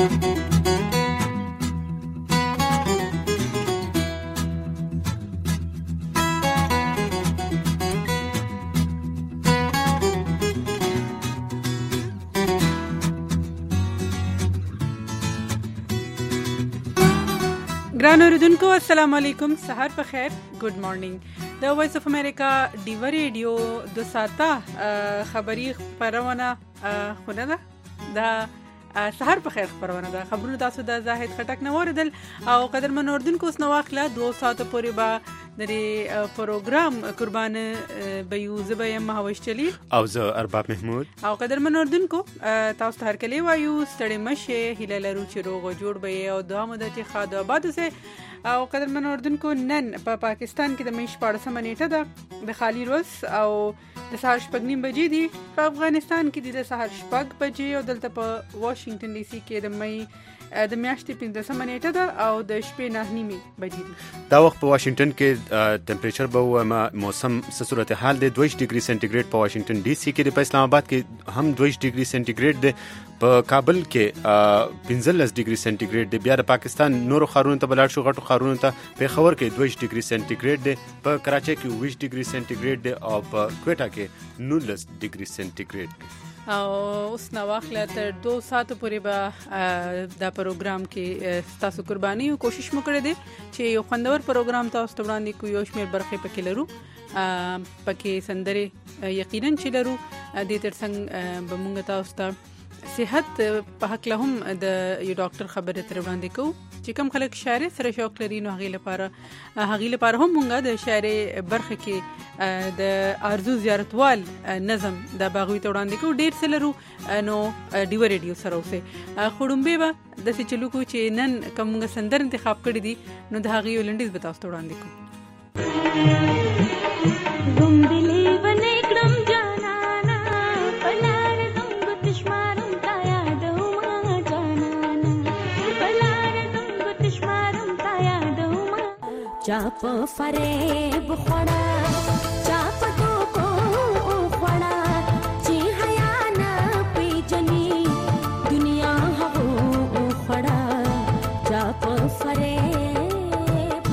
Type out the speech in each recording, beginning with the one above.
ګران اوریدونکو السلام علیکم، سحر په خیر، ګډ مارنینګ. د وایس اف امریکا ډیو ریډیو 2 ساعته خبری خبرونه خونه ده. د سحر په خیر خبرونه ده. خبرونه تاسو د زاهد خټک نه اوریدل او قدرمن اوریدونکو اوس نو واخله 2 ساعته پورې به د پروګرام قربان به یو زبې مهوش چلی او زه ارباب محمود او قدرمن اوریدونکو تاسو ته هر کلی وایو ستړي مشه هیله لرو چې روغ جوړ به او د آمده چې خاطر آباد سه او قدرمن اوریدونکو نن په پاکستان کې د مې 14 نیټه ده د خالی روز او د سهار 9:30 بجې دي. په افغانستان کې د سهار 6 بجې او دلته په واشنگټن ډي سي کې د مې د میاشتې 15 نیټه ده او د شپې 9:30 بجې دي. دا وخت په واشنگټن کې ټمپریچر به موسم څه صورتحال دی. 22 ډیګري سنټیګریډ په واشنگټن ډي سي کې دی. په اسلام آباد کې هم 22 ډیګري سنټیګریډ دی. په کابل کې 15 ډیګري سنټیګریډ دی. بیا د پاکستان نورو ښارونو ته بلاد شو، غټو ښارونو ته پیښور کې 22 ډیګري سنټیګریډ دی. په کراچۍ کې 20 ډیګري سنټیګریډ دی او په کوټا کې 19 ډیګري سنټیګریډ دی. او اوس نو واخله تر 2 ساعت پورې به دا پروګرام کې تاسو قرباني او کوشش وکړئ دي چې یو خوندور پروګرام تاسو ته وړاندې کوو. یو شمېر برخې پکې لرو، پکې سندرې یقینا چې لرو. د ترڅنګ به مونږ تاسو ته صحت په حق له هم د یو ډاکټر خبره تر وړاندې کوو چې کوم خلک شاعر سره شوق لري نو هغه لپاره هم مونږه د شاعر برخه کې د ارزو زیارتوال نظم د باغوي ته وړاندې کوو. ډیر څه لرو نو ډیو ریډیو سره اوسه خړومبه به د څه چلو کو چې نن کومه سندر انتخاب کړی دي نو د هغه یو لنډیز به تاسو ته وړاندې کوو. चाप फरेब खोड़ा चाप तो को खोड़ा ची हया न पीजनी दुनिया हो खोड़ा चाप फरेब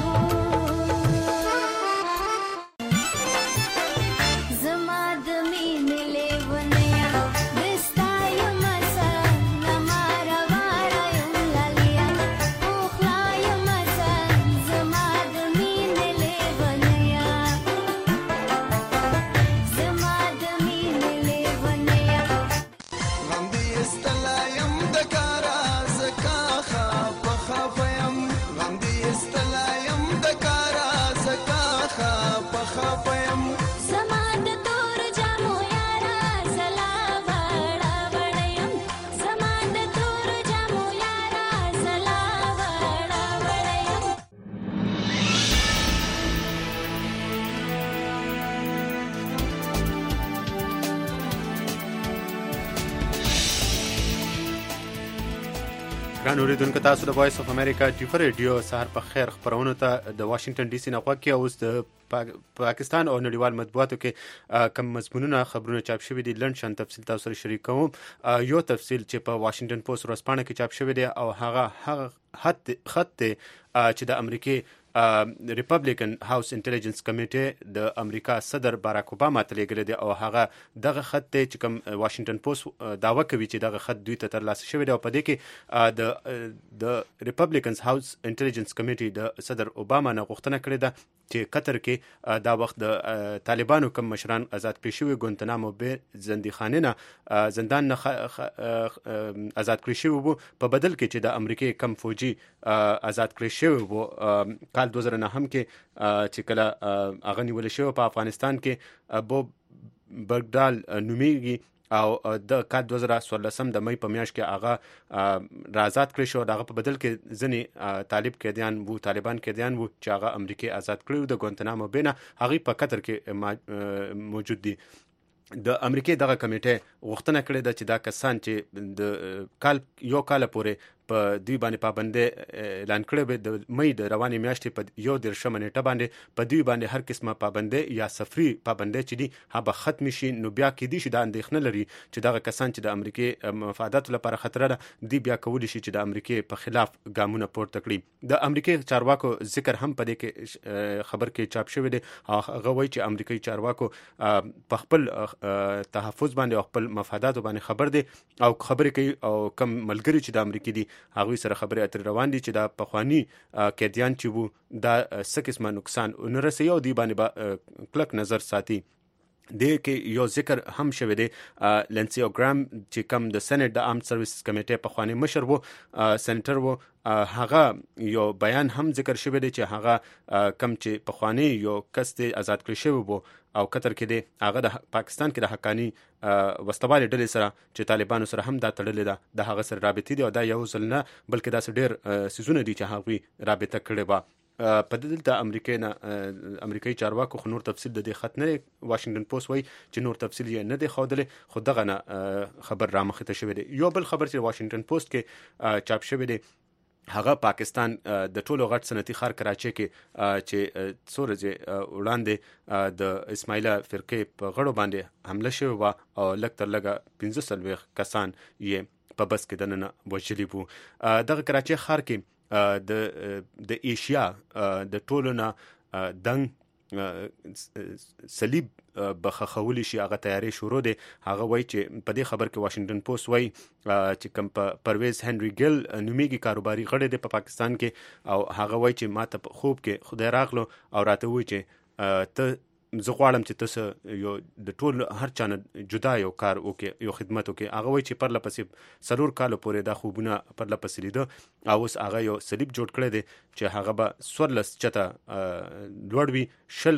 जमाद मीन ले वनया दस्ताय मसा नमारा वारा लालिया ओखलाय मसा जमाद ګران اوریدونکو تاسو د وایس اف امریکا ډیو ریډیو سهار په خیر خبرونه ته د واشنگټن ډي سي نه غوږی. اوس د پاکستان او نړیوال مطبوعاتو کې کم مضمونونه خبرونه چاپ شوي دي. لنډ شان تفصیل تاسو سره شریک کوم. یو تفصیل چې په واشنگټن پوسټ ورځپاڼه کې چاپ شوی دی او هغه خط چې د امریکای ریپبلیکن هاوس انټيليجنس کمیټه د امریکا صدر باراک اوباما ته لېږلی دی او هغه دغه خط ته چې کوم واشنگټن پوسټ دعوه کوي چې دغه خط دوی ته ترلاسه شوی دی او په دې کې د ریپبلیکنز هاوس انټيليجنس کمیټه د صدر اوباما نه غوښتنه کړې ده چې قطر کې دا وخت د طالبانو کوم مشران آزاد کړي شوي ګوانتانامو بې زندانخانه نه زندان نه آزاد کړي شوي وو په بدل کې چې د امریکای کم فوجي آزاد کړي شوي وو. کال 2009 کې چې کله هغه نیول شوی په افغانستان کې بوب برګډال نومیږي او د کال 2014 د مې په میاشت کې هغه آزاد کړی شو. دغه په بدل کې ځنې طالبان قیدیان وو چې هغه امریکای آزاد کړی د ګوانتانامو بې نه هغه په قطر کې موجود دي. د امریکای دغه کمیټه غوښتنه کړې ده چې دا کسان چې د یو کال پورې په دوی باندې پابندي اعلان کړې د مې د روانې میاشتې په 11 نیټه باندې په دوی باندې هر قسمه پابندي یا سفري پابندي چې دي هغه ختم شي. نو بیا کې دي چې د اندېښنه لري چې دغه کسان چې د امریکای مفاداتو لپاره خطر ده دی بیا کولی شي چې د امریکای په خلاف ګامونه پورته کړي. د امریکای چارواکو ذکر هم په دې کې خبر کې چاپ شوی دی. هغه وایي چې امریکای چارواکو په خپل تحفظ باندې او خپل مفاداتو باندې خبر دي او خبرې کوي او کم ملګری چې د امریکای دي هغه سره خبرې اترې روان دي چې دا پخوانی قیدیان چې وو دا څه قسمه نقصان نه رسي او دی باندې کلک نظر ساتي. د کې یو ذکر هم شوی دی لنسی اوګرام چې کم د سېنات د عام سرویس کمیټې په خواني مشر وو سېنټر وو هغه یو بیان هم ذکر شوی دی چې هغه کم چې په خواني یو کس دی آزاد کړی شوی وو او قطر کې دی هغه د پاکستان کې د حقانی وسلوالې ډلې سره چې طالبانو سره هم دا تړلې ده د هغه سره رابطې دي او دا یو ځل نه بلکې دا ډېر سيزونه دي چې هغه رابطه کړې و. په دلته امریکایي چارواکو خو نور تفصیل د دې خط نه واشنگټن پوسټ وایي چې نور تفصیل یې نه دی ښودلی خو دغه نه خبر رامخته شوی دی. یو بل خبر چې واشنگټن پوسټ کې چاپ شوی دی هغه پاکستان د ټولو غټ صنعتي ښار کراچۍ کې چې څو ورځې وړاندې د اسماعیله فرقې په غړو باندې حمله شوې وه او لږ تر لږه 15 کسان یې په بس کې دننه وژلي وو. دغه کراچۍ ښار کې د ایشیا د ټولو نه دنګ صلیب بخښولي شي هغه تیاری شروع دی. هغه وایي چې په دې خبر کې واشنگټن پوسټ وایي چې کوم پرویز هنري ګل نومیږي کاروباري غړی دی په پاکستان کې او هغه وایي چې ما ته په خوب کې خدای راغلو او راته وایي چې ته زه غواړم چې تاسو یو د ټول هر چا نه جدا یو کار وکړي یو خدمت وکړي. هغه وایي چې پر لپسې 4 کال پورې دا خوبونه پر لپسې لیده او اوس هغه یو صلیب جوړ کړی دی چې هغه به 14 چته لوړ وي 20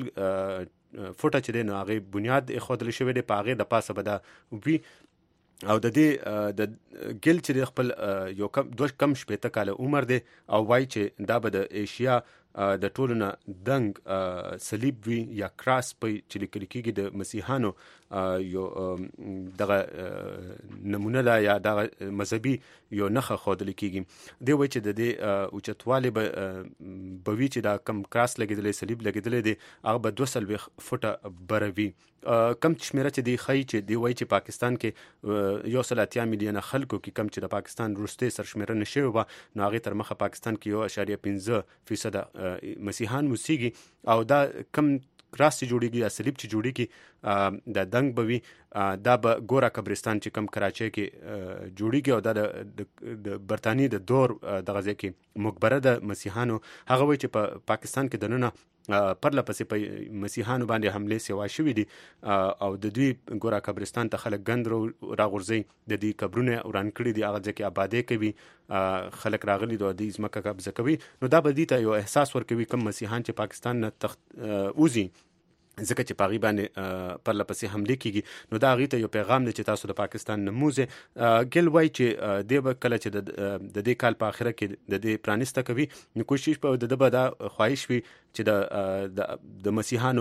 فوټه چې دی نو هغه بنیاد ایښودل شوی دی په هغه د پاسه به دا وي او د دې د ګل چې خپل یو کم شپېته کاله عمر دی او وایي چې دا به د ایشیا د ټولو نه دنګ صلیب وي یا کراس په چې لیکل کېږي د مسیحانو یو دغه نمونه لا یا دغه مذهبي یو نښه ښودل کېږي. دی وایي چې د دې اوچتوالی به وي چې دا کم کراس لګېدلی صلیب لګېدلی دی هغه به 2 فوټه بره وي. کم شمیره چې دی ښایي چې دی وایي چې پاکستان کې 180 میلیونه خلکو کې کم چې د پاکستان وروستۍ سرشمیرنه شوې وه نو هغې تر مخه پاکستان کې 1.5% مسیحان اوسیږي او دا کم کراس چې جوړیږي یا صلیب چې جوړیږي د دنګ به وي دا به ګورا قبرستان چې کم کراچۍ کې جوړیږي او دا د برطانیې د دور دغه ځای کې مقبره د مسیحانو. هغه وایي چې په پاکستان کې دننه پرله پسې په مسیحانو باندې حملې سوا شوي دي او د دوی ګورا قبرستان ته خلک ګند راغورځي د دې قبرونه وران کړي دي هغه ځکه آبادې کوي خلک راغلي د دې ځمکه قبضه کوي نو دا به دې ته یو احساس ورکوي کم مسیحان چې پاکستان نه اوزي ځکه چې پاغي باندې پرله پسې حمله کیږي نو دا غي ته یو پیغام دی چې تاسو د پاکستان نموزه ګل وای چې د کله چې د دې کال په اخره کې د دې پرانیسته کوي نو کوشش په د دا خواهش وي چې د مسیحانو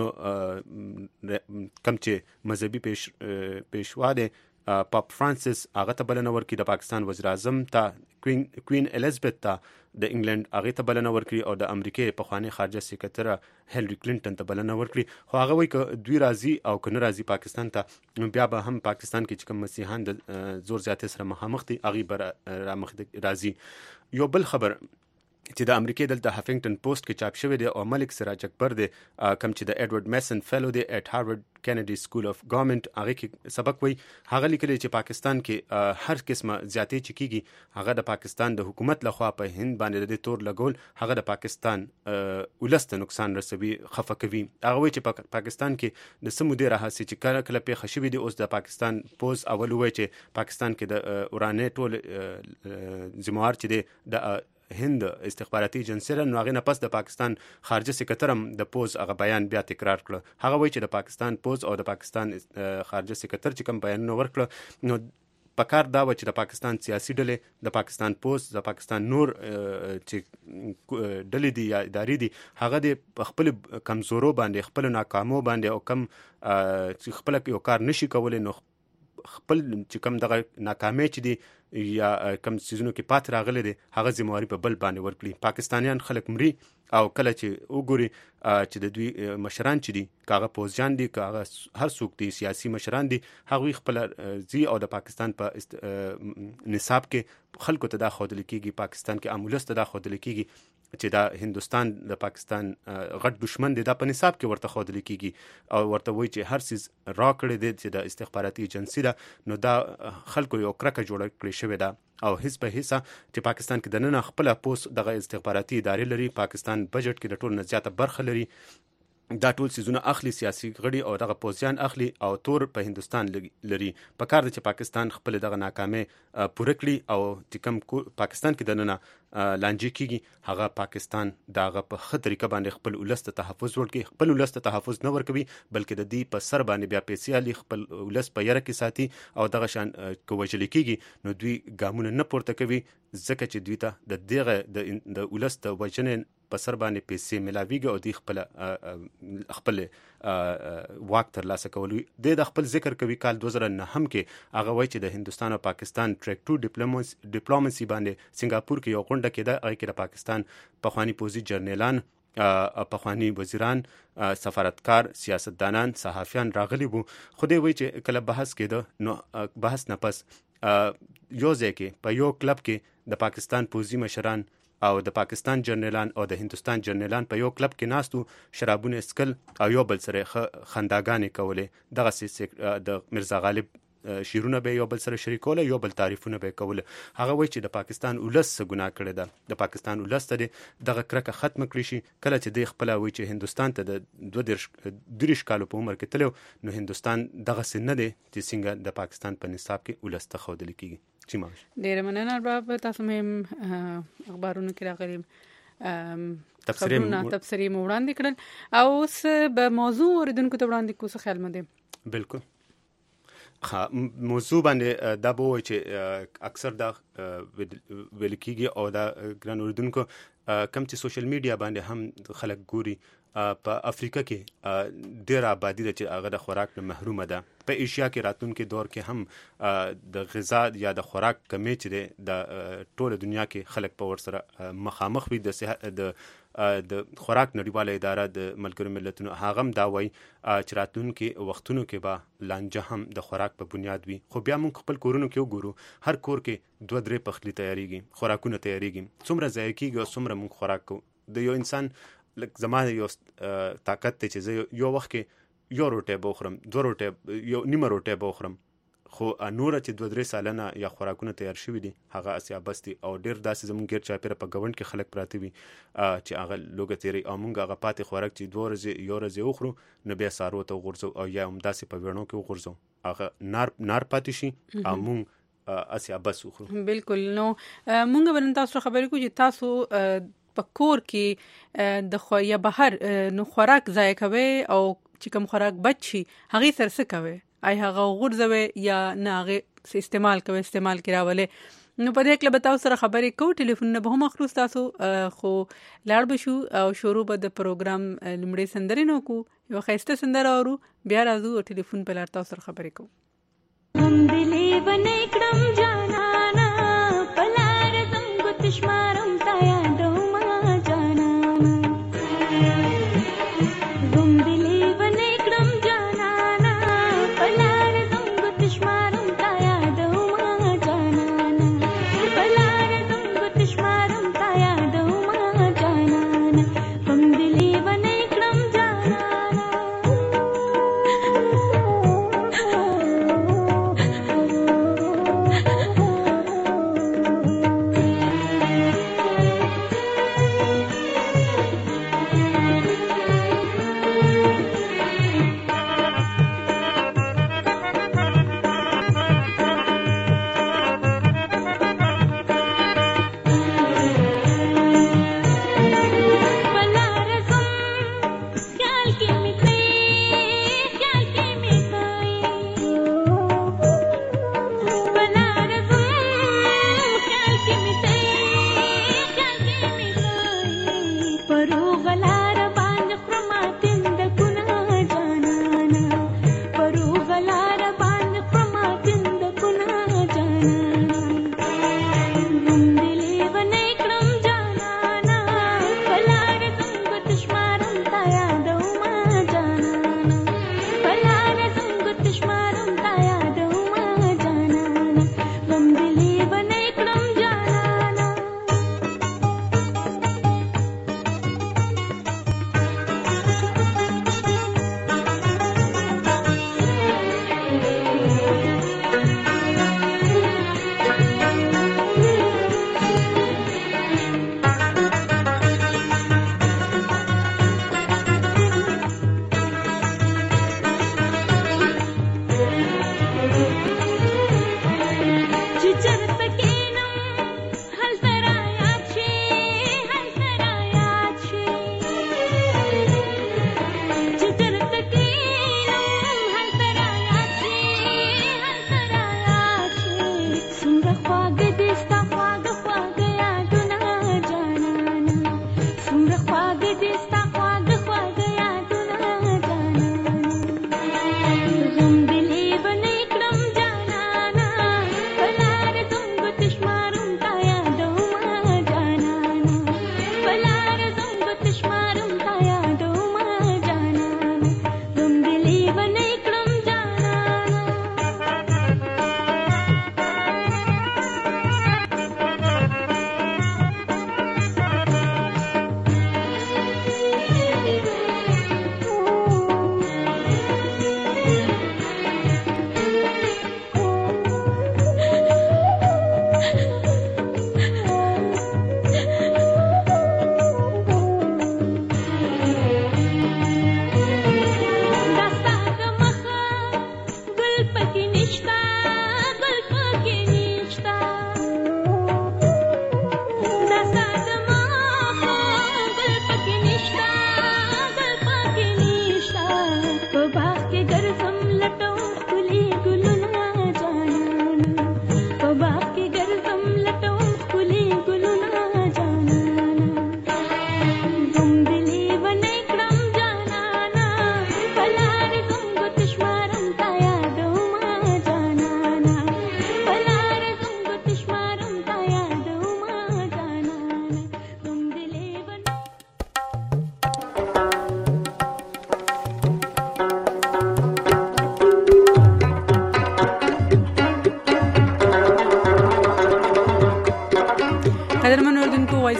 کم چې مذهبي پیشوا دی پاپ فرانسیس هغه ته بلنه ورکړي د پاکستان وزیر اعظم ته کوین الیزابت ته د انګلند هغه ته بلنه ورکړي او د امریکای په خواني خارجه سکرټر هیلری کلینټن ته بلنه ورکړي خو هغه وایي ک دوی راضي او کنه راضي پاکستان ته بیا به هم پاکستان کې چې کوم مسیحان د زور زیاتې سره مخامخ دي هغه بر رامخ راضي. یو بل خبر چې د امریکای د هافینګټن پوسټ کې چاپ شوی دی او ملک سراج اکبر دی کم چې د ایډورډ میسن فیلو دی ایت هارورډ کینیډي سکول اف ګورنمنت هغه کې سبق وای هغه لیکلی چې پاکستان کې هر قسمه زیاتې چې کیږي هغه د پاکستان د حکومت لخوا په هند باندې د تور لګول هغه د پاکستان ولست نقصان رسوي خفه کوي. هغه وای چې پاکستان کې د سمودي راهسي چې کله په خشبي دی اوس د پاکستان پوز اول وای چې پاکستان کې د اورانه ټول ذمہوار چې د هند استخباراتي ایجنسی نو هغه نه پس د پاکستان خارجه سکرټر هم د پوز هغه بیان بیا تکرار کړ. هغه وایي چې د پاکستان پوز او د پاکستان خارجه سکرټر چې کوم بیانونه ورکړ نو پکار دا و چې د پاکستان سیاسي ډلې د پاکستان پوز د پاکستان نور چې ډلې دي یا ادارې دي هغه د خپل کمزورو باندې خپل ناکامو باندې او کم چې خپل یو کار نشي کولای نو خپل چې کوم دغه ناکامۍ چې دي یا کم سیزونو کې پات راغلي دي هغه ذمہواری په بل باندې ورکړي. پاکستانیان خلک مري او کله چې وګوري چې د دوی مشران چې دي کاغه پوزجان دي کاغه هر څوک دي سیاسي مشران دي هغه خپل زی او د پاکستان په نصاب کې خلکو ته دا خودل کیږي پاکستان کې امولست دا خودل کیږي چې دا هندستان د پاکستان غټ دشمن دی دا په نصاب کې ورته خودل کیږي او ورته وایي چې هر څیز را کړی دی چې د استخباراتي ایجنسی ده نو دا خلکو یو کرکه جوړه کړې شوې ده او هیڅ په هیڅ چې پاکستان کې د نن خپل پوس دغه استخباراتي ادارې لري. پاکستان بجټ کې د ټول نه زیاته برخه لري دا ټول سيزونه اخلي سیاسي غړي او دغه پوزیان اخلي او تور په هندستان لري. په کار د چې پاکستان خپل دغه ناکامي پوره کړي او چې کوم پاکستان کې د نن لانجې کیږي هغه پاکستان دغه په خطرې کې باندې خپل ولست تحفظ ورکړي. خپل ولست تحفظ نه ورکوي بلکې د دې په سر باندې بیا پیسې علي خپل ولست په یره کې ساتي او دغه شان کوجل کیږي نو دوی ګامونه نه پورته کوي ځکه چې دوی ته د دغه د ولست وجنې په سر باندې پیسې ملاویږي او دوی خپل واک تر لاسه کوي. د خپل ذکر کوي کال 2009 کې هغه وایي چې د هندستان او پاکستان ټریک ټو ډیپلوماسي باندې سنگاپور کې یو غونډه کېده هغه کې د پاکستان پخوانی پوزي جرنیلان پخوانی وزیران سفارتکار سیاستدانان صحافیان راغلي وو. خو دوی وایي چې کله بحث کېده نو بحث نه پس یو ځای کې په یو کلب کې د پاکستان پوزي مشران او د پاکستان جرنیلان او د هندستان جرنیلان په یو کلب کې ناستو شرابونه اسکل او یو بل سره خنداګانې کولې دغه د مرزا غالب شیرونه به یو بل سره شریکول یو بل تعریفونه به کول. هغه وایي چې د پاکستان ولس ګناه کړی ده د پاکستان ولس ته دغه کرکه ختم کړی شي. کله چې د خپل وایي چې هندستان ته د 2 کالو په عمر کې تلو نو هندستان دغه سن دی چې څنګه د پاکستان په نصاب کې ولس ته خودل کیږي. ډیر مننه باب تاسو مهم اخبارونو کې راغلي تبصرې مو وړاندې کړل او اوس به موضوع اوریدونکو ته وړاندې کوم څه خیال مده بالکل موضوع باندې دا به وایي چې اکثر دا ویل کیږي او دا ګران اوریدونکو کم چې سوشل میډیا باندې هم خلک ګوري په افریقا کې ډېر آبادی ده چې هغه د خوراک نه محرومه ده. په ایشیا کې راتلونکي دور کې هم د غذا یا د خوراک کمی چې د ټوله دنیا کې خلک په ورسره مخامخ وي. د خوراک نړیواله اداره د ملګرو ملتونو هغه هم دا وایي چې راتلونکي وختونو کې به لانجه هم د خوراک په بنیاد وي. خو بیا موږ خپل کورونو کې وګورو هر کور کې 2-3 پخلی تیاریږي خوراکونه تیاریږي څومره ضایع کیږي او څومره موږ خوراک کوو. د یو انسان لکه زمانه یو طاقت ته چې یو وخت کې یو روټه بوخرم 2 روټه یو نیمه روټه بوخرم خو نور چې 2-3 سالانه یا خوراکونه تیار شوي دي هغه اسیا بستی او ډیر داسې زموږ غیر چاپیره په گوند کې خلک پراته وي چې هغه لوګه تیری او موږ هغه پاتې خوراک چې 2 ورځې یو ورځې وخورو نو بیا سارو ته غورځو او یا هم داسې په وړنو کې وغورځو هغه نار پاتې شي او موږ اسیا بس وخورو. بالکل نو موږ ورن تاسو خبرې کوو چې تاسو په کور کې د خو یا بهر نو خوراک ضایع کوي او چې کوم خوراک بچي هغه سرسه کوي آی هغه غورځوي یا نه هغه استعمال کې راولي. نو په دې کې به تاسو سره خبرې کوو ټلیفون نه به هم اخلو تاسو خو لاړ بشو او شروع به د پروګرام لمړی سندرې نو کو یو خسته سندره اورو بیا راځو او ټلیفون په لار تاسو سره خبرې کوو. هم دلې بنې کړم جانانا پلار زنګ تشمارم تا یادو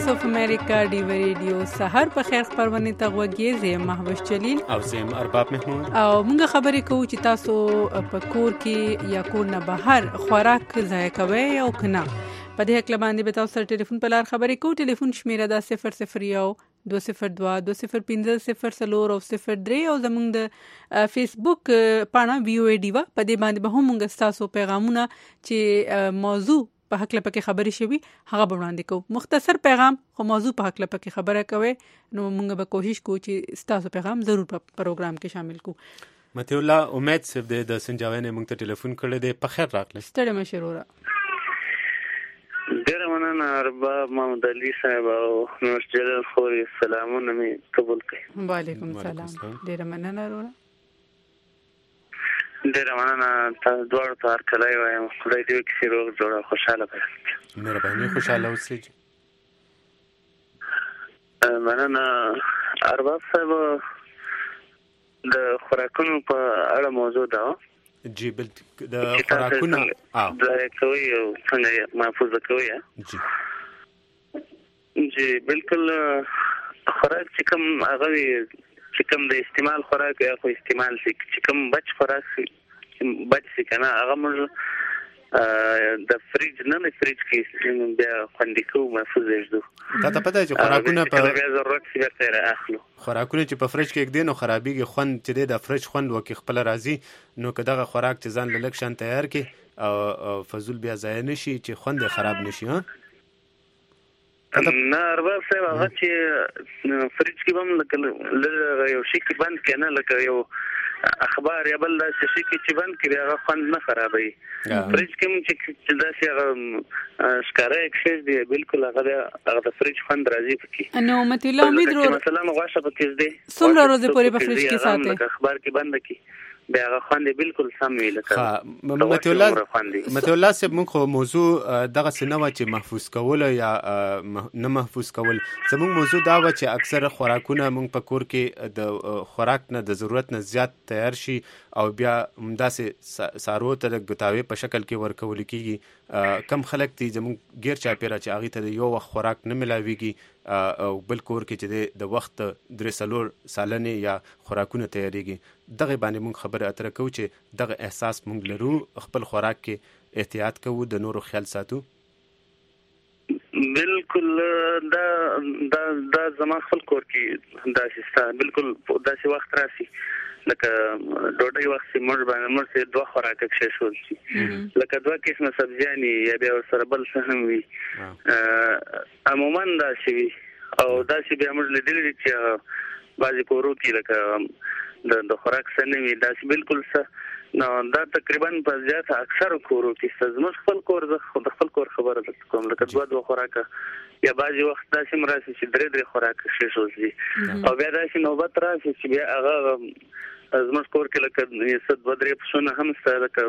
وایس اف امریکا ډیو ریډیو سحر په خیر خبرونه ته وګورئ. زه محوش جلیل او زم ارباب محمود او موږ خبرې کوو چې تاسو په کور کې یا کور نه بهر خوراک ضایع کوئ او کنه. په دې حق باندې به تاسو سره ټلیفون په لار خبرې کوو. ټلیفون شمیره دا 001 202 205 او 03 او زموږ د فیسبوک پاڼه ویو ای ډیوا په دې باندې به هم موږ تاسو پیغامونه چې موضوع په حق لپاره خبرې شوي هغه وړاندې کوو. مختصر پیغام خو موضوع په حق لپاره خبره کوي نو موږ به کوشش کوو چې تاسو پیغام ضرور په پروګرام کې شامل کوو. متي الله امید صاحب د سنجاوینه موږ ته ټلیفون کړی دی. په خیر راغلی. ستړي مشروره ډېر مننه ارباب محمد علي صاحب او نور جلال خوري سلامونه می قبول کړئ. وعلیکم السلام. ډېر مننه وروره. ډېر مننه تاسو دوړ ته هر کله وایم خدای دې وکړي روغ جوړه خوشاله پاتې. مهرباني خوشاله اوسئ. مننه ارباب صاحب د خوراکونو په اړه موضوع ده. جی بل د خوراکونه ضایع کوي او څنګه محفوظ کوي. جی بالکل خوراک چې کوم هغه چې کوم د استعمال خوراک یا خو استعمال شي چې کوم بچ خوراک بچ شي کنه هغه موږ د فریج نه فریج کې بیا خوندي کوو محفوظ یې دا ته پته چې خوراکونه په بیا ضرورت شي بیا اخلو. خوراکونه چې په فریج کې کېږدي نو خرابېږي. خوند چې د فریج خوند وکي خپل راځي نو که دغه خوراک چې ځان لږ شان تیار کړي او فضول بیا ضایع نشي چې خوند خراب نشي. نه ارباب صاحب هغه چې فریج کې هم لکه یو شي کې بند کنه لکه یو اخبار یا بل شي کې چې بند کړي هغه خوند نه خرابوي. فریج کې هم چې دا شي هغه ښکاره اکسس دی بالکل هغه د فریج خوند راځي پکې. نو مت الله امید ورو مثلا غوښه پکې دی څومره ورځې پورې په فریج کې ساتي اخبار کې بند کړي بیا هغه خوند بالکل سم وي لکه مت الله صاحب موږ خو موضوع دغه سنوه چې محفوظ کول یا نه محفوظ کول زموږ موضوع دا و چې اکثر خوراکونه موږ په کور کې د خوراک نه د ضرورت نه زیات تیار شي او بیا همداسې سارو ته د ګتاوې په شکل کې ورکول کېږي. کم خلک دي زموږ غیر چاپیره چې هغې ته د یو وخت خوراک نه ملاویږي او بل کور کې چې د وخت 3 سالنې یا خوراکونه تیاریږي. دغه باندې موږ خبره اتره کوو چې دغه احساس موږ لرو خپل خوراک کې احتیاط کوو د نورو خیال ساتو. بالکل دا زما خپل کور کې دا شسته بالکل داسې وخت راشي لکه ډوډۍ وخت چې موږ باندې موږ دوه خوراک کې شول شي لکه دوه قسمه سبزیانې یا بیا سره بل څه هم وي عموما دا شي او دا شي بیا موږ لیدل چې بعضې کورو کې لکه د خوراک څه نه وي داسې بالکل څه نو دا تقریبا په زیاته اکثر کورو کې زموږ خپل کور د خپل کور خبره کوم لکه دوه خوراکه یا بعضې وخت داسې هم راشي چې 3 خوراک شول شي او بیا داسې نوبت راشي چې بیا هغه زموږ کور کې لکه 2-3 پسونه هم سره لکه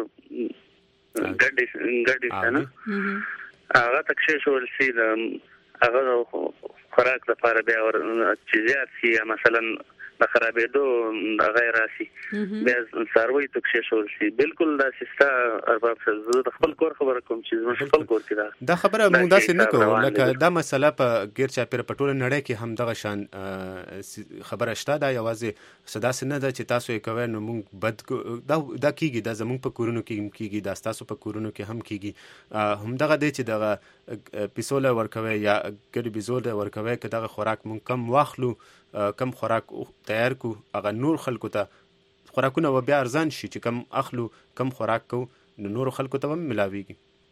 ګډې شته نه هغه تکشې شول شي هغه خوراک لپاره بیا چې زیات شي یا مثلا د خرابېدو غیر راشي بیا څاروي تکشې شول شي. بالکل دا سیستا ارباب زه د خپل کور خبره کوم چې زموږ خپل کور کې دا خبره موږ داسې نه کوو لکه دا مسله په غیر چاپیره په ټوله نړۍ کې هم دغه شان خبره شته. دا یوازې داسې نه ده چې تاسو یې کوئ نو موږ بد دا کېږي دا زموږ په کورونو کې هم کېږي دا ستاسو په کورونو کې هم کېږي. همدغه دی چې دغه پیسوله ورکوي یا ګډې بیزوله ورکوي که دغه خوراک موږ کم واخلو کم خوراک تیار کو هغه نور خلکو ته خوراکونه و بیا ارزان شي چې کم اخلو کم خوراک کو نو نور خلکو ته هم ملاویږي.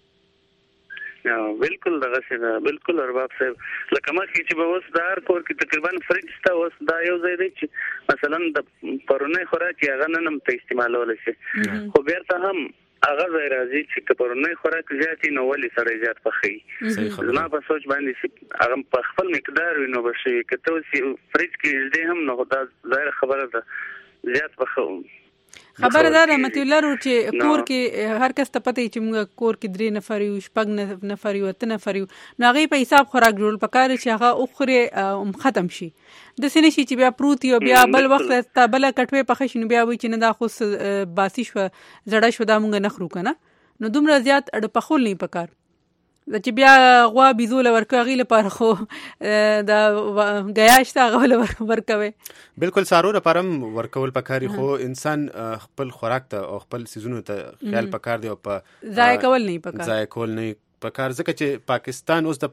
بالکل دغه څه بالکل ارباب صاحب لکه ما چې به اوس د هر کور کې تقریبا فریج شته اوس دا یو ځای دی چې مثلا د پرونی خوراک هغه نن هم ته استعمالولی شي خو بیرته هم هغه ځای راځي چې پرونی خوراک زیات نو ولې سړی زیات پخوي. زما په سوچ باندې هغه په خپل مقدار وي نو به شي که ته اوس فریج کې ږدې هم نو دا ظاهره خبره ده زیات پخوم. خبره ده رحمت الله رو چې کور کې هر کس ته پته چې موږ کور کې 3 نفر یو 6 نفر یو 8 نفر یو نو هغه په حساب خوراک جوړ پکاره چې هغه اخره ختم شي د سینې شي چې بیا پروت یو بیا بل وخت ته بل کټوي پخې شنو بیا وي چې نه دا خو باسي شو زړه شو دا موږ نه خرو کنه نو دومره زیات اډ پخول نه پکار چې بیا غوا بيزو لورکو غي لپاره خو دا غیاشت هغه ورکوي. بالکل سارو لپاره ورکول پکاري، خو انسان خپل خوراک ته او خپل سيزونو ته خیال پکار دی او په ضایع کول نه پکار ځکه چې پاکستان اوس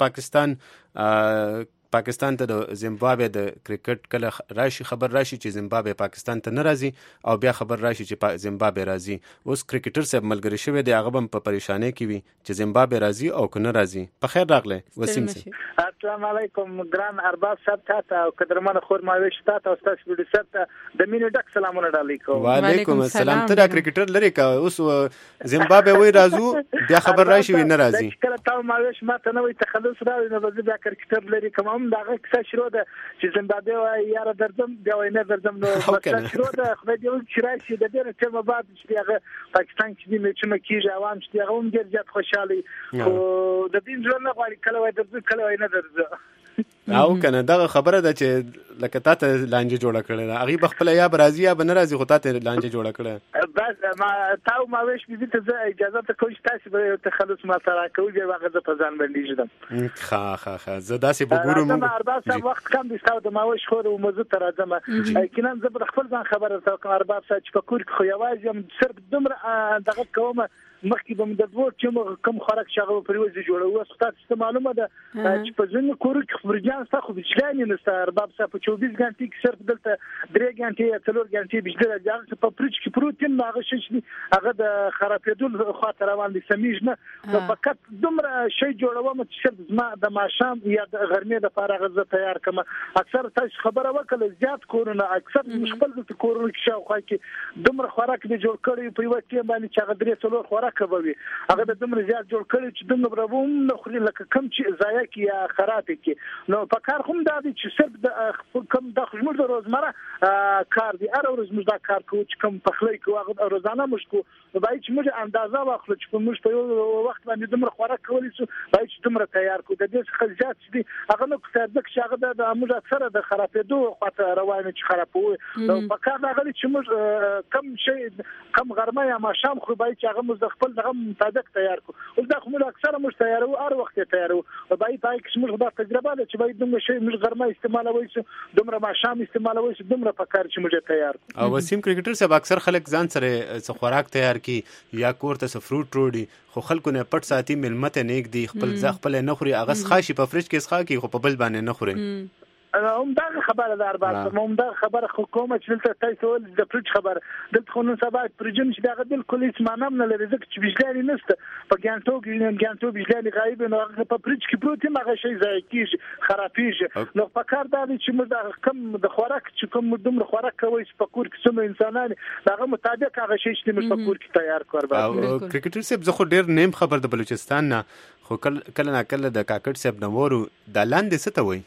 د پاکستان ته د زیمبابوے د کرکټ کله راشي خبر راشي چې زیمبابوے پاکستان ته نه راځي او بیا خبر راشي چې زیمبابوے راځي. اوس کرکټر صاحب ملګری شوی دی، هغه هم په پریشانی کې وي چې زیمبابوے راځي او کنه راځي. په خیر راغله وسیم سي. السلام علیکم ګران ارباب صاحب ته او قدرمن خور ماوي شتا ته او تاسو ویډیو صاحب ته د مینه ډک سلامونه علیکم. وعلیکم السلام. ته دا کرکټر لري کا اوس زیمبابوے وای راځو بیا خبر راشي نه راځي. کله تا ماوي شماته نه وي تخلص راوي نو بیا کرکټر لري کوم دغه کیسه شروع ده چې زیمبابوے وای یار درځم بیا وای نه درځم نو شروع ده خو دې یو چې راشي د دې ټیم بعد چې هغه پاکستان کې دې چې مکیږي عوام چې هغه هم ډېر زیات خوشاله او د دې ژوند نه غواړي کله وای درځم کله وای نه درځم او کنه دغه خبره ده چې لکه تاسو لانجه جوړه کړل هغه بخپل یا برازي یا بنرازي خو تاسو لانجه جوړه کړل بس ما تاو ما ویش بيزيت زه اجازه ته کوم تاسو به تخلص ما سره کوي بیا هغه په ځان باندې جوړم. ښه زه داسې وګورم ما ارباب صاحب وخت کم دي تاسو د ما ویش خو او موضوع تر راځم کینن زه بر خپل ځان خبره تاسو ارباب صاحب چې په کور خو یوازې هم صرف دومره دغه کومه مخکې به د دوه چې کوم خوراک شغه پریوځي جوړو اوس تاسو معلومه ده چې په ځینې کورو کې خبرجان څخه خو بجلانی نشته ارباب صاحب په 24 غنټې کې صرف دلته 3 غنټې یا 4 غنټې بجلی راځي په پرچ کې پروتین هغه شي هغه د خرابېدو خاطر روان دي سمېج نه فقط دومره شی جوړوم چې صرف زما د ماشام یا د غرمې د فارغ غزه تیار کما اکثر تاسو خبره وکړه زیات کورونه اکثر مشکل د کورونو کې شاوخوا کې دومره خوراک به جوړ کړی په یو کې باندې چې هغه 3 خوراک کوي هغه د دومره زیات جوړ کړی چې دومره برابوم نو خوري لکه کم چې ضایع کی یا خراب کی نو په کار هم دا دي چې صرف د کم د خدمت د روزمره کار دي ار ورځ موږ دا کار کوو چې کم پخلی کوو هغه روزانه موږ کوو نو باید چې موږ اندازه واخلو چې موږ په یو وخت باندې دومره خوراک کولی شو باید چې دومره تیار کوو د دې څخه زیات دي هغه نو څه چې هغه د موږ اکثره د خرابېدو خاطر روانه چې خرابوي نو په کار راغلي چې موږ کم شي کم غرمه یا ماښام خو باید چې هغه موږ خپل دغه مطابق تیار کو او دا خو موږ اکثره موږ تیارو هر وخت تیارو او باید چې موږ دا تجربه ده چې باید دومره شی موږ غرمه استعمالوي شو دومره ماښام استعمالوي شو دومره پکار چې موږ تیار کو. او وسیم کرکټر صاحب اکثر خلک ځان سره خوراک تیار کی یا کور ته فروټ روړي خو خلکو نه پټ ساتي ملمت نه یک دی خپل نه خوري هغه خاصي په فریج کې ښه کی خو په بل باندې نه خوري. هم دا خبره ده ارباب هم دا خبره حکومت چې تاسو د فریج خبر د قانون سبا پرجن چې دا بالکل هیڅ معنی نه لري ځکه چې بجلی نشته په ګانټو بجلی غایب نو په فریج کې پروتین هغه شی ځای کیږي خرابېږي نو په کار دا چې موږ کم د خوراک چې کوم دومره خوراک کوي چې په کور کې څومره انسانان دغه مطابق هغه شی چې موږ په کور کې تیار کوو. او کرکټر صاحب زه خو ډیر نیم خبر د بلوچستان نه خو کله نه کله د کاکړ صاحب نورو د لاندې څه ته وایي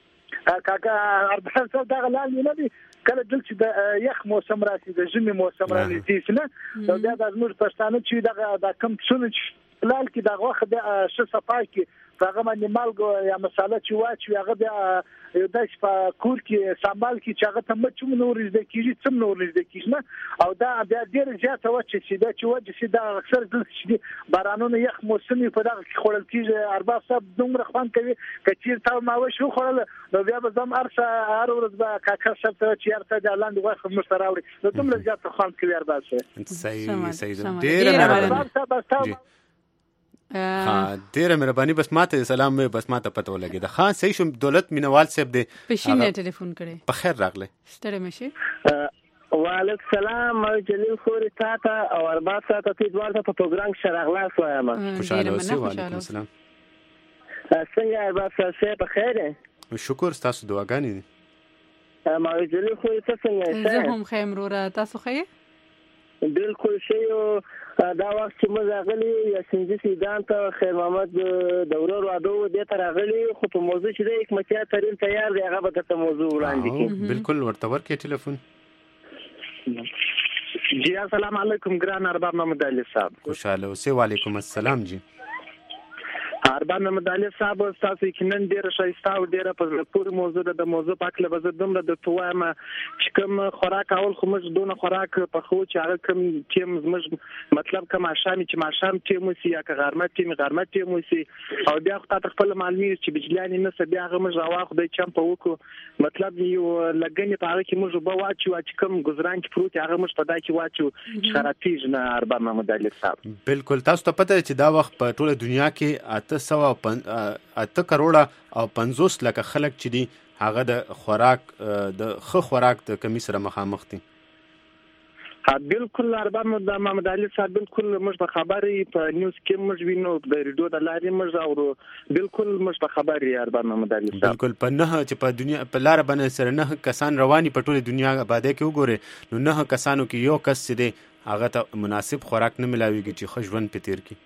کاکا اربعه سال دا غلان نه دي کله دل چې د یخ موسم راشي د ژمي موسم راشي نه نو بیا د زموږ پښتانه چې د کم څونه لال کې د غوخه د ش صفای کې هغه باندې مالګو یا مساله چې واچي هغه بیا د په کور کې سنبال کې چې هغه ته مچ نور زده کیږي څم نور زده کیږي نه او دا بیا ډیر زیات وچ چې دا چې وجه چې دا اکثر د چې بارانونو یخ موسمي په دغه کې خورل کیږي ارباب صاحب دومره خوان کوي کچیر تا ما وشو خورل نو بیا به زم ارسه هر ورځ به کاکا صاحب ته چې ارته د لاندې غوښه مشتري راوړي نو دومره زیات خوان کوي ارباب صاحب. صحیح ډیر مهرباني ډیره مهرباني بس ماته سلام بس ماته پته ولګی دا خان صحیح شم دولت مینوال صاحب دی پښینه ټلیفون کړي په خیر راغله ستړي مشه وعلیکم السلام او جلیل خوري تاته او ارباب تاته په دوه په پروګرام شرغلاس وایم خوشاله اوسئ. وعلیکم السلام څنګه ارباب تاسو په خیر شکر تاسو دعاګانې دي ما جلیل خوري تاسو څنګه زه هم خیر مرور تاسو خیر بالکل شی دا وخت چې موږ غلي یا سنجي سیدان ته خیر محمد دوره وادو د تر غلي خو په موضوع چې د حکمتیا ترين تیار دی هغه به ته موضوع وړاندې کړي. بالکل ورته ورکې ټلیفون. جی السلام علیکم ګران ارباب محمد علي صاحب. خوشاله اوسئ. وعلیکم السلام. جی اربان مدالي صاحب تاسو یقینا ډیره ښایسته او ډیره په پوره موضوع د موضوع په اړه به زه دومره د توایم چې کوم خوراک اول خو موږ دونه خوراک په خو چې هغه کوم ټیم موږ مطلب کوم شامي چې ماشام ټیم وسی یا غرمه ټیم وسی او بیا خو تاسو خپل معلومي چې بجلانی نه بیا هغه موږ راوخ د چم په وکړو مطلب یو لګنی په هغه کې موږ به واچو چې کوم گزاران کې پروت هغه موږ په دای کې واچو خرابیج نه اربان مدالي صاحب بالکل تاسو ته پته چې دا وخت په ټوله دنیا کې 8 کروڑه او 50 لک خلک چې دي هغه د خوراک د کمی سره مخامخ دي بالکل اربان مدالي صاحب بالکل موږ په خبرې په نیوز کې موږ وینو د ریډیو د لارې موږ اورو بالکل موږ په خبرې اربان مدالي صاحب بالکل په نه چې په دنیا په لار باندې سره نه کسان رواني په ټوله دنیا باندې کې وګوره نو نه کسانو کې یو کس دي هغه ته مناسب خوراک نه ملاويږي چې خوشبن پتیر کی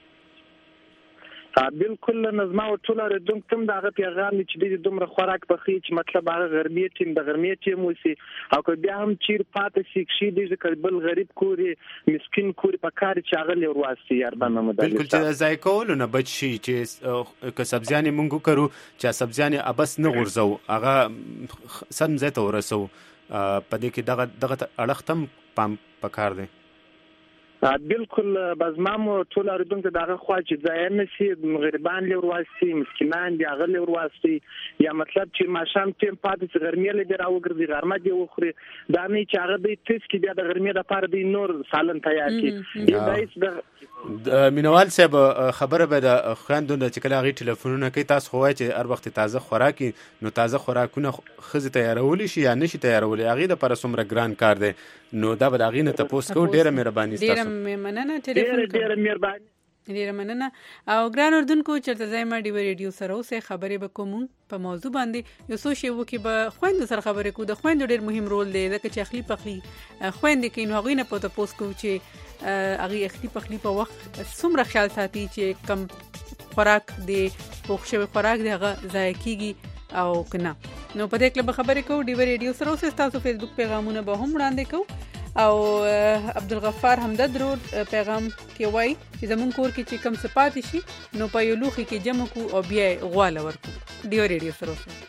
بالکل نظم او ټول ردون تم دغه پیغام چې د دومره خوراک په خې چې مطلب هغه غرمې ټیم وسی او که بیا هم چیر پاتې شي د کړبل غریب کوري مسكين کوري په کار چې هغه لور واسي اربان مدالي بالکل چې ځای کول نه بچ شي چې که سبزیانې مونږ کرو چې سبزیانې ابس نه غورځو هغه سم زه ته ورسو په دې کې دغه اړختم پام پکار دی بالکل بزمام ټول اردن ته دغه خوا چې ځای نه شي غریبان لور واسي مسکینان دی هغه لور واسي یا مطلب چې ماشام ټیم پاتې غرمې له دی راوګرځي غرمه دی وخوري دا نه چې هغه د تیس کې بیا د غرمې د پاره دی نور سالن تیار کی دا هیڅ مینوال صاحب خبره به د خويندو چې کله غي ټلیفونونه کوي تاسو خوای چې هر وخت تازه خوراکي نو تازه خوراکونه خزه تیارول شي یا نشي تیارول هغه د پر سمره ګران کار دی نو دا به هغه نه تاسو کو ډیره مهرباني تاسو مننه ټلیفون ډیره مهرباني ډیره مننه او ګران اردوونکو چرته زما دی ریډیو سره اوسه خبرې به کوم په موضوع باندې یو څه شی وکي به خويندو سره خبرې کو د خويندو ډیر مهم رول دی ځکه چې اخلي پخلي خويندې کې نو غوینه پته پوس کو چې هغه اخلي پخلي په وخت څومره خیال ساتي چې کم خوراک دی پوښښوي خوراک دی هغه ضایع کیږي او کنه نو په دې کې خبرې کو دی ریډیو سره اوسه تاسو فیسبوک پیغامونه به هم وړاندې کو او عبدالغفار همدرد پیغام کې وای چې زمون کور کې چې کم سپاتې شي نو په یو لوخي کې جمع کو او بیا غواله ورکو دیو ریډیو سره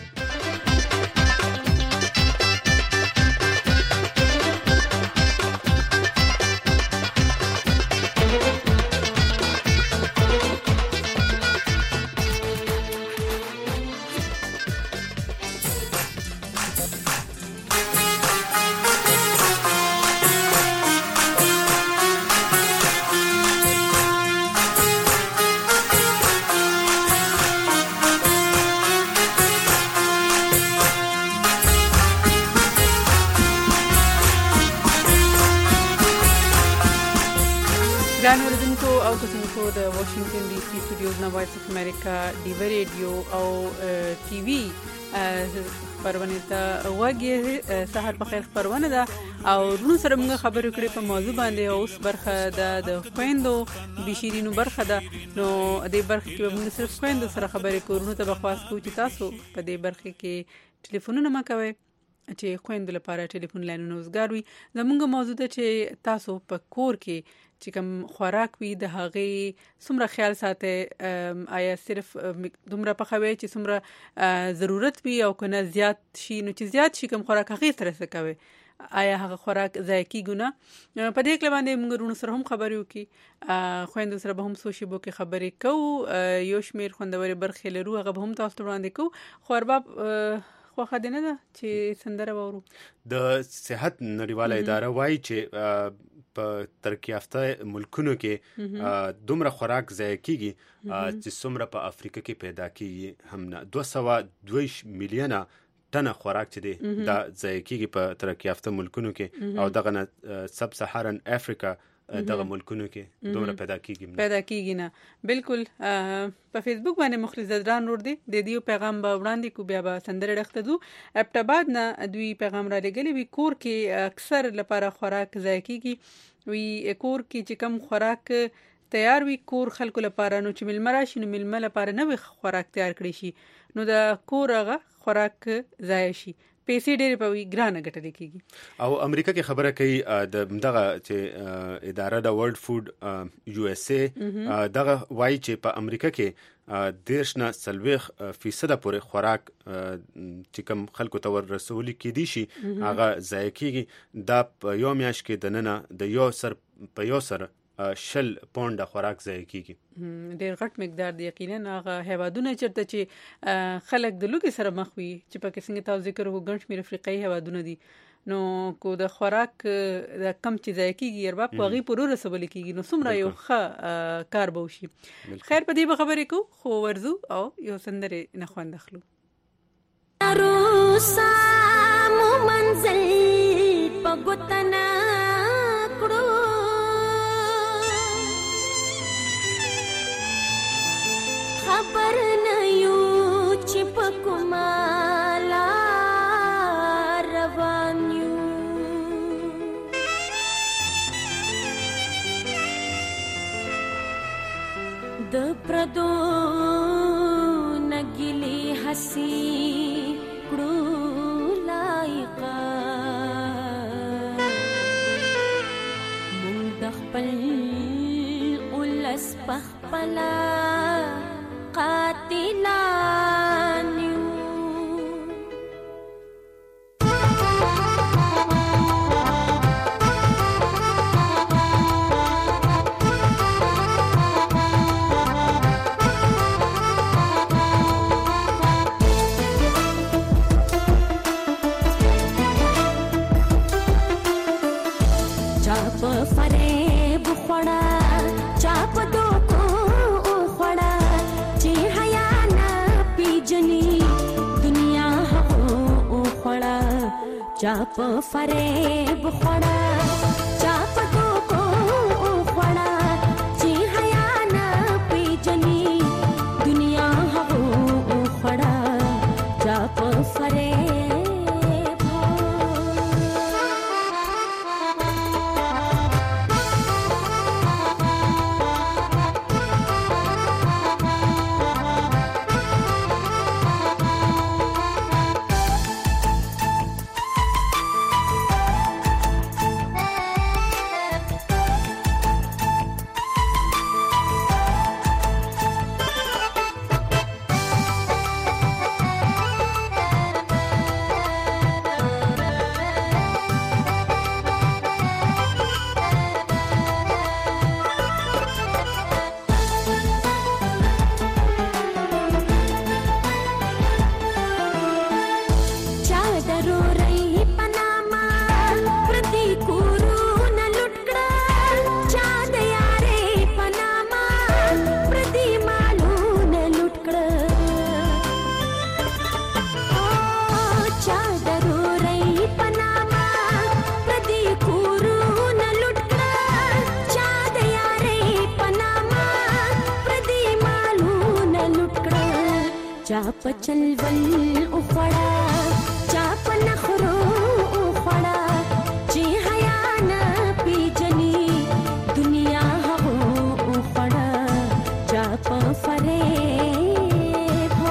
د واشنگټن ډي سي سټوډیوز نه وایس اف امریکا ډیو ریډیو او ټي وي خبرونه ته وګورئ سحر په خیر خبرونه ده او نن سره موږ خبرې کړې په موضوع باندې اوس برخه د خويندو بشیرینو برخه ده نو دې برخه کې موږ صرف خويندو سره خبرې کوو نو ته بخواست کوو چې تاسو په دې برخه کې ټلیفونونه مکوئ چې خويندو لپاره ټلیفون لاینونه وزګار وي زموږ موضوع ده چې تاسو په کور کې چې کوم خوراک وي د هغه څومره خیال ساتي آیا صرف دومره پخوي چې څومره ضرورت وي او کنه زیات شي نو چې زیات شي کوم خوراک هغه سره څه کوي آیا هغه خوراک ضایع کیږي نه په دې کې باندې موږ رونو سره هم خبرې وکي خويندو سره به هم سوشي بو کې خبرې کوو یو شمیر خوندوري برخې لرو هغه به هم تاسو وړاندې کوو خو ارباب خو خدینه ده چې سندره وورو د صحت نړیواله اداره وایي چې په ترقی یافته ملکونو کې دومره خوراک ضایع کیږي چې څومره په افریقا کې پیدا کیږي هم نه 222 میلیونه ټنه خوراک چې دی دا ضایع کیږي په ترقی یافته ملکونو کې او دغه سب سهارن افریقا دغه ملکونو کې دومره پیدا کیږي نه بالکل په فیسبوک باندې مخلص زدران ور دي د دې پیغام به وړاندې کو بیا به سندره رخته دو ابټاباد نه دوی پیغام را لګلی وی کور کې اکثر لپاره خوراک ضایع کیږي وی کور کې چې کم خوراک تیار وی کور خلکو لپاره نو چې ملمرا شي نو ملمه لپاره نه وی خوراک تیار کړی شي نو د کور هغه خوراک ضایع شي پیسې ډېرې په ګرانه ګټل کېږي. او امریکا کې خبره کوي د دغه چې اداره د ورلد فود USA دغه وایي چې په امریکا کې 30% پورې خوراک چې کوم خلکو ته ورسول کېدی شي هغه ضایع کېږي. دا په یو میاشت کې د ننه د یو سر 10 پونډه خوراک ضایع کیږي. ډېر غټ مقدار دی یقینا. هغه هیوادونه چرته چې خلک د لوګي سره مخ وي چې پکې څنګه تاسو ذکر وکړو ګڼ شمېر افریقایي هیوادونه دي نو کو د خوراک د کم چې ضایع کیږي ارباب په غي پرور رسول کیږي نو څومره یو ښه کار به وشي. خیر په دې به خبرې کو خو ورزو او یو سندره نه خوند اخلو. روسا مو منزل پګوتنا کړو خبر نه یو چې پکمالا روان یو د پردو نګلی حسی کړو لایقا مونږ د خپل ولس پخپلا قاتلان یو چاپ فریب خوڑا چاپ دوکو خوڑا چی حیا نا پیجنی دنیا ہو خوڑا چاپ فریب خوڑا چاپ دوکو خوڑا چی حیا نا پیجنی دنیا ہو خوڑا چاپ فریب چاپ چلول اخوڑا چاپ نخرو اخوڑا چی حیا نا پیجنی دنیا ہو اخوڑا چاپ فریب ہو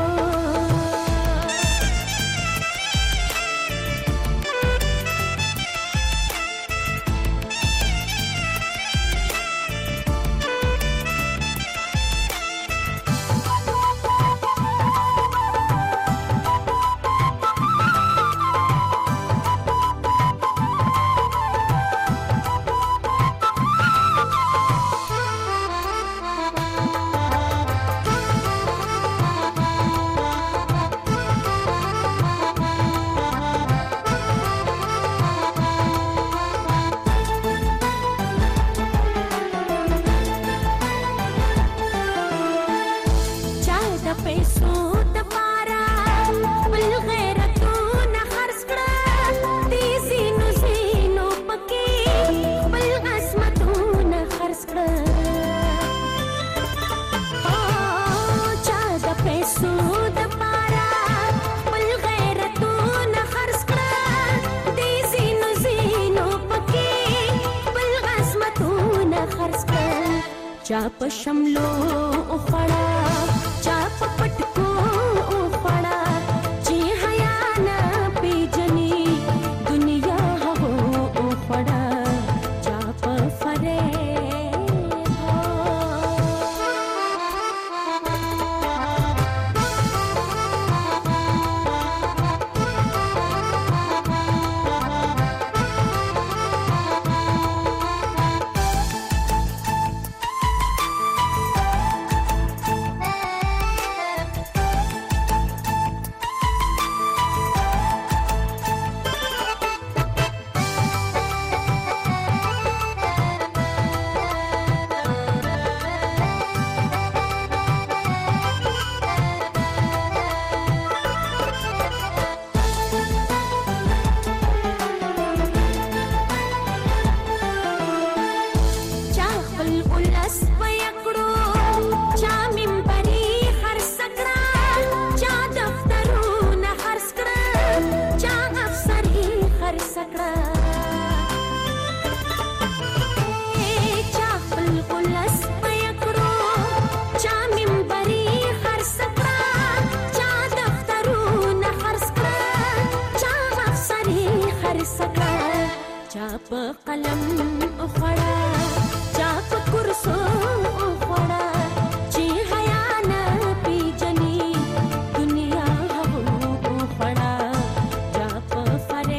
چاپ شملو اخوڑا چاپ پٹکو اخوڑا چی حیا نا پیجن ظالم خړا چا فکر سو خړا چې حیا نه پیجنې دنیا هو خړا چا په فره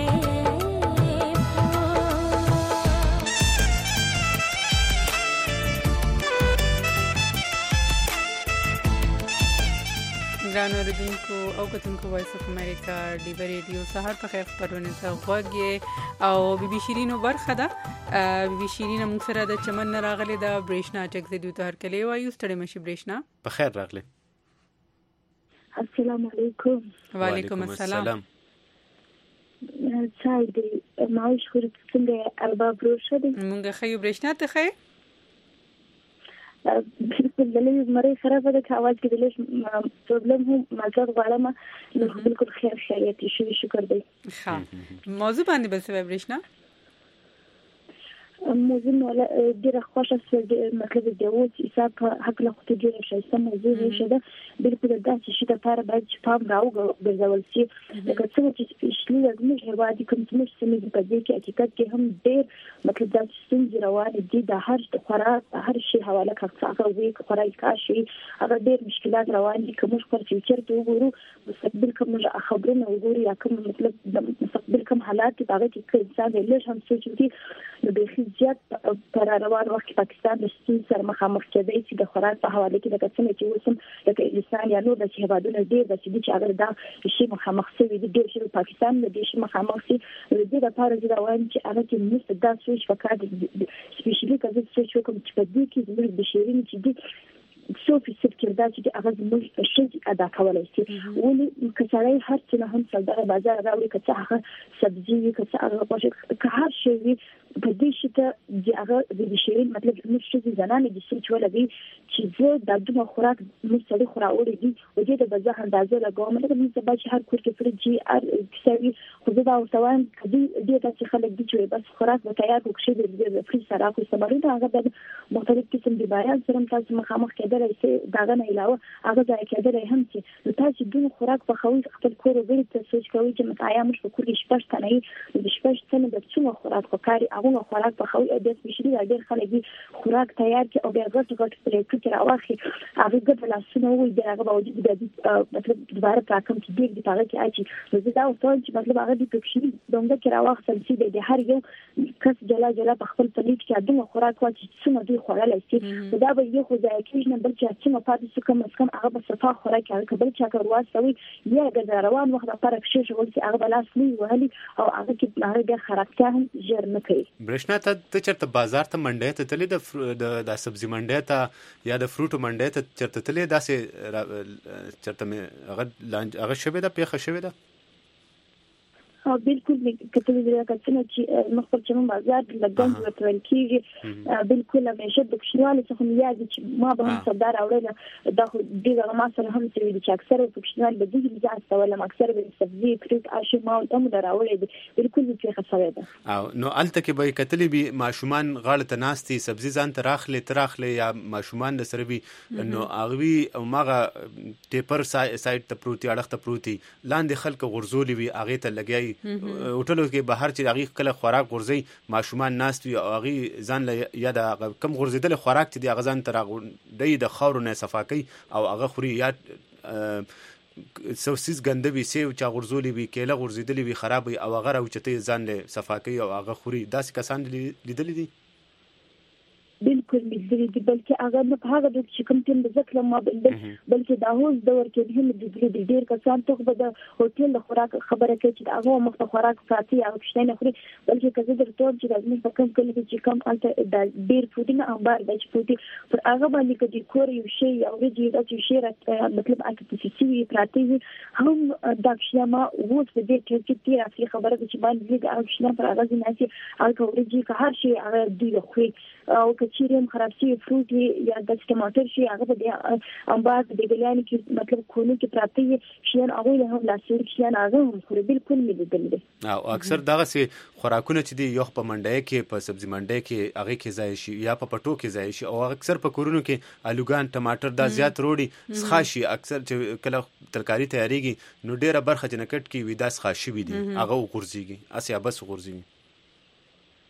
ګران اوریدونکو او کتونکو وایس اف امریکا ډیبر ریډیو سهار په خیر خبرونه ته غوږی او بي شیرینو برخه ده بي شیرین موږ سره د چمن راغلي د برېښنا ټک زیدو ته هر کلی وایو ستړي مشي برېښنا په خیر راغلی. السلام علیکم. وعلیکم السلام. چای دی ماوش خوري څنګه ارباب روشه دي موږ خیو برېښنا ته خې بالکل دلې مری خرابه ده کاواز کې دلې پرابلم هم مازاد غواړم نو بالکل خیریت شکر دی. ښه موضوع باندې بل څه برېښنا موضوع ولا ډیره خوشاله سره مطلب دی او چې حساب حق له خو ډیره شایسته موضوع شته بالکل دا چې شته لپاره باید چې پام راو ګرځول شي لکه څنګه چې سپیشلی زموږ هیواد کوم چې موږ سمې په دې کې حقیقت کې هم ډیر مطلب دا چې څنګه روان دي د هر شي حواله کړه وي خوراک کاشي هغه ډیر مشکلات روان دي کوم خپل فیوچر ته وګورو مستقبل کوم خبرونه وګورو یا کوم مطلب د مستقبل کوم حالات چې هغه کې انسان له هم سوچ دي نو به زیات پر روان وخت پاکستان د ستونزې سره مخامخ کېدای چې د خوراک په حواله کې د څه چې وسم لکه انسان یا نو د هیوادونو ډیر د چې هغه دا شي مخامخ شوی دی ډیر شي پاکستان د دې شي مخامخ شي د دې لپاره چې دا وایم چې هغه کې مست دا سوچ وکړي سپیشلی کله چې سوچ وکم چې په دې کې د بشرین چې دي صوفي کردار چې هغه زموږ شي ادا کولای شي ولې کسړی هر څه نه هم سوداګر بازار راوړي که هغه سبزی که هغه پوښښ که هر شی په دې شي ته د هغه د بشرین مطلب زموږ شي زنانه د سوچ ولې چې زه د دغه خوراک مستړي خوراوړي دي او دې د بازار اندازه لګوم نو موږ به چې هر کور کې فرجي ار کسوي خو دا اوسوان کدي دې تاسو خلک دي چې بس خوراک به تیار وکړي د فری سره خو سماري دا هغه د مختلف قسم د بیان سره تاسو مخامخ کېدل شي داغه نه علاوه هغه ځای کېدل هم چې تاسو د خوراک په خوي خپل کور وګړي ته سوچ کوي چې متعیا مش په کلی شپږ تنه د شپږ تنه د څو خوراک وکاري هغه خوراک په خوي د سپیشلی ډېر خلک خوراک تیار کې او بیا ګټ پلیټ کې راوخي هغه ګټ لاسونه وي دا هغه باندې د مطلب دوباره راکم چې ډېر د هغه کې اچي نو دا اوسه چې مطلب هغه د پکشي دغه کې راوخل چې د هر یو کس جلا په خپل پلیټ کې دغه خوراک واچي چې څنګه دوی خورلای شي دا به یو خو ځای کې نه بل چې څنګه پاتې شي کوم اسکم هغه په صفه خوراک هغه بل چې کارواسوي یا د روان وخت لپاره کې شي چې هغه بلاس نه وهلي او هغه کې هغه د خرابتیا هم ژر نه کوي. برېښنا ته چرته بازار ته منډه ته تللی د سبزی منډه ته یا د فروټو منډه ته چرته تللی داسې چرته هغه شوی ده پیښه شوی ده بالکل کته دې راکڅنه چې مخکې چې بازار لګون ورتل کیږي بالکل همیشه د کښواله څخه یاد چې ما به هم صدر اورل دا خو دې ما سره هم چې چې اکثر په کښوال به دې ځای استول اکثر به سبزی فروټ اشي ما هم دراولې بالکل دې خسوي ده او نو الته کې به کتلې به ماشومان غاړه ته ناستي سبزی ځان تراخله یا ماشومان د سره به نو اغوي او ماغه ټیپر سایت ته پروتي اړخ ته پروتي لاندې خلک غرزولې وي اغه ته لګي هوټلو کې بهر چې هغه کله خوراک غورځي ماشومان ناست وي او هغه ځان له یا د کم غورځیدل خوراک چې د غزان تر د خاورو نه صفاکي او هغه خوري یا سوسیس ګندوي سیو چا غورځولي وي کېله غورځیدلې وي خرابې او هغه راوچته ځان له صفاکي او هغه خوري داسې کسان لیدل دي بالکل مزدري دي بلکې هغه نه هغه د کوم تیم د ذکر ما بلکې دا هوز دور کې هم د ډېر کسان ته به د هوټل د خوراک خبره کوي چې هغه مخ خوراک ساتي او کښته نه خوري بلکې کزه درته چې لازم په کوم کله چې کوم الته د ډېر فودینه انبار د فودي پر هغه باندې کې کور یو شی او دې د شی مطلب اکټیویټي پراتی هم د شیما ووت د دې چې اصلي خبره چې باندې د اکشن پر هغه نه چې هغه ورجی که هر شی هغه دی خوري او کچيرم خراب شي فروټ یا د ټماټر شي هغه د انبار د ګلاني کې مطلب کونه کې پراتی شي هغه له هم لاسور شي هغه هم خوري بالکل مې دي او اکثر دغه سي خوراکونه چې دی یو په منډه کې په سبزی منډه کې هغه کې ځای شي یا په پټو کې ځای شي او اکثر په کورونو کې الوګان ټماټر دا زیات روړي ښاشي اکثر چې کله ترکاری تیاریږي نو ډیره برخه جنکټ کې وې دا ښاشي وي دي هغه غورځيږي اسیا بس غورځيږي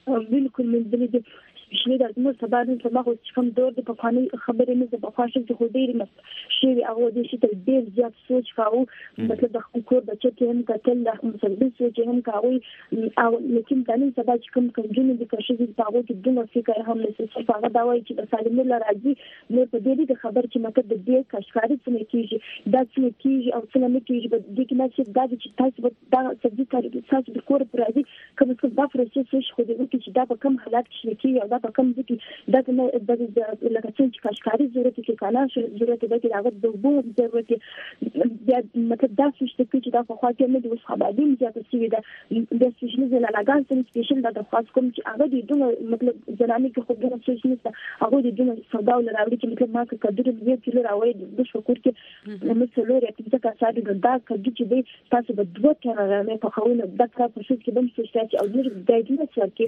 بالکل من دې شي د موږ سبا نن په مخ چې کوم دور د پخوانی خبرې نه د پخوانی چې خو ډېر مست شي هغه د شي تر ډېر زیات سوچ کاوه مطلب د کور بچو کې هم کتل د مسلمان سوچ هم کاوه او لیکن د نن سبا چې کوم کنجونه د کښې د تاغو د دنیا فکر هم نشي هغه دا وایي چې د سالم الله راځي نو په دې د خبر چې مطلب د دې کشکاري څه کیږي دا څه کیږي او څه نه کیږي د دې کې نه چې دا چې تاسو دا سبزي کاری تاسو د کور پر راځي کوم څه دا پروسس خو دې وکړي چې دا په کوم حالات کې کیږي او دا په کوم ځکه دا نه د لکه څنګه کشکاري ضرورت کې کاله ضرورت دی چې هغه د وبو ضرورت دی مطلب دا څه چې دا په خوا کې نه د وسخابادي زیات شي دا د سپیشل د لاګان سپیشل د خاص کوم چې هغه د دوه مطلب زنانه کې خو د سپیشل نشته هغه د دوه سودا ول راوړي چې مطلب ما کې کډر دې کیلو راوړي د شکر کې نو څلور اته کا ساده دا کډی چې دی تاسو به دوه تر نه په خوونه د تر په څه کې بم څه چې او د دې نه څه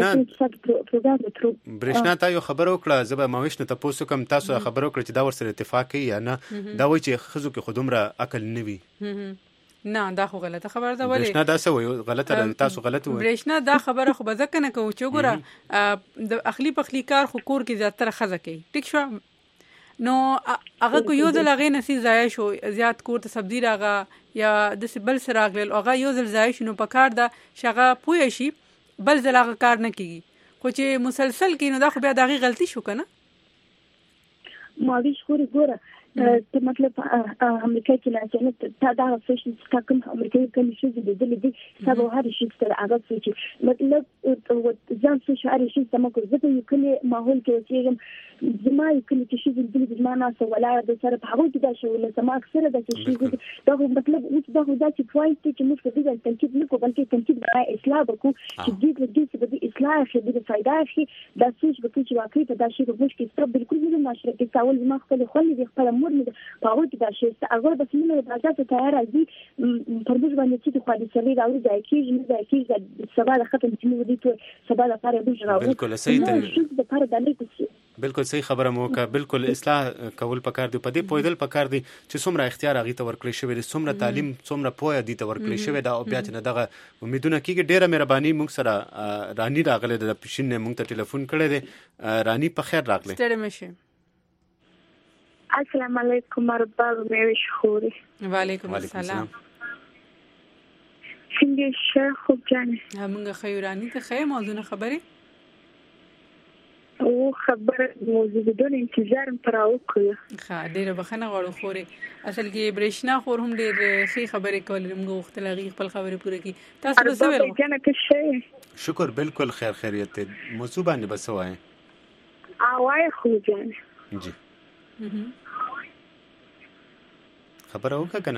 کې برېښنا ته یو خبر وکړه زه به ماوښ نه تاسو کوم تاسو خبر وکړه چې دا ورسره اتفاق کوي یا نه دا وایي چې خزو کې خودمره عقل نه وي نه دا خو غلطه خبره ده ولی برېښنا دا څه وایي غلطه تاسو غلط وایي برېښنا دا خبره خو بځکه نه کوي چې ګوره د اخلي پخلي کار خو کور کې زیاتره خزه کوي ټیک شو نو هغه کو یو ځل هغه نسی ضایع شو زیات کور ته سبزی راغه یا د بل سره راغل هغه یو ځل ضایع شنو په کار دا شغه پوي شي بل ځل هغه کار نه کیږي خو چې مسلسل کینو دا خو بیا دغه غلطي شو کنه ما وی شکر ګوره ته مطلب امریکا کې نه چې تا دا فیشن سکم امریکا کې نشي د دې دې سبا هر شي ستر هغه چې مطلب ځان څه شعر شي سم کو زه یو کلی ماحول کې چې زما یو کلی چې شي د دې معنا سو ولا د سره په هغه کې دا شو له سما اکثره د شي دا مطلب دا چې فوایي چې موږ په دې تنقید نه کوو بلکې تنقید به اصلاح وکړو چې دې د اصلاح شي د فائدہ شي دا څه چې واقعي په دا شي د موږ کې ستر بالکل نه معاشره کې تاول ما خپل خپل خپل مور مې په هغه کې دا شي هغه بس موږ د ازاده تیار راځي پر موږ باندې چې خو د سړي راوړي دا کېږي نه دا کېږي سبا د ختم چې موږ دي ته سبا د پاره به راوړو بالکل صحیح ته بالکل صحیح خبره مو کا بالکل اصلاح کول پکار دی په دې پویدل پکار دی چې څومره اختیار هغه ته ورکړی شوی دی څومره تعلیم څومره پوهه دی ته ورکړی شوی دا او بیا چې دغه امیدونه کیږي ډیره مهرباني موږ سره رانی راغله د پښین موږ ته ټلیفون کړی دی رانی په خیر راغله ستړي مشه السلام علیکم مرحبا مې شخوري وعلیکم السلام څنګه شه خوب جان همغه خیرانی ته خیر موضوع خبري او خبر موضوع بدون انتظار پراو کړو ښه ډیره بخنه غواړو خوري اصل کې برېښنا خور هم ډیر ښه خبرې کول موږ وختلغي خپل خبرې پوره کی تاسو به څه ویل کنه کې شي شکر بالکل خیر خیریت موضوع باندې بس وای اوای خو جان جی خبر او کنه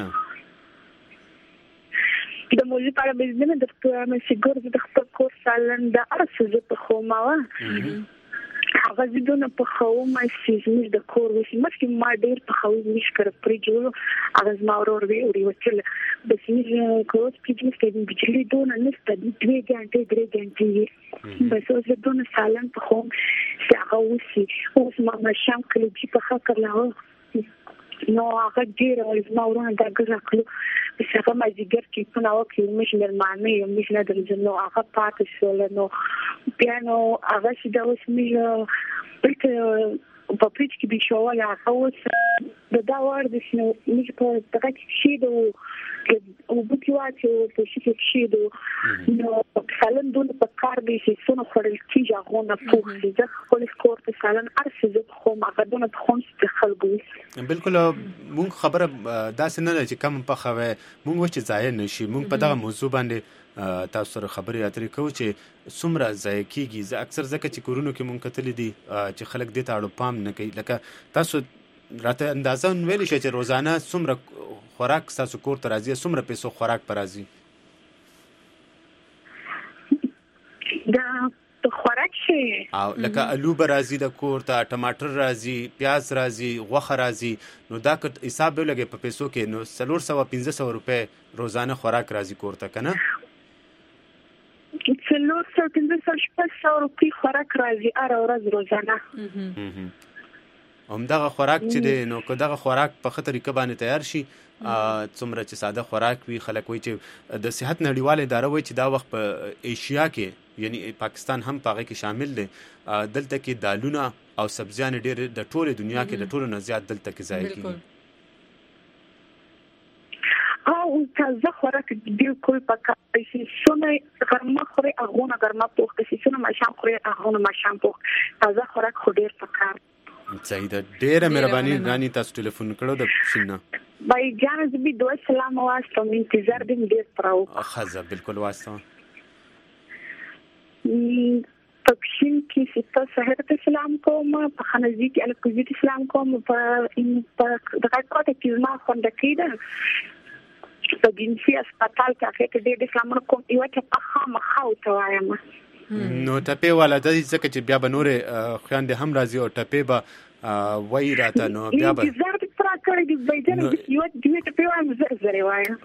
د موضوع پر بزنه د خپل سیګور د خپل کور سالن د ارسه په خوماوه هغه زدونه په خومه سیزمش د کور وسی مخکې ما ډیر په خومه مشکره پرې جوړو هغه ما ورور وی او وچل بس موږ کوڅ کې چې بجلی دونه نشته د 2 غنټې 3 غنټې بس اوس زدونه سالن په خوم هغه وسی اوس ما شام کلی په خاطر لاو نو هغه ډیر زما ورونه دا ګرځکلو چې هغه ما جګر کې په ناو کې مش مېرمانه یو مش نه درځنو هغه پاتې شول نو بیا نو هغه چې دا اوس مې په پېچ کې به شو ولا هغه اوس دا ور د شنو مش په دغه کې شي او بوتیواتو په شي کې شي نو سالن دونه په کار به شي څونه خورل کیږي هغه نه پوښتنه ده خپل کور ته سالن ارسه خو ما غدونه په خون ست خلګو بالکل مونږ خبره داسې نه چې کم په خوي مونږ چې ځای نشي مونږ په دغه موضوع باندې تاسو سره خبرې اترې کوو چې څومره ځای کیږي زه اکثر ځکه چې کورونو کې مونږ کتلې دي چې خلک دې ته اړو پام نه کوي لکه تاسو راته اندازه ویل شي چې روزانه څومره خوراک تاسو کور ته راځي څومره پیسو خوراک پر راځي دا خوراک شي او لکه الو برازي د کور ته ټماټر راځي پیاز راځي غوخه راځي نو دا که حساب ولګي په پیسو کې نو 400-500 روپے روزانه خوراک راځي کور ته کنه 400-500 روپے خوراک راځي ار ورځ روزانه همدغه خوراک چې دی نو که دغه خوراک په ښه طریقه باندې تیار شي څومره چې ساده خوراک وي خلک وایي چې د صحت نړیواله اداره وایي چې دا وخت په ایشیا کې یعنی پاکستان هم په هغه کې شامل دی دلته کې دالونه او سبزیان ډېر د ټوله دنیا کې د ټولو نه زیات دلته کې ضایع کېږي او تازه خوراک بالکل پکار شي څونه ګرمه خوري هغه ګرمه پوخ شي څونه ماشام خوري هغه ماشام پوخ تازه خوراک خو ډېر پکار صحیح ده ډېره مهرباني رانی تاسو ټلیفون کړو د شینه بای جان زبي دوه سلام واسطه انتظار دې ډېر پراو خزه بالکل واسطه تقسیم کې ستاسو سحر ته سلام کوم په خنزي کې الکوزي ته سلام کوم په دغه کوټه کې ما خوند کېده په جنسي هسپتال کې هغه کې ډېر اسلام کوم یو چې په خامخا وتایم نو ټپې والا د ځکه چې بیا به نورې خویندې هم راځي او ټپې به وایي راته نو بیا به انتظار دې پرا کړی دی بایجان یو ټپې وایم زر وایم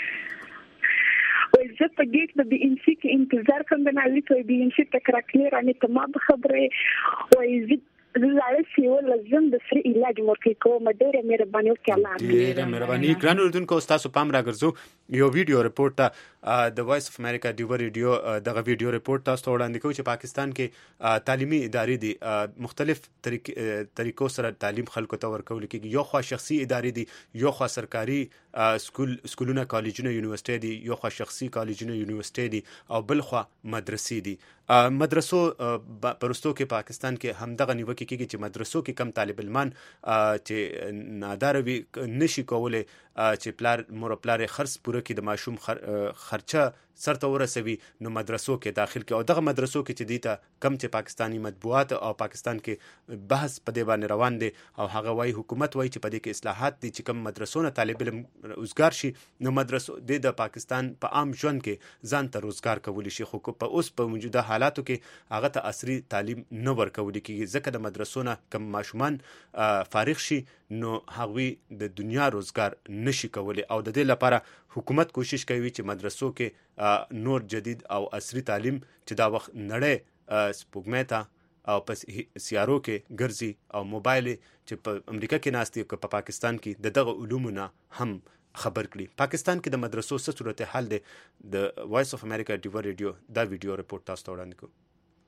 وای زه په دې کې د ان سي کې انتظار کوم د نالي ته د ان سي تکراکلیر اني تمام خبره وای زه چې ولزم د سری علاج مرکې کوم ډېر مهرباني وکړه الله ډېر مهرباني ګران اوردونکو تاسو پام راګرځو یو ویډیو رپورټ ته د وایس اف امریکا ډیور ریډیو دغه ویډیو رپورټ تاسو وړاندې کوي چې پاکستان کې تعلیمي ادارې دي مختلف طریقو سره تعلیم خلکو ته ورکول کېږي یو خوا شخصي ادارې دي یو خوا سرکاري سکولونه کالجونه یونیورسيټي دي یو خوا شخصي کالجونه یونیورسيټي دي او بل خوا مدرسې دي مدرسو پرستو کې پاکستان کې همدغه نیوکه کېږي چې مدرسو کې کم طالب علمان چې نادار وي نشي کولای چې پلار مور پلار خرڅ پوره کې د ماشوم خرچه سرته ورسوي نو مدرسو کې داخل کې او دغه مدرسو کې چې دیته کم چې پاکستانی مطبوعات او پاکستان کې بحث په دې باندې روان دي او هغه وايي حکومت وايي چې په دې کې اصلاحات دي چې کم مدرسو نه طالب علم روزګار شي نو مدرسو د پاکستان په عام ژوند کې ځان ته روزګار کولی شي خو په اوس په موجوده حالاتو کې هغه ته عصري تعلیم نه ورکول کېږي ځکه د مدرسو نه کم ماشومان فارغ شي نو هغوی د دنیا روزګار نشي کولی او د دې لپاره حکومت کوشش کوي چې مدرسو کې نور جدید او عصري تعلیم چې دا وخت نړۍ سپوږمۍ ته او په سیارو کې ګرځي او موبایل چې په امریکا کې ناست دي په پاکستان کې دغه علومو نه هم خبر کړي پاکستان کې د مدرسو څه صورتحال دی د وایس اف امریکا ډیور ریډیو دا ویډیو رپورټ تاسو ته وړاندې کوو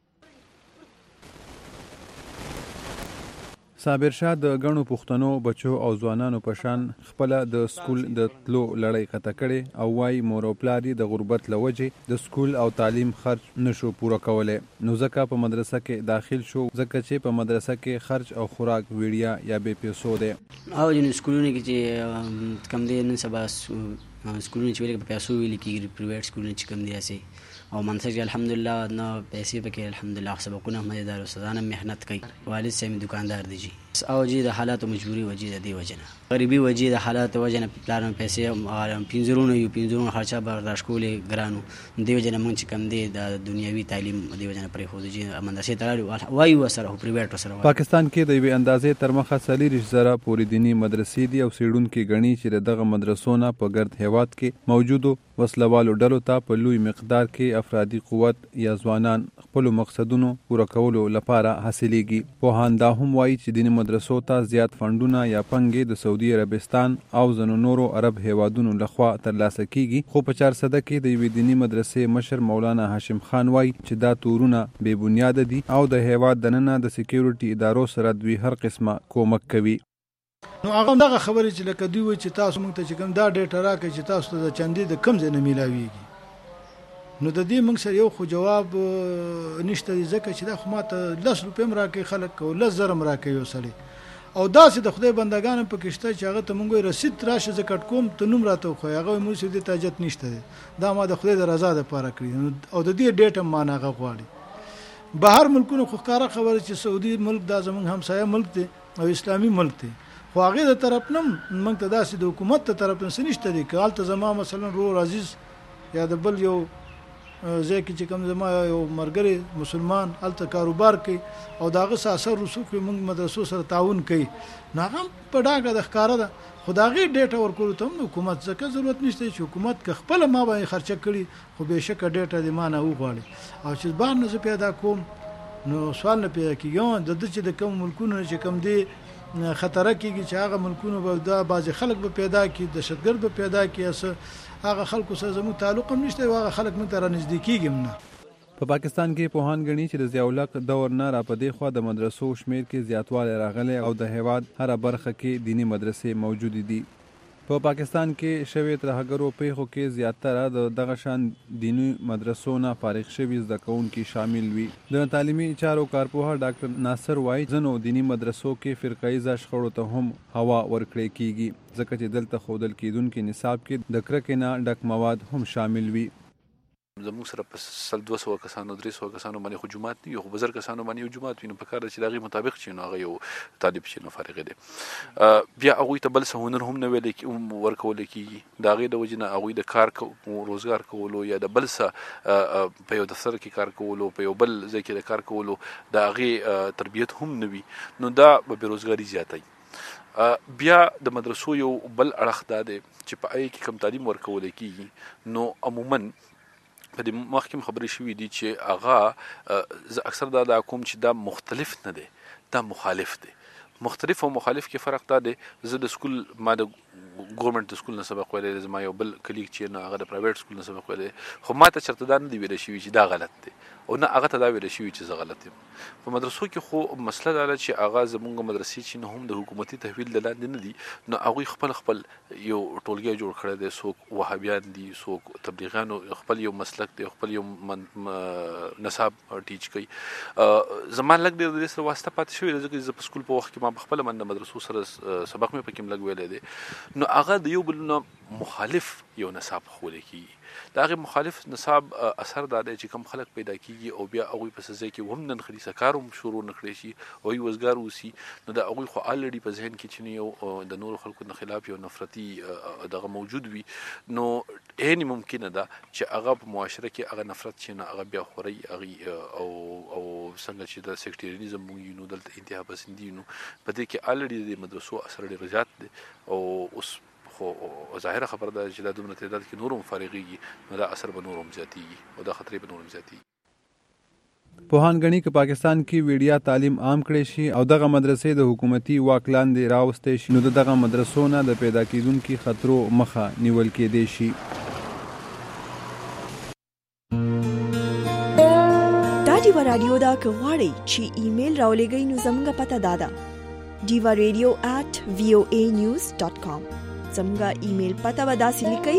صابر شاه د غنو پښتنو بچو او ځوانانو په شان خپل د سکول د تلو لړۍ قطع کړي او وايي مور او پلار د غربت لوجه د سکول او تعلیم خرج نشو پوره کولای نو ځکه په مدرسه کې داخل شو ځکه چې په مدرسه کې خرج او خوراک ویډیا یا به پیسو ده او جن سکولونه کې چې کم دي نن سبا سکولونه چې ویل په پیسو ویل کې پرایویټ سکولونه چې کم دي اسي او منځ الحمدلله نو پیسې پکې الحمدلله سبقونه مزیدار استادانه مهنت کوي والد سمي دکاندار دي جی او جی د حالات مجبوری وجې د دی وجنه غریبي وجې د حالات وجنه پلان پیسې پینځرونه یو پینځرونه خرچه برداشت کولې ګرانو دی وجنه مونږ چې کم دی د دنیوي تعلیم دی وجنه پرې خو دي مدرسې ته وایي وسره پرایویټ وسره پاکستان کې د یوې اندازې تر مخه 40,000 پوری دینی مدرسې دي او سیډونکو غني چې دغه مدرسو نه په ګرد هیواد کې موجودو وسلوالو ډلو ته په لوی مقدار کې افرادي قوت یا ځوانان خپل مقصدونو پوره کولو لپاره حاصلېږي پوهان دا هم وایي چې دینی مدرسو ته زیات فندونه یا پنګې د سعودي عربستان او ځینو نورو عرب هیوادونو لخوا ترلاسه کیږي خو په 400 کې د یوې دینی مدرسې مشر مولانا هاشم خان وایي چې دا تورونه بې بنیاد دي او د هیواد دننه د سکیورټي ادارو سره دوی هر قسمه کومک کوي نو هغه دغه خبرې چې لکه دوی چې تاسو موږ ته چې کوم دا ډیټا راکړي چې تاسو ته د چندې د کم ځای نه میلاویږي نو د دې موږ سره یو خو جواب نشته ځکه چې دا خو ماته 10 روپۍ راکړي خلک او 10,000 راکړي یو سړی او داسې د خدای بندگان په کېشته چې هغه ته موږ رسید راشه زکات کوم ته نوم راته خو هغه موږ دې تاجت نشته دا ما د خدای د رضا لپاره کړی او د دې ډیټا معنا هغه غواړي بهر ملکونو خو ښکارا خبره چې سعودي ملک دا زموږ همسایه ملک دی او اسلامي ملک دی خو هغه د طرف نم موږ ته داسې د حکومت ته طرف نشته دي کال ته زما مثلا رو عزیز یا د بل یو ځکه چې کوم زما یو مرګري مسلمان الته کاروبار کوي او داغه اثر رسوخ موږ مدرسو سره تعاون کوي ناغم په ډاګه د ښکارا ده خدایي ډیټا ورکول ته حکومت څخه ضرورت نشته چې حکومت خپل ما باندې خرچه کړي خو به شک ډیټا د مانه وغواړي او چې باندې پیدا کوم نو سوال نه پیدا کیږي د چې د کوم ملکونو چې کوم دي خطر کېږي چې هغه ملکونو به دا بعض خلک به پیدا کړي دهشتګرد به پیدا کړي هغه خلکو سره زموږ تعلق هم نشته هغه خلک موږ ته رانږدې کېږي هم نه. په پاکستان کې پوهان غني چې د ضیاء الحق دور نه را پدې خو د مدرسو شمیر کې زیاتوالی راغلی او د هیواد هر برخه کې دینی مدرسې موجود دي. په پاکستان کې شوی ترهګرو پیښو کې زیاتره د دغه شان دینی مدرسو نه فارغ شوي زده کوونکي شامل وي. د تعلیمي چارو کارپوه ډاکټر ناصر وایي ځینو دینی مدرسو کې فرقایي شخړو ته هم هوا ورکړی کیږي ځکه چې دلته ښودل کیدونکي نصاب کې د کرکې نه ډک مواد هم شامل وي. زموږ سره په 200 کسانو 300 کسانو باندې خو جماعت نه یو خو بزر کسانو باندې یو جماعت وینو په کار چې دغه مطابق چې نو هغه یو طالب چې نو فارغ دي بیا هغه ته بل څه هنر هم نه ویل کې ورکول کیږي دغه د وجنه هغه د کار روزګار کولو یا د بل څه په یو دفتر کې کار کولو په یو بل ځای کې کار کولو دغه تربیت هم نه وي نو دا به بیروزګاری زیاتای. بیا د مدرسو یو بل اړخ ده چې په اې کې کم تعلیم ورکول کیږي نو عموما په دې مخکې خبرې شوې دي چې هغه اکثر دا کوم چې دا مختلف نه دی دا مخالف دی. مختلف او مخالف کې فرق دا دی زه د سکول ما د ګورنمنت سکول نه سبق ویلی زما یو بل کلیګ چې نه هغه د پرایویټ سکول نه سبق ویلی خو ما ته چېرته دا نه دی ویلی شوي چې دا غلط دی او نه هغه ته دا ویلی شوي چې زه غلط یم. په مدرسو کې خو مسله دا ده چې هغه زمونږ مدرسې چې نه هم د حکومتي تحویل د لاندې نه دي نو هغوی خپل یو ټولګی جوړ کړی دی څوک وهابیان دي څوک تبلیغیانو خپل یو مسلک دی خپل یو نصاب ټیچ کوي. زما لږ ډېر د دې سره واسطه پاتې شوې ده ځکه چې زه په سکول په وخت کې ما په خپله د مدرسو سره سبق مې پکې لږ ویلی دی نو هغه د یو بل نه مخالف یو نصاب ښوولی کېږي. د هغې مخالف نصاب اثر دا دی چې کم خلک پیدا کېږي او بیا هغوی په ځای کې هم نن خلیصه کار هم شروع نه کړی شي او یې وزګار اوسي نو د هغوی خو الریډي په ذهن کې چې یو د نورو خلکو نه خلاف یو نفرتي دغه موجود وي نو عین ممکنه ده چې هغه په معاشره کې هغه نفرت چې نه هغه بیا خوري هغې او څنګه چې د سیکټریانیزم موږ یو نو دلته انتها پسندي نو په دې کې الریډي د مدرسو اثر ډېر زیات دی او اوس خو ظاهره خبره ده چې دا دومره تعداد کې نور هم فارغېږي نو دا اثر به نور هم زیاتېږي او دا خطرې به نور هم زیاتېږي. پوهان غني که پاکستان کې ویډیا تعلیم عام کړی شي او دغه مدرسې د حکومتي واک لاندې راوستی شي نو دغه مدرسو نه د پیدا کېدونکي خطرو مخه نیول کېدی شي. دا ډیوا رادیو دا که غواړئ چې ایمیل راولېږئ نو زموږ پته دا ده divaradio@voanews.com زموږ ایمیل پته به داسې لیکئ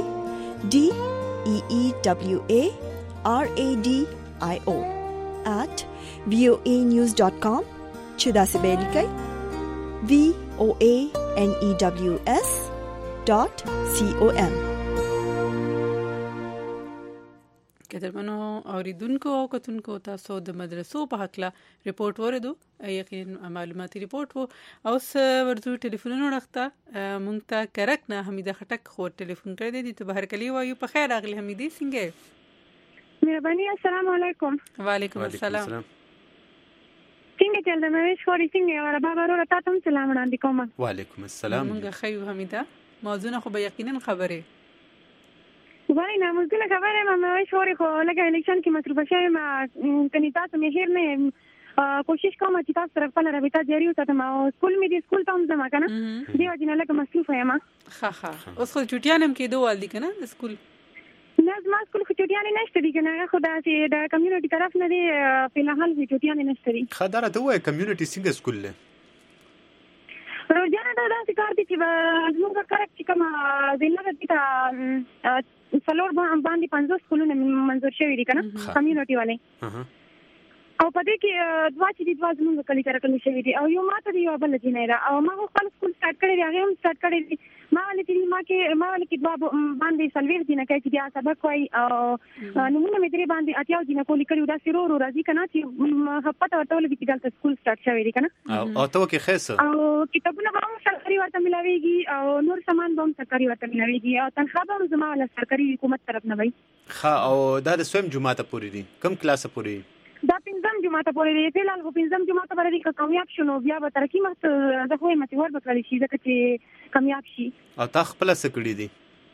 DEEWARADIO@voanews.com چې داسې به لیکئ VOANEWS.com. قدرمنو اوریدونکو او کتونکو تاسو د مدرسو په حق لا ریپورت وردو یقینا معلوماتي ریپورت وو او ورته ټلیفونونو راخته مونږ ته کرک نه حمیده خټک خو ټلیفون کړی دی ته بهر کلی وایو په خیر اغلی حمیدي څنګه مهرباني السلام علیکم. وعلیکم السلام. څنګه چل دا مې شوري څنګه ولا بابا ورو تاسو سلام وړاندې کوم. وعلیکم السلام. مونږ خیو حمیده موضوع خو به یقینا خبره وای نه مزګله خبره مې شوري خو لکه الیکشن کې مصروف شوم کني تاسو مې هیر نه کوشش کوم چې تاسو سره خپل رابطه جاري وساتم او سکول مې د سکول ته ځم کنه دیو جن لکه مصروف یم. ها اوس خو چټیانم کې دوه والدي کنه سکول نه زما سکول خو چټیانې نشته دي کنه خدا چې د کمیونټي طرف نه دی په لحال کې چټیانې نشته دي. خداره دوه کمیونټي څنګه سکول له روزانه دا داسې کار دي چې زموږ کرک چې کومه ضلع دي ته څلور باندې 50 سکولونه منظور شوي دي کنه کمیونټي والے او په دې کې دوا چې دوا زموږ کلی سره کلی شوي دي او یو ماته دی یو بل دی نه او ما خپل سکول سٹارټ کړی دی هغه هم سٹارټ کړی دی ما ولې دوا باندې سلویر دي نه کوي چې دا سبق وای او نمونه مې درې باندې اتیاو دي نه کولی کړی دا سرور راځي کنه چې پته ورته ولې چې دلته سکول سٹارټ شوی دی کنه او ته کې خاصه او کتابونه هم سرکاري ورته ملاويږي او نور سامان هم سرکاري ورته ملاويږي او تنخواه هم زما له سرکاري حکومت طرف نه وي. ها او دا د سوم جمعه پورې دي کم کلاس پورې دا پنځم جمعه ته پورې دی فلحال خو پنځم جمعه ته پورې که کامیاب شونه بیا به ترقی مخ زه خو یې متور به کړی شي ځکه چې کامیاب شي. او تا خپل څه کړی دي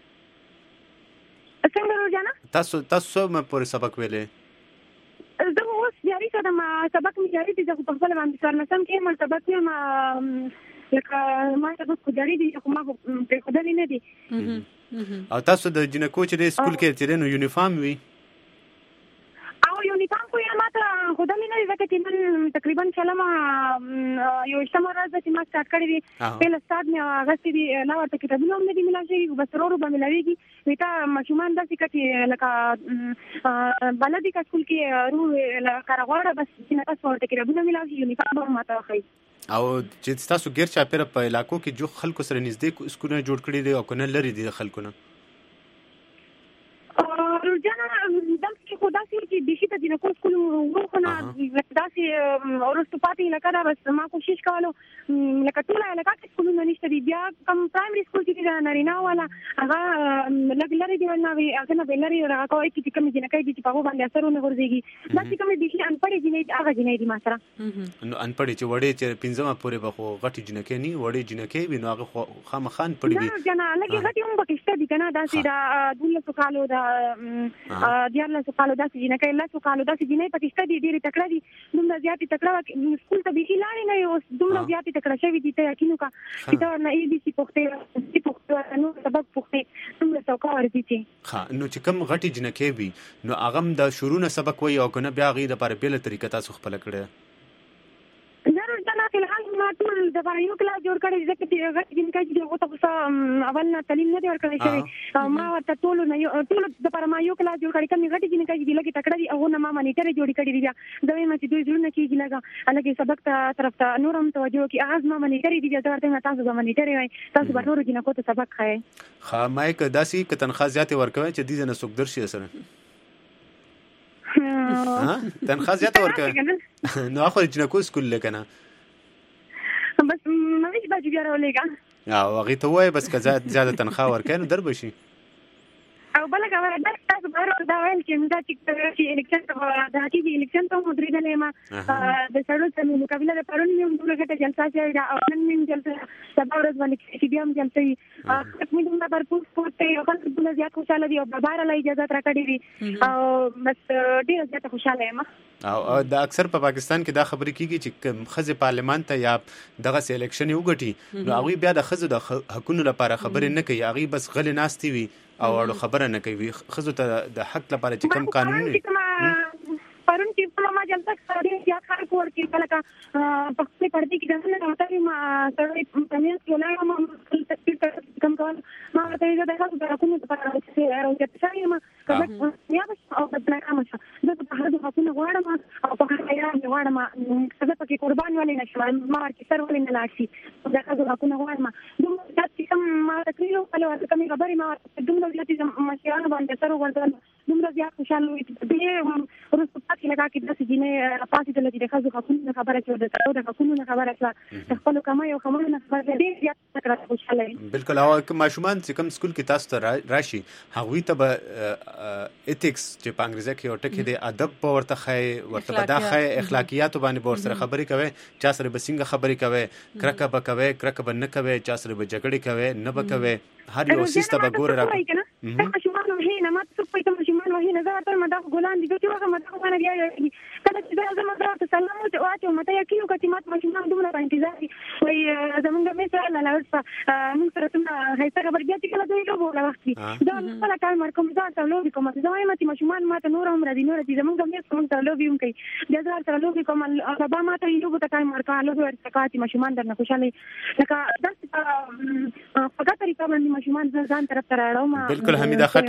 څنګه روزانه تاسو مې پورې سبق ویلې زه اوس جاری کړم سبق مې جاری دي زه په خپل باندې سر نسم کې مې سبق مې لکه ما ته په خدای دې خو ما په خدای نه دي. او تاسو د جنکو چې د سکول کې چې نو یونیفارم وي او یونیفارم خو یې ما ته خدای نه دي ځکه چې من تقریبا کلمه یو اشتمار راځي چې ما سٹارټ کړی دي په لستاد نه غسي دي نه ورته کتابونه هم نه دي ملاشي بس ورو به ملويږي وتا مشومان داسې کټي لکه بلدي کا سکول کې رو کارغوړه بس چې تاسو ورته کتابونه ملاشي یونیفارم هم ماته خي. او چې تاسو غیر چاپیره په علاقو کې جو خلکو سره نږدې سکولونه جوړ کړي دي او کنه لري دي خلکو نه روزانه داسې خو داسې چې د شي ته د سکول وروخونه داسې ورستو پاتې لکه دا بس ما کوشش کولو لکه ټول علاقه کې سکولونه نشته دي بیا کوم پرایمري سکول کې د نارینه والا هغه لږ لري دی نه وي هغه نه لري راکوي چې کوم جنکای دي چې په باندې اثرونه ورځيږي داسې کوم دي چې انپړې جنې هغه جنې دي ما سره نو انپړې چې وړې چې پنځمه پورې به خو غټي جنکې نه وړې جنکې وي نو هغه خامخان پړې دي نه جنا لګي غټي هم پکشته دي کنه داسې دا 12 کالو دا دیارله سوالو داسې جنکای له سوالو داسې جنې پکشته دي ډېری تکړه دي دومره زیاتې تکړه سکول ته به لاړې نه اوس دومره زیاتې تکړه شوی دي ته یقینو کا چې دا نه ای بي سي پوښتنه نو سبق پوښتنه دومره څوکا ورته چې نو چې کوم غټي جنکې وي نو هغه د شروع نه سبق وي او کنه بیا غي د لپاره بیل طریقه تاسو خپل کړی ضرور دا نه فلحال ما ټول د بایو کلاس جوړ کړی ځکه چې هغه جنکای چې هغه ته اول نه تعلیم نه دی ورکړی شوی ما ورته ټول د لپاره ما یو کلاس جوړ کړی کوم غټي جنکای چې لګي تکړه دي هغه نه ما مانیټر جوړ کړی دی دا ما چې دوی زړه کېږي لګا الګي سبق ته طرف ته نورم توجه کی اغاز ما مانیټر دي دا ورته تاسو د مانیټر وای تاسو به نور جنکو ته سبق خای مایک داسي ک تنخواه زیاته ورکوي چې دې نه سوق درشي سره تنخواه زیاته ورکوي نو اخو جنکو سکول لکنه بس مې باجی بیا راولېګا او هغه ته وای بس که زیاده تنخواه ورکوي نو در بشي او بل خبره ده تاسو بهر دا ویل چې دا چې الیکشن ته د حقیقي الیکشن ته مدیریدلې ما د سړو ته مقابله د پرون نیو دغه جلسه چې دا اولن من جلسه سبا ورځ باندې چې بیا هم جلسه کوم د برپور سپورت یو خلک د زیات خوشاله دي او بهر له اجازه راکړي دي او بس ډیر زیات خوشاله یم او د اکثر په پاکستان کې دا خبرې کیږي چې خزه پارلمان ته یا دغه الیکشن یو غټي نو هغه بیا د خزه د حقونو لپاره خبرې نه کوي هغه بس غل ناستي وي او خبره نه کوي خزو ته د حق لپاره چې کوم قانون پرون چې ما جلسه کړې یا خار کور کې کله کا په خپل پردي کې دنه راوتلې ما سره پمینس کې لا ما تفکر کوم کول ما ته دا خاصه د کومه په اړه چې راوځي چې ما کله یا بس او د پلان مشه دا په هر څه په غواړم او په هر ځای غواړم څه په کې قربان ولې نشم ما ورته سر ولې نه لاشي دا خاصه په غواړم دومره چې کوم ما تکلیف کله کومه خبرې ما دومره چې مشرانو باندې سره ورته دومره زیات خوشاله وي دې ورسره پاتې لګا کې د سجینې پاتې د لږه خزو خپل خبره چې د تاسو د خپل خبره چې خپل کمای او خمول خبره دې زیات تکرار خوشاله بالکل او کوم ماشومان چې کوم سکول کې تاسو ته راشي هغه ته به ایتیکس چې په انګریزي کې ورته د ادب په ورته خای ورته بداخه اخلاقیات باندې به سره خبرې کوي چا سره به څنګه خبرې کوي کرکه به کوي کرکه به نه کوي چا سره به جګړې کوي نه به کوي هر یو سیستم به ګور راځي ماشومان هینا ما څه په ماشومان هینا زه تر مدا ګولان دي چې هغه مدا باندې بیا کله چې زه مدا ته سلام او اته مته یقینو کتي مات ماشومان دومره په انتظار دي وای زمونږ مې سره لاله موږ سره څنګه هیڅ خبر بیا چې کله دوی لوبو لا وخت دا کله کار مرکم ځان ته لوبي کوم زه وایم چې ماشومان ماته نور عمر دي نور دي زمونږ مې څنګه ته لوبي هم کوي بیا زه سره لوبي کوم سبا ماته لوبو ته کار مرکا لوبي ورته کاتي ماشومان درنه خوشاله لکه داسې په طریقه باندې ماشومان ځان طرف ته راړم بالکل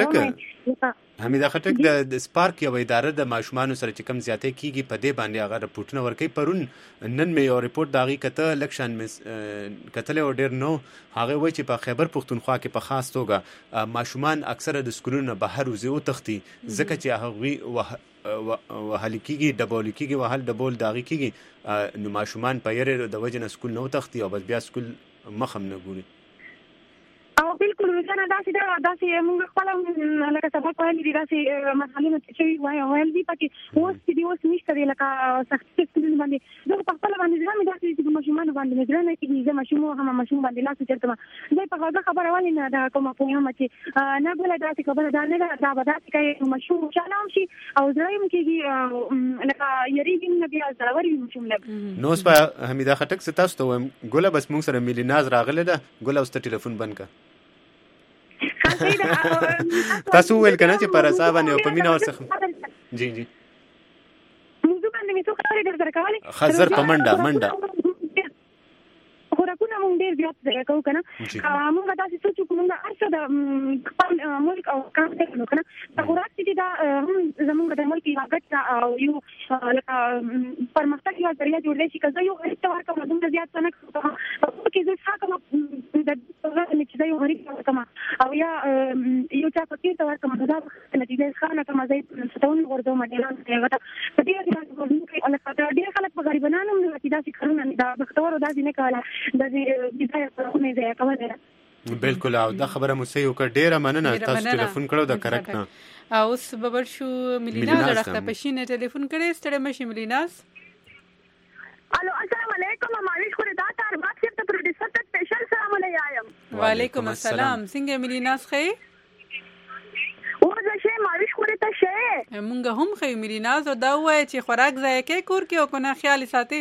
حمیده خټک د سپارک یو اداره د ماشومان سره چې کم زیاتې کیږي په دې باندې هغه رپورټونه ورکوي پرون نن مې یو ریپورت داغي کته الیکشن کتل او ډیر نو هغه وایي چې په خیبر پښتونخوا کې په خاص توګه ماشومان اکثره د سکولونو بهر وزي او تختی ځکه چې هغه وهل کیږي ډبول کیږي وهل ډبول داغي کیږي نو ماشومان په یره د وجه نه سکول نو تختی او بیا سکول مخم نه ګوري او بالکل ځنه داسې موږ خپل لکه سبق وایي دي داسې مسالې چې وایي دي پکې اوس نشته دی لکه سختي ستونزې باندې زه په خپل باندې ځم داسې چې ماشومان باندې مې ځنه کې زه ماشوم باندې لاس چرته زه په هغه خبره ولې نه دا کومه پوهه چې نه بل داسې خبره دا نه دا داسې کوي ماشوم شالام شي او زه يم کېږي لکه یریږي نه بیا زړوري ماشوم نه نو اوس په حمیده خټک ستاسو ته وایم ګوله بس موږ سره ملي ناز راغله ده ګوله اوس ته ټلیفون بند کړه تاسو ویل کنه چې پر حساب باندې په مینا ورڅخه جی موږ باندې مې څو خبرې درکولې خزر په منډه خوراکونه مونږ ډېر زیات کوو کنه مونږ داسې سوچو چې مونږ هرڅه د خپل ملک او کار کوو کنه دا خوراک چې دا زمونږ د ملک یو ګټه او یو لکه پرمختګ یو ذریعہ جوړلی شي که زه یو غریب ته ورکړم دومره زیات څه نه کوم په کې زه څه کوم د چې زه یو غریب ته ورکړم او یا یو چا فقیر ته ورکړم دا نتیجه ښه نه کوم زه ستون غورځوم ډېران هغه په دې کې لکه ډېر خلک په غریبانو هم چې داسې کارونه دا بختور داسې نه کوله بالکل او دا خبره مو صحیح وکړه ډیره مننه تاسو ټلیفون کړو د کرک نه اوس ببر شو ملینا درخته پښینه ټلیفون کړي ستړي مشي ملیناس الو السلام علیکم ماویش خو دا تار بات چې ته پروډوسر ته سپیشل سلام علیکم وعلیکم السلام څنګه ملیناس خې او زه شه ماویش خو ته شه مونږ هم خې ملیناس او دا وای چې خوراک ځای کې کور کې او کنه خیال ساتي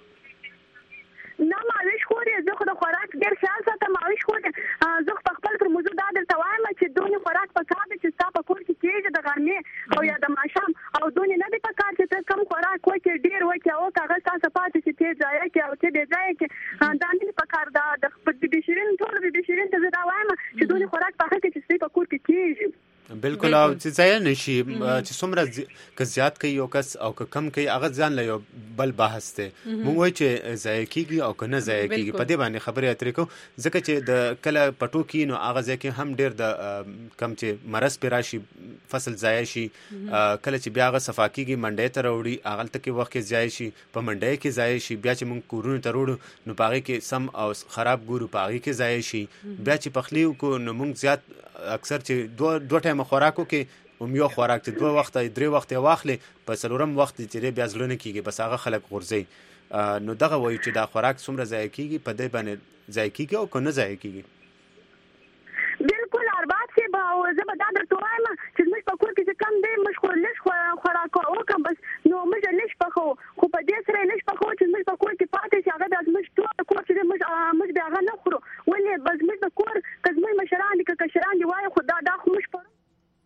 نه ماویش خوري زه خو د خوراک ډېر خیال ساتم ماویش خوري زه په خپل پر موضوع دا درته وایم چې دونې خوراک په کار دی چې ستا په کور کې کېږي د غرمې او یا د ماښام او دونې نه دی په کار چې ته کم خوراک وکړې ډېر وکړې او که هغه ستاسو پاتې چې ته ضایع کړې او ته بې ځایه کړې دا نه په کار دا د بېبي شیرین ټول بېبي شیرین ته زه دا وایم چې دونې خوراک په هغه کې چې ستا په کور کې کېږي بالکل او چې ځای نشي چې څومره که زیات کوي یو کس او که کم کوي هغه ځان له یو بل بحث دی موږ وایو چې ځای کېږي او که نه ځای کېږي په دې باندې خبرې اترې کوو ځکه چې د کله پټو کې نو هغه ځای کې هم ډېر د کم چې مرض پرې راشي فصل ضایع شي کله چې بیا هغه صفا کېږي منډۍ ته راوړي هغلته کې وخت کې ضایع شي په منډۍ کې ضایع شي بیا چې موږ کورونو ته راوړو نو په هغې کې سم او خراب ګورو په هغې کې ضایع شي بیا چې پخلی وکړو نو موږ زیات اکثر چې دوه ټایمه خوراک وکړي هم یو خوراک چې 2 وخته 3 وخته واخلې په څلورم وخت چې بیا زړه نه کېږي بس هغه خلک غورځي نو دغه وایو چې دا خوراک څومره ضایع کېږي په دې باندې ضایع کېږي او که نه ضایع کېږي بالکل ارباب چې به زه به دا درته وایم چې زموږ په کور کې چې کم دی موږ خو لږ خوراک وکړو بس نو موږ لږ پخو خو په دې سره لږ پخو چې زموږ په کور کې پاتې شي هغه د زموږ ټول کور چې موږ بیا هغه نه خورو ولې بس زموږ د کور که زموږ مشران دي که کشران دي وایي خو دا خو موږ په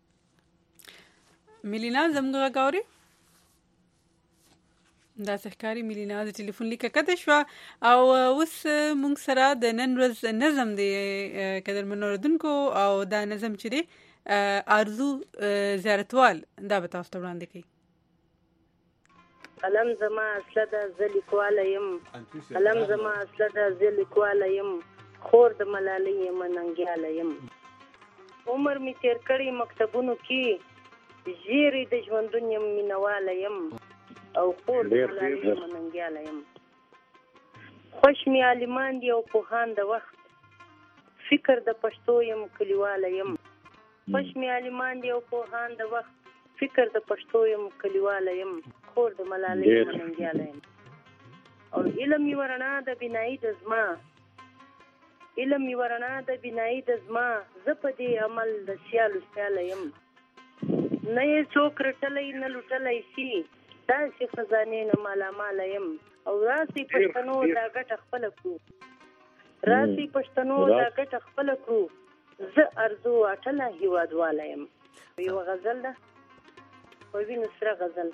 ملینا زموږ غاوري دا سحکاری ملینا د ټلیفون لیکه کته شو او اوس مونږ سره د نن ورځ نظم دی قدر منوردونکو او دا نظم چې دی ارزو زیارتوال دا به تاسو ته وړاندې کوي قلم زما اصله ده زه لیکواله یم قلم زما اصله ده زه لیکواله یم خور د ملالۍ یم ننګیاله یم عمر می تیر کړی مکتبونو کې ژیرې د ژوندون یم مینواله یم او خور د ملالۍ یم ننګیاله یم خوش می عالمان دي او پوهان د وخت فکر د پښتو یم کلیواله یم خوش می عالمان دي او پوهان د وخت فکر د پښتو یم کلیواله یم خور د ملالۍ یم ننګیاله یم او علم یې ورنا د بینایی د زما علم یې ورنا د بینایی د زما زه په دې عمل د سیالو سیاله یم نه یې څوک رټلی نه لوټلی شي داسې خزانې نه مالاماله یم او راسي پښتنو دا ګټه خپله کړو راسي پښتنو دا ګټه خپله کړو زه ارزو اټله هیوادواله یم یو غزل ده په وینو سره غزل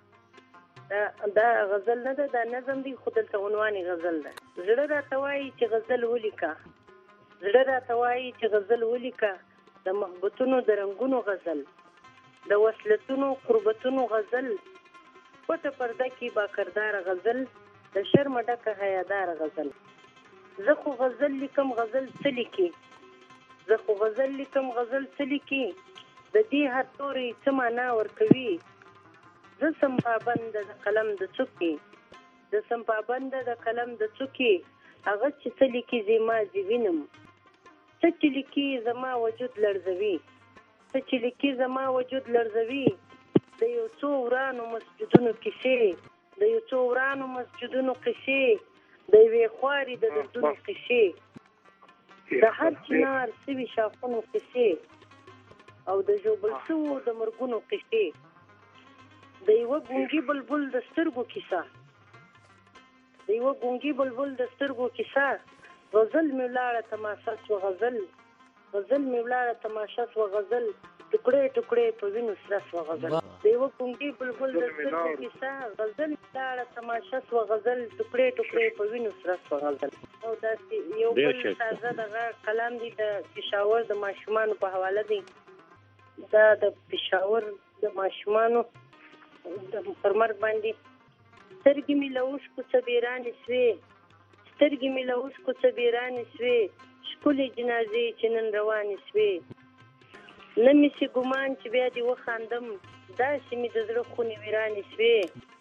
دا غزل نه ده دا نظم دی خو دلته عنوان غزل ده زړه راته وایي چې غزل ولیکه زړه راته وایي چې غزل ولیکه د محبتونو د رنګونو غزل د وصلتونو قربتونو غزل پټه پرده کې باکردار غزل د شرم ډکه حیادار غزل زه خو غزل لیکم غزل څه لیکي زه خو غزل لیکم غزل څه لیکي د دې هر توري څه معنا ورکوي زه سم پابند د قلم د څوکې زه سم پابند د قلم د څوکې هغه چې څه لیکي زما زی وینم څه چې لیکي زما وجود لړزوي، څه چې لیکي زما وجود لړزوي. د یو څو ورانو مسجدونو کیسې، د یو څو ورانو مسجدونو قصې، د یوې خوارې د دردونو قصې، د هر چنار سوي شاخونو قصې او د ژوبل شوو د مرګونو قصې، د یوه ګونګي بلبل د سترګو کیسه، د یوه ګونګي بلبل د سترګو کیسه. غزل مې ولاړه تماشه سوه غزل، غزل مې ولاړه تماشه سوه غزل، ټوکړې ټوکړې په وینو سره سوه غزل. د یوه ګونګي بلبل د سترګو کیسه، غزل مې ولاړه تماشه سوه غزل، ټوکړې ټوکړې په وینو سره سوه غزل. او داسې یو بل تازه دغه کلام دی د پېښور د ماشومانو په حواله دی. دا د پېښور د ماشومانو پر مرګ باندې. سترګې مې له اوښکو څبیرانې سوې، سترګې مې له اوښکو څبیرانې سوې، ښکلې جنازې چې نن روانې سوې. نه مې سي ګمان چې بیا دې وخاندم، داسې مې د زړه خونې ویرانې سوې.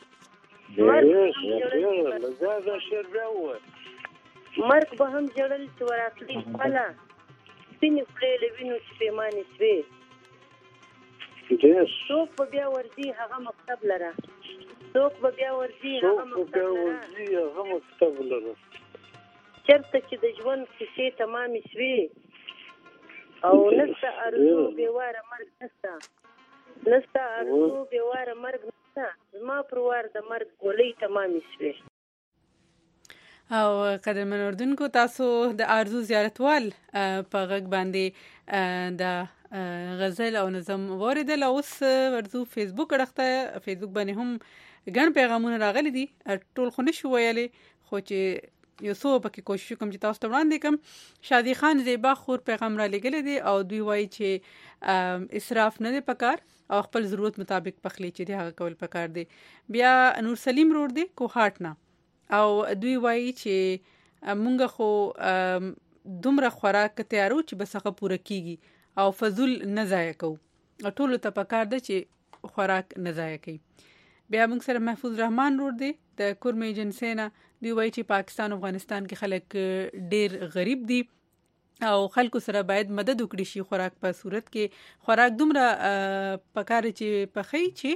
مرګ به هم ژړل چې وراتلې خپله، سپینې خولې له وینو چې پیمانې سوې. څوک به بیا ورځي هغه مکتب لره، څوک به بیا ورځي هغه مکتب لره. چېرته چې د ژوند کیسې تمامې سوې او نسته ارزو بېواره مرګ نسته، نسته ارزو بېواره مرګ نسته، زما پر وار د مرګ ګولۍ تمامې سوې. او قدرمن اردوونکو، تاسو د ارزو زیارتوال په غږ باندې د غزل او نظم واردل. اوس ورځو فیسبوک اړخته، فیسبوک باندې هم ګڼ پیغامونه راغلي دي، ټول خو نشو ویلی، خو چې یو څو پکې کوشش کوم چې تاسو ته وړاندې کړم. شادي خان زیبا خور پیغام را لېږلی دی او دوی وایي چې اسراف نه دی پکار او خپل ضرورت مطابق پخلی چې دی هغه کول پکار دی. بیا نور سلیم رور دی کوهاټ نه او دوی وایي چې مونږ خو دومره خوراک تیارو چې بس هغه پوره کیږي او فضول نه ضایع کوو، ټولو ته پکار ده چې خوراک نه ضایع کوي. بیا موږ سره محفوظ رحمان رور دی د کورمې ایجنسۍ نه، دوی وایي چې پاکستان او افغانستان کې خلک ډیر غریب دي او خلکو سره باید مدد وکړي شي. خوراک په صورت کې خوراک دومره پکار چې پخی چې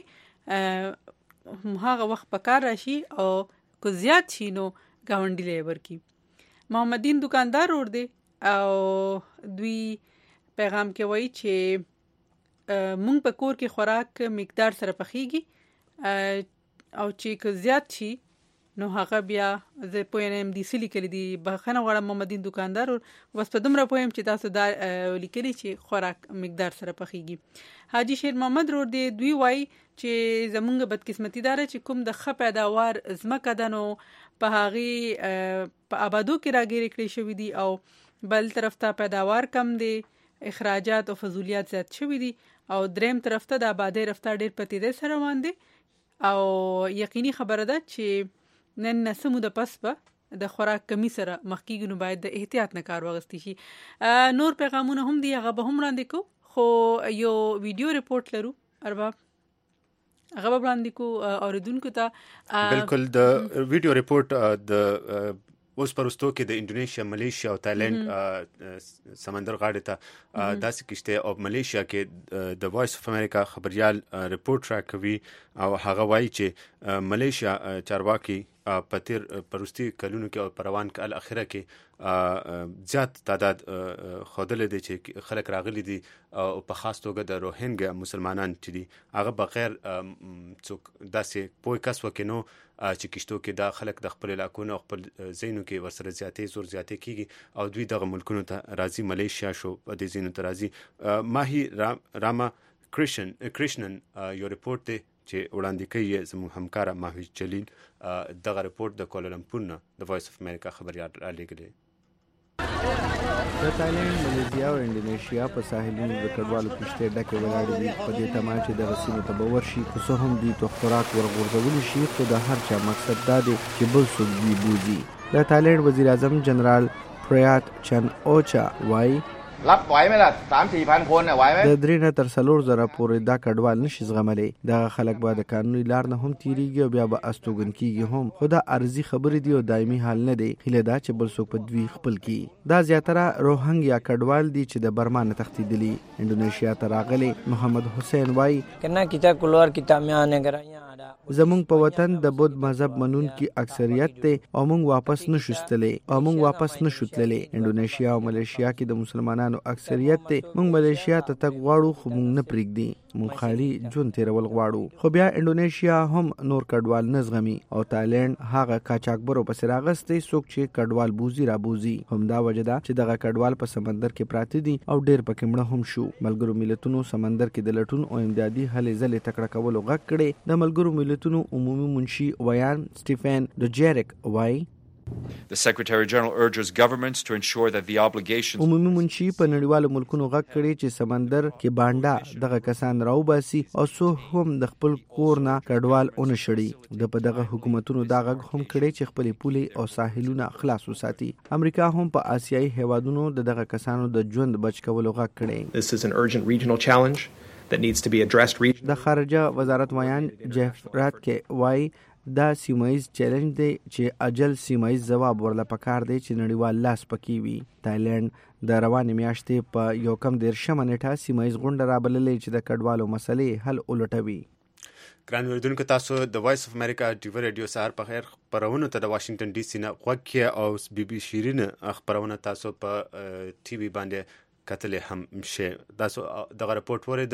هغه وخت پکار راشي او کو زیات شي نو گاونډي له ورکی. محمدین دکاندار ور دی او دوی پیغام کې وایي چې مونږ په کور کې خوراک مقدار سره پخیږي او چې که زیات شي نو هغه بیا زه پوهیم دي سلی کړی دي. بخښنه غواړم محمدین دکاندار، بس په دومره پوهیم چې تاسو دا لیکلي چې خوراک مقدار سره پخیږي. حاجی شیر محمد رور دی، دوی وایي چې زمونږ بدقسمتي داره چې کوم د ښه پیداوار ځمکه ده نو په هغې په آبادو کې راګیرې کړی شوي دي او بل طرف ته پیداوار کم دی، اخراجات او فضولیات زیات شوي دي او دریم طرف ته د آبادۍ رفتار ډېر په تیزۍ سره روان دی او یقیني خبره ده چې نن نسمو د پس به د خوراک کمی سره مخ کېږي نو باید د احتیاط نه کار واخیستی شي. نور پیغامونه هم دي، هغه به هم وړاندې کوو، خو یو ویډیو ریپورټ لرو ارباب، هغه به وړاندې کوو اوریدونکو ته. بالکل د ویډیو ریپورټ د اوس پرستو کې د انډونیشیا، ملیشیا او تایلند سمندر غاړې ته داسې کشته او ملیشیا کې د وایس اف امریکا خبريال ریپورټ راکوي او هغه وایي چې ملیشیا چارواکي په تیر پرستی کلونو کې او پروان کال اخره کې زیات تعداد خودل دي چې خلک راغلي دي او په خاص توګه د روهینګا مسلمانان چې دي هغه بغیر څوک داسې پوي کس وکینو چې کشتو کې دا خلک د خپل علاقونو خپل زینو کې ورسره زیاتې زور زیاتې کیږي او دوی دغه ملکونو ته راځي. ملیشیا شو په دې زینو ته راځي. ماهی راما کرشنن یو ریپورت دی چې وړاندې کوي زموږ همکار ماهوی جلیل. دغه ریپورت د کوالالمپور نه د وایس اف امریکا خبريال را لېږلی. د تایلند، ملیزیا او انډونیشیا په ساحلونو د کډوالو کشتۍ ډکې ولاړې دي په دې تمه چې دغه سیمو ته به ورشي، که څه هم دوی ته خوراک ورغورځولی شي، خو د هر چا مقصد دا دی چې بل څوک دوی بوځي. د تایلند وزیر اعظم جنرال پریات چن اوچا وایي รับไหวไหมล่ะ 3-4,000 คนไหวไหม د 3 نه تر 4 زره پورې دا کډوال نشي زغملی. دغه خلک به د قانوني لار نه هم تیریږي او بیا به استوګن کیږي هم. خو دا ارزي خبرې دي او دایمي حال نه دی. هیله دا چې بل څوک په دوی خپل کی. دا زیاتره روهنګیا کډوال دي چې د برما نه تښتېدلي. انډونیشیا ته راغلي. محمد حسین وایي کنا کیتا کلوار کیتا میانه ګرایاں زمونږ په وطن د بود مذهب منونکي اکثریت ته او مونږ واپس نشو ستلې او مونږ واپس نشو تللې. انډونیشیا او ملیشیا کې د مسلمانانو اکثریت ته مونږ ملیشیا ته تګ غواړو خو مونږ نه پرېږدي. مونږ خالي ژوند تیرول غواړو. خو بیا انډونیشیا هم نور کډوال نه زغمي او تایلند هغه قاچاقبرو پسې راغستی څوک چې کډوال بوزي را بوزي. همدا وجه ده چې دغه کډوال په سمندر کې پراته دي او ډېر پکې مړه هم شو. ملګرو ملتونو سمندر کې د لټون او امدادي هلې ځلې تکړه کولو غږ کړی. د ملګرو ملتونو عمومي منشي ویان سټیفن دوجریک وایي The Secretary General urges governments to ensure that the obligations عمومي منشي په نړیوالو ملکونو غږ کړی چې سمندر کې بانډا دغه کسان راوباسي او سو هم د خپل کور نه کډوال اون شړي. د په دغه حکومتونو دا غږ هم کړی چې خپل پولې او ساحلونه خلاص وساتي. امریکا هم په آسیایي هیوادونو دغه کسانو د ژوند بچ کولو غږ کړی. This is an urgent regional challenge that needs to be addressed regionally. د خارجه وزارت ویان جیف راتکه وایي دا سیمایز چیلنج دی چې اجل سیمایز جواب ورله پکار دی چې نړیوال لاس پکې وي. تایلند د روانې میاشتې په 1 نیټه سیمایز غونډه رابللې چې د کډوالو مسلې حل ولټوي. ګران اوریدونکو تاسو د وایس اف امریکا ډیو ریډیو سهار په خیر خبرونه ته د واشنگټن ډي سي نه غوږ او بي بي شیرین خبرونه تاسو په ټي وي باندې کتلې هم شي. تاسو دغه رپورت ورید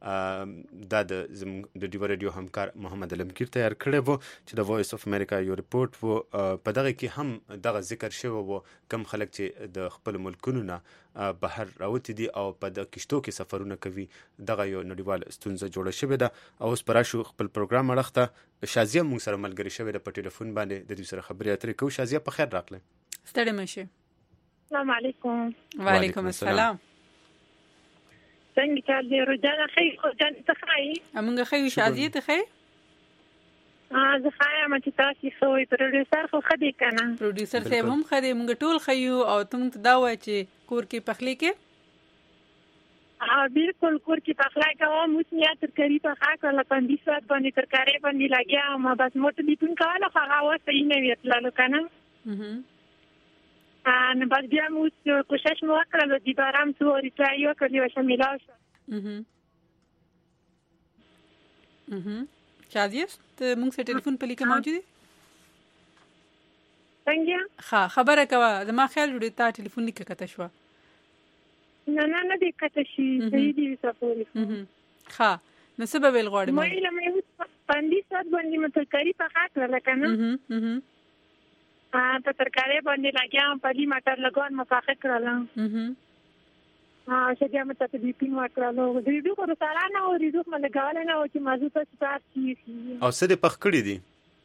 د ډیو ریډیو همکار محمد علمگیر تیار کړی وو چې د وایس اف امریکا یو رپورت وو. په دغه کې هم دغه ذکر شوی وو کم خلک چې د خپل ملکونو نه بهر راوتی دي او په د کشتو کې سفرونه کوي. دغه یو نړیوال ستونزه جوړه شوې ده. او اوس پراشو خپل پروګرام اړخته شازیه مونږ سره ملګری شوې ده په ټلیفون باندې. د دې سره خبرې اترې کوو. شازیه په خیر راغله. ستړي مشه. السلام علیکم. وعلیکم السلام. څنګه چل دی روزانه خیر خو جان ته خای امونږ خیر شازیه ته خیر زه خایم چې تاسو خوې پروډوسر خو خدي کنه پروډوسر صاحب هم خدي مونږ ټول خیو او تم ته دا وای چې کور کې پخلی کې بالکل کور کې پخلی کوم اوس نه ترکاری په خا کله پندې سات باندې ترکاری باندې لګیا ما بس موټ دې پون کاله هغه واسه یې نه ویتللو کنه نو بعد بیا موږ کوشش مو وکړل د بارام څو ریټایو کړی و شامل شو. شازیه ته موږ سره ټلیفون په لیکه موجود دي. څنګه خبره کوه زما خیال جوړی تا ټلیفون لیکه کته شو. نه دې کته شي صحیح دي سپوري. نو سبب ویل غواړم مې له پندې سات باندې متکری په خاطر لکنه په ترکارې باندې لګیام په لی مټر لګون مفاخه کړل. چې بیا مته په دې پین وکړلو د دې کو سره نه او دې کو لګول نه او چې مازه ته ستار شي او څه دې پخ کړی دي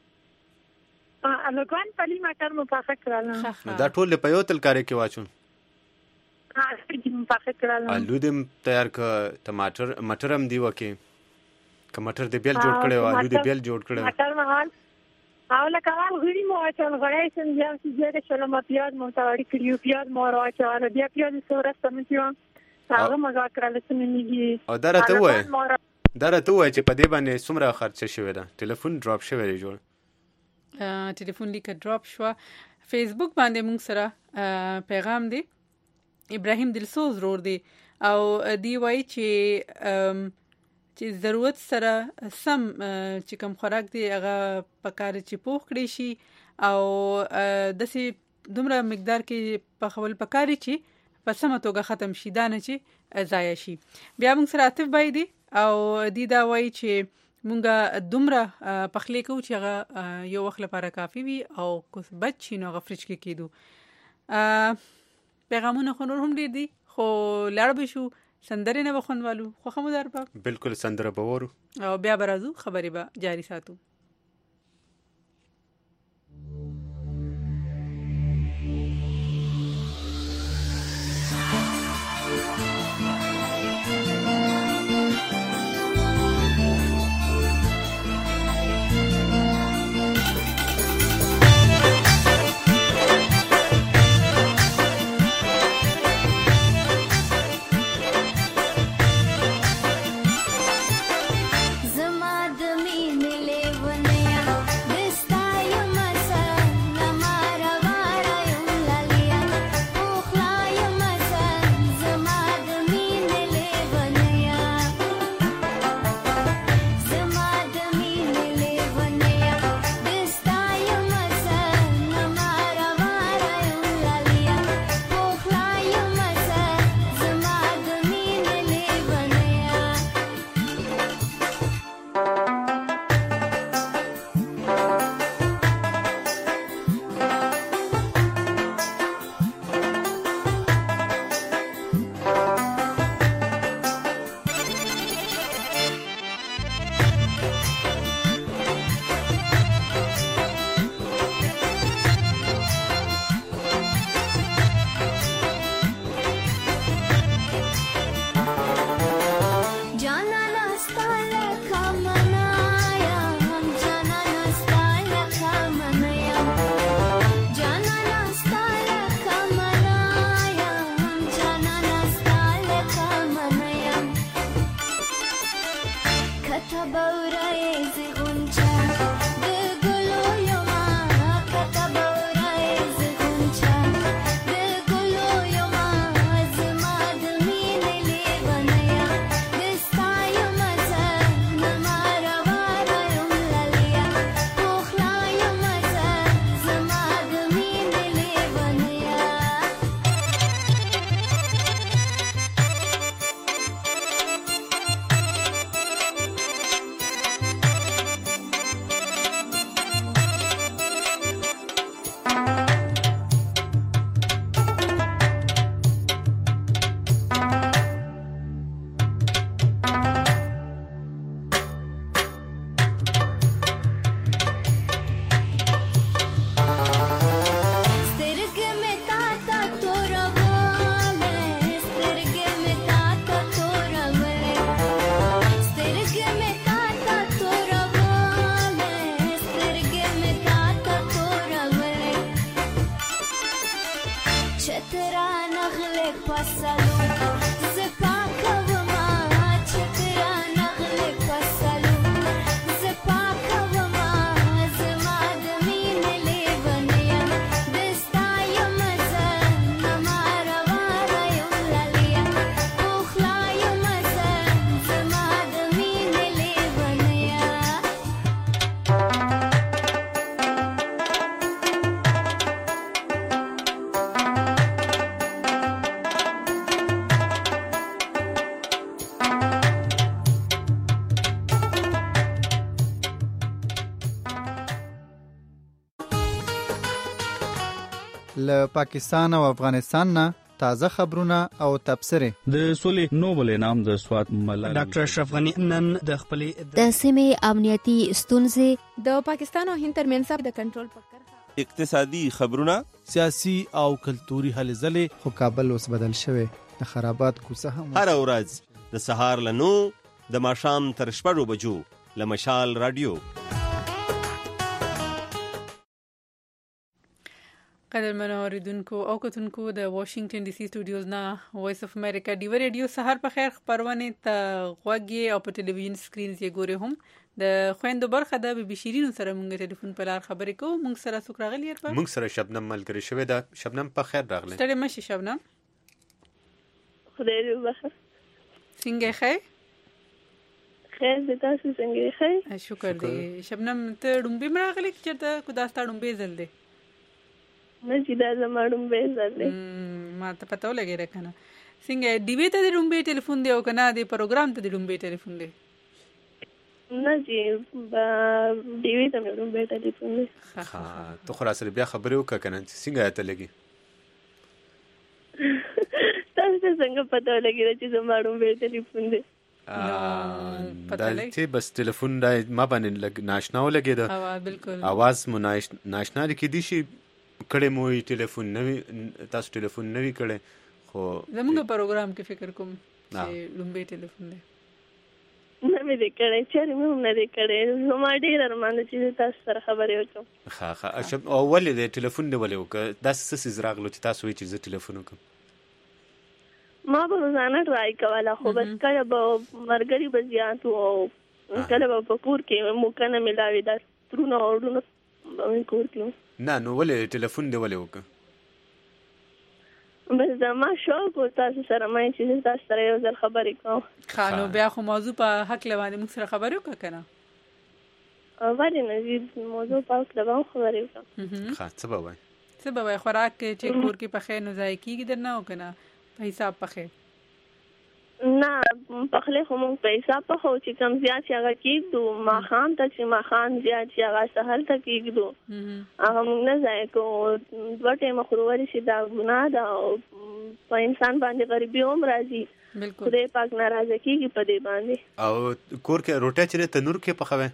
لګون په لی مټر مفاخه کړل. دا ټول په یو ترکارې کې واچو دې مفاخه کړل. الو دې تیار ک ټماټر مټر هم دی وکي ک مټر دې بیل جوړ کړو الو دې بیل جوړ کړو مټر مهال او لکه غوړي مو اچول غړای سم بیا چې شلو ما پیاز مو تاړي کړیو پیاز مو راچول بیا پیاز سره سمتیو هغه مګه کړل چې نیږي او درته وای چې په دې باندې څومره خرچه شوی ده. ټلیفون ډراپ شوی دی جوړ ټلیفون لیکه ډراپ شو. فیسبوک باندې موږ سره پیغام دی ابراهیم دلسوز رور دی او دی وای چې ضرورت سره سم چې کوم خوراک دی هغه پکاره چې پوخ کړی شي او داسې دومره مقدار کې په خپل پکاري چې په سمه توګه ختم شي دا نه چې ضایع شي. بیا موږ سره عاطف بای دی او دی دا وایي چې مونږه دومره پخلی کوو چې هغه یو وخت لپاره کافي وي او کوس بچ شي نو هغه فریج کې کېدو. پیغامونه خو نور هم ډېر دي خو لاړ به شو سندره نه بخوندوالو خو خمودار با بالکل سندره بورو او بیا برازو خبرې به جاری ساتو. له پاکستان او افغانستان نه تازه خبرونه او تبصره. د سولې نوبل انعام د سوات ملالۍ ډاکټر اشرف غنی نن د خپلې د سیمې امنیتي ستونزې د پاکستان او هند ترمنځ د کنټرول په کرښه اقتصادي خبرونه سیاسي او کلتوري هلې ځلې. خو کابل اوس بدل شوی د خرابات کوڅه هم هر ورځ د سهار له 9 د ماښام تر 6 بجو له مشال رادیو. قدرمن اوریدونکو او کتونکو د واشنگټن ډي سي سټوډیوز نه وایس اف امریکا ډیو ریډیو سهار په خیر خبرونه ته غوږی او په ټلویزیون سکرین یې ګوري هم د خويندو برخه د بي شيرین سره مونږ ټلیفون په لار خبرې کوو. مونږ سره څوک راغلی یې؟ مونږ سره شبنم ملګری شوی دا. شبنم په خیر راغلی. ستړي مشي شبنم. خدای دې وبخښي. څنګه ښه؟ خیر دې تاسو څنګه ښه؟ شکر دې. شبنم ته ډومبي مراغلی چې کو دا ستړم به زل دې. نه چې دا زماړم به زل دې. ما ته پته ولګی راکنه. څنګه ډیوی ته ډومبي ټلیفون دی او کنه د پروګرام ته ډومبي ټلیفون دی؟ نه چې ډیوی ته ډومبي ټلیفون دی. ها ته خو را سره بیا خبرې وکړه کنه څنګه ته لګي؟ تاسو څنګه پته ولګی چې زماړم به ټلیفون دی؟ دا چې بس ټلیفون دا ما باندې ناشنا ولګیده. بالکل आवाज مو ناشنا لیکي دي شي کړه مو ټلیفون نوی تاسو ټلیفون نوی کړه خو زموږ پروګرام کې فکر کوم چې لومبي ټلیفون دی. نه مې دې کړه چې مې نه دې کړه نو ما ډېر ارمان چې تاسو سره خبرې وکړم. ها اشب او ولې دې ټلیفون دی ولې وک دا څه زراغلو چې تاسو وی چې زه ټلیفون وکم. ما به روزانه ټرای کوله خو بس کله به مرګري به زیات او کله به په کور کې مو کنه ملاوي دا ترونه اورونه به کور کې. نه نو ولې ټلیفون دی ولې وک؟ بس دا ما شوق او تاسو سره مې چې تاسو سره یو ځل خبرې کوم. خانو بیا خو موضوع په حق لوانه موږ سره خبرې وکړه کنه. ولې نه دې موضوع په حق لوانه خبرې وکړه. ښه څه به وای؟ څه به وای خوراک چې کور کې په خیر نه ځای کیږي درنه او کنه په حساب په خیر؟ نه په خله خو مونږ په حساب په خو چې کم زیات هغه کېږو ما خام ته چې ما خام زیات هغه سهل ته کېږو هغه مونږ نه ځای کو دوه ټیمه خوروري شي دا ګناه ده او په انسان باندې غریبي هم راځي. خدای پاک ناراضه کېږي په دې باندې. او کور کې روټه چې تنور کې پخوي؟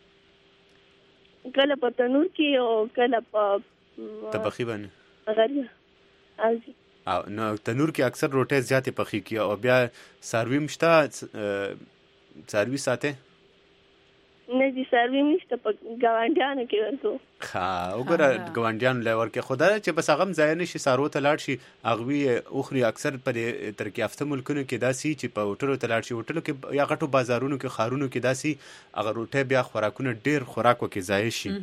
کله په تنور کې او کله په طبخي باندې غریب او نو تنور کې اکثر روټه زیاتې پخې کی او بیا ساروی مشته ساروی ساته نه دي ساروی مشته په ګاونډیانو کې ورته. ها وګوره ګاونډیانو لای ورکه خدای چې بس هغه ځای نشي سارو ته لاړ شي اغوی اخري اکثر په ترقی یافته ملکونو کې داسي چې په هوټلو ته لاړ شي هوټلو کې یا غټو بازارونو کې خارونو کې داسي هغه روټه بیا خوراکونه ډیر خوراکو کې ځای شي.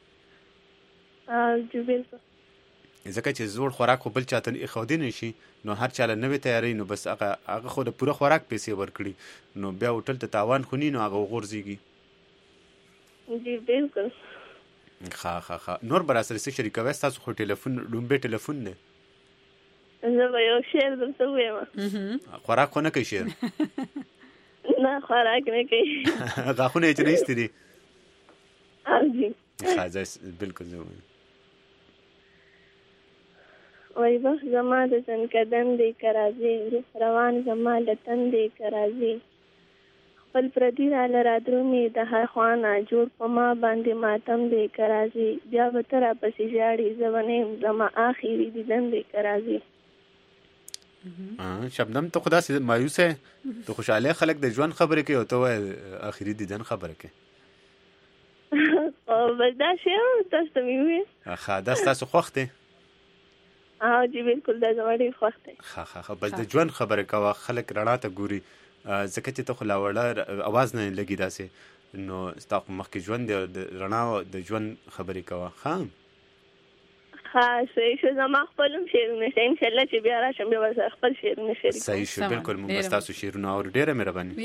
جوبل ځکه چې زوړ خوراک خو بل چاته خودي نشي نو هر چاله نوې تیاری نو بس هغه خو د پوره خوراک پیسې ورکړي نو بیا هوټل ته تاوان خونی نو هغه غورځيږي. جی بالکل. ها نور بر اساس شریکوي تاسو خو ټلیفون لومبه ټلیفون نه زه به یو شعر درته وایم. خوراک خو نه کوي شعر؟ نه خوراک نه کوي. غاخونه یې نه استری؟ اوجی ښه بالکل زه وای بخ زما د تن قدم دی کرازي روان زما د تن دی کرازي خپل پردي را لرادرومي د هر خوانه جوړ په ما باندې ماتم دی کرازي بیا به تر پسې جاړي زونه زما اخیری دیدن دی کرازي. شبنم ته خدا سي مایوسه ته خوشاله خلک د ژوند خبرې کوي او ته اخیری دیدن خبره کوي. او بس دا شی تاسو ته وی ښه دا تاسو خوخته جی بالکل دا زما ډېر خوښ دی. ښه بس د ژوند خبرې کوه، خلک رڼا ته ګوري ځکه چې ته خو لا وړه اواز نه لګي داسې، نو ستا خو مخکې ژوند دی، د رڼا د ژوند خبرې کوه. ښه صحیح شو. زما خپل هم شعرونه شته، انشاءالله چې بیا راشم بیا ورسره خپل شعرونه شریک کوم. صحیح شو، بالکل موږ به ستاسو شعرونه اورو. ډېره مهرباني.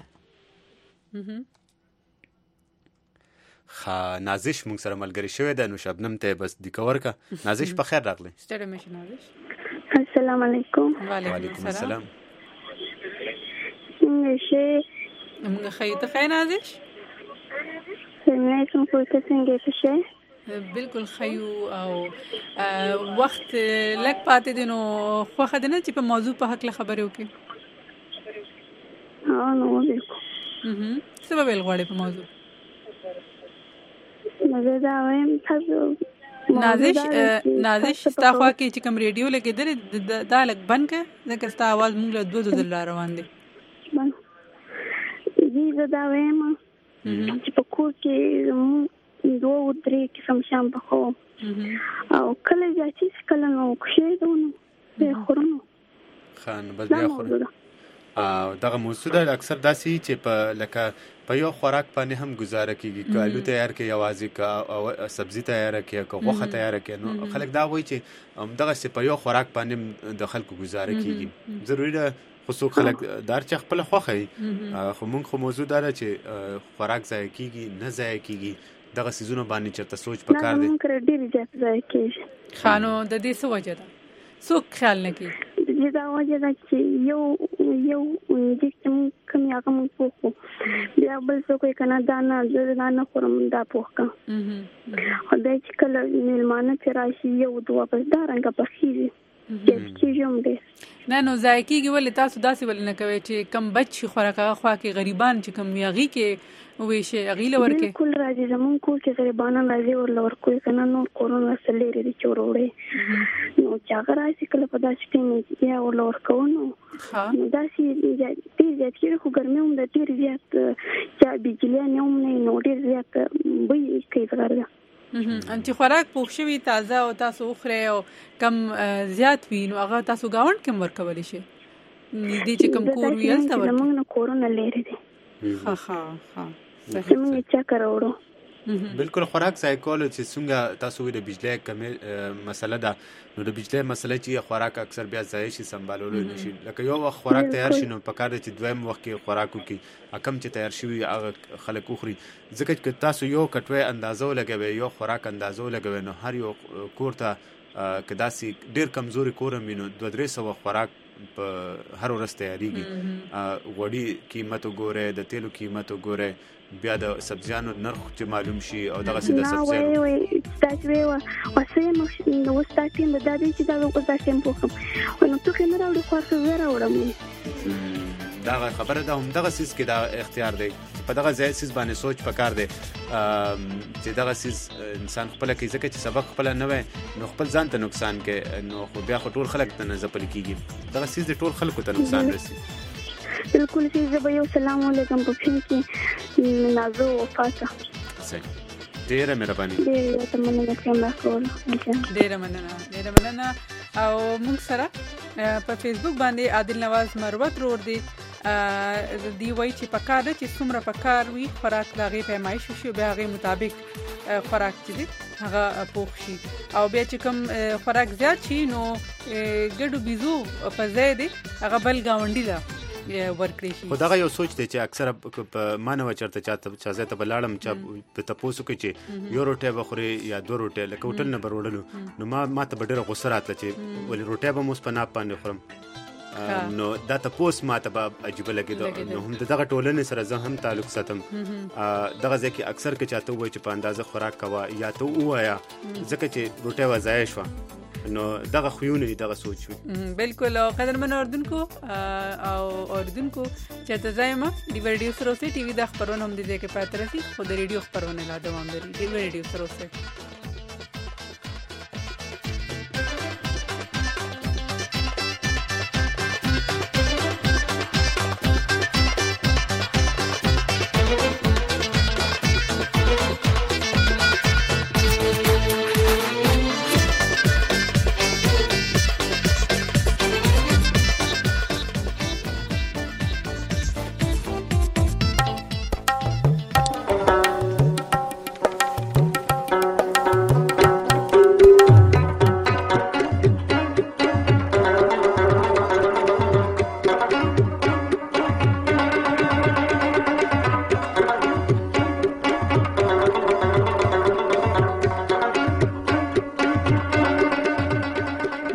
نازش موږ سره ملګری شوی دی، نو شبنم ته بس دیکه ورکه. نازش په خیر راغلی. ستړی مه شې نازش. السلام علیکم. وعلیکم السلام. څنګه شې؟ موږ ښه یو. ته ښه یې نازش؟ څنګه کوم خو ته څنګه شې؟ بالکل ښه یو. او وخت لږ پاتې دی، نو خوښه ده نه چې په موضوع په هکله خبرې وکړې؟ نو بالکل. څه به ویل غواړې په موضوع؟ نازش ستا خوا کې چې کوم ریډیو لګېدلی دا لږ بند کړه، ځکه ستا اواز موږ له 2 ځله را روان دی. زه دا وایم چې په کور کې 2-3 قسم شیان پخوم، او کله بیا چې کله نو کښېږدو بیا خورم. ښه نو بس بیا خورم. دغه موضوع ده اکثر داسې چې په لکه په یو خوراک باندې هم گزاره کیږي، که آلو تیار کړي یوازې، که سبزي تیاره کړي، که غوښه تیاره کړي، نو خلک دا وایي چې دغسې په یو خوراک باندې د خلکو گزاره کیږي. ضروري ده خو څوک خلک دار چې خپله خوښه وي، خو موږ خو موضوع دا ده چې خوراک ضایع کیږي نه ضایع کیږي، دغه څیزونه باندې چېرته سوچ پکار دی. ډېر زیات ضایع کېږي. ښه نو د دې څه وجه ده؟ څوک خیال نه کوي؟ دا وجه ده چې یو چې موږ کوم هغه موږ پوښو، بیا بل څوک وایي که نه دا نه زه دا نه خورم دا پوښ کړه. خو بیا چې کله مېلمانه چې راشي یو دوه بس دا رنګه پخېږي کېږي هم ډېر. نه نو ضایع کېږي. ولې تاسو داسې ولې نه کوئ چې کم بچ شي خوراک هغه خوا کې غریبان چې کم وي هغې کې وویشئ، هغې له ورکړئ؟ بالکل راځي، زمونږ کور کې غریبانان راځي ورله ورکوي، که نه نور کورونه ورسره لرې دي چې ور وړئ، نو چې هغه راشي کله په داسې ټایم کې بیا ورله ورکوو. نو داسې ډېر زیات کېږي، خو ګرمي هم ده ډېر زیات، چا بجلیان هم نه وي، نو ډېر زیات بوی کوي غر ده. چې خوراک پوښ شوي تازه او تاسو وخورئ او کم زیات وي، نو هغه تاسو ګاونډ کې هم ورکولی شئ، نږدې چې کم کور وي هلته ورکړئ. زمونږ نه کورونه لرې دي. ښه زمونږ یې چکه راوړو. بالکل خوراک ضایع کولو چې څنګه تاسو وایي د بجلی کمې مسله ده، نو د بجلی مسله چې خوراک اکثر بیا ضایع شي سنبالولو نه شي. لکه یو وخت خوراک تیار شي نو پکار دی چې دویم وخت کې خوراک وکړي، کم چې تیار شوي هغه خلک وخوري، ځکه چې تاسو یو کټوۍ اندازه ولګوئ، یو خوراک اندازه ولګوئ، نو هر یو کور ته که داسې ډېر کمزوري کور هم وي نو 200-300 خوراک په هر ورځ تیاریږي. غوړي قیمت وګورئ، د تیلو قیمت وګورئ، بیا د سبزیانو نرخ چې معلوم شي، او دغسې د سبزیانو تاسو وایئ واسه یم اوس دا ټیم به دا دی چې دا اوس دا ټیم پوښم، نو توکې نه راوړي خو زه راوړم. دغه خبره ده، همدغه څیز کې دا اختیار دی، په دغه ځای څیز باندې سوچ پکار دی چې دغه څیز انسان خپله کوي، ځکه چې سبق خپله نه وی نو خپل ځان ته نقصان کوي، نو خو بیا خو ټول خلک ته نه ځپل کېږي، دغه څیز د ټول خلکو ته نقصان رسي. بالکل چې زه به یو سلام علیکم په فین کې نازو وفاته. صحیح، ډېره مهرباني. ډېره مننه. او موږ سره په فیسبوک باندې عادل نواز مروت رور دی، دی وایي چې پکار ده چې څومره پکار وي خوراک د هغې پیمایش وشي، بیا هغې مطابق خوراک چې دی هغه پوښ شي، او بیا چې کوم خوراک زیات شي نو ګډو بیزو په ځای دی هغه بل ګاونډي ده ورکړي شي. خو دغه یو سوچ دی چې اکثره ما نه وه چېرته چا ځای ته به لاړم چا په تپوس وکړي چې یو روټۍ به خورې یا 2 روټۍ، لکه هوټل نه به روړلو، نو ما ته به ډېره غوسه راتله چې ولې روټۍ به م اوس په ناپ باندې خورم، نو دا تپوس ما ته به عجیبه لګېده. نو هم دغه ټولنې سره زه هم تعلق ساتم، دغه ځای کې اکثر که چاته ووایي چې په اندازه خوراک کوه یا ته ووایه، ځکه چې روټۍ به ضایع شوه، نو دغه خویونه دي، دغه سوچ وي. بالکل. او قدرمن اوردونکو چېرته ځای یم د ریډیو سره اوسئ، ټي وي دا خپرونه هم د دې کې پای ته رسي، خو د ریډیو خپرونه لا دوام لري. د ریډیو سره اوسئ.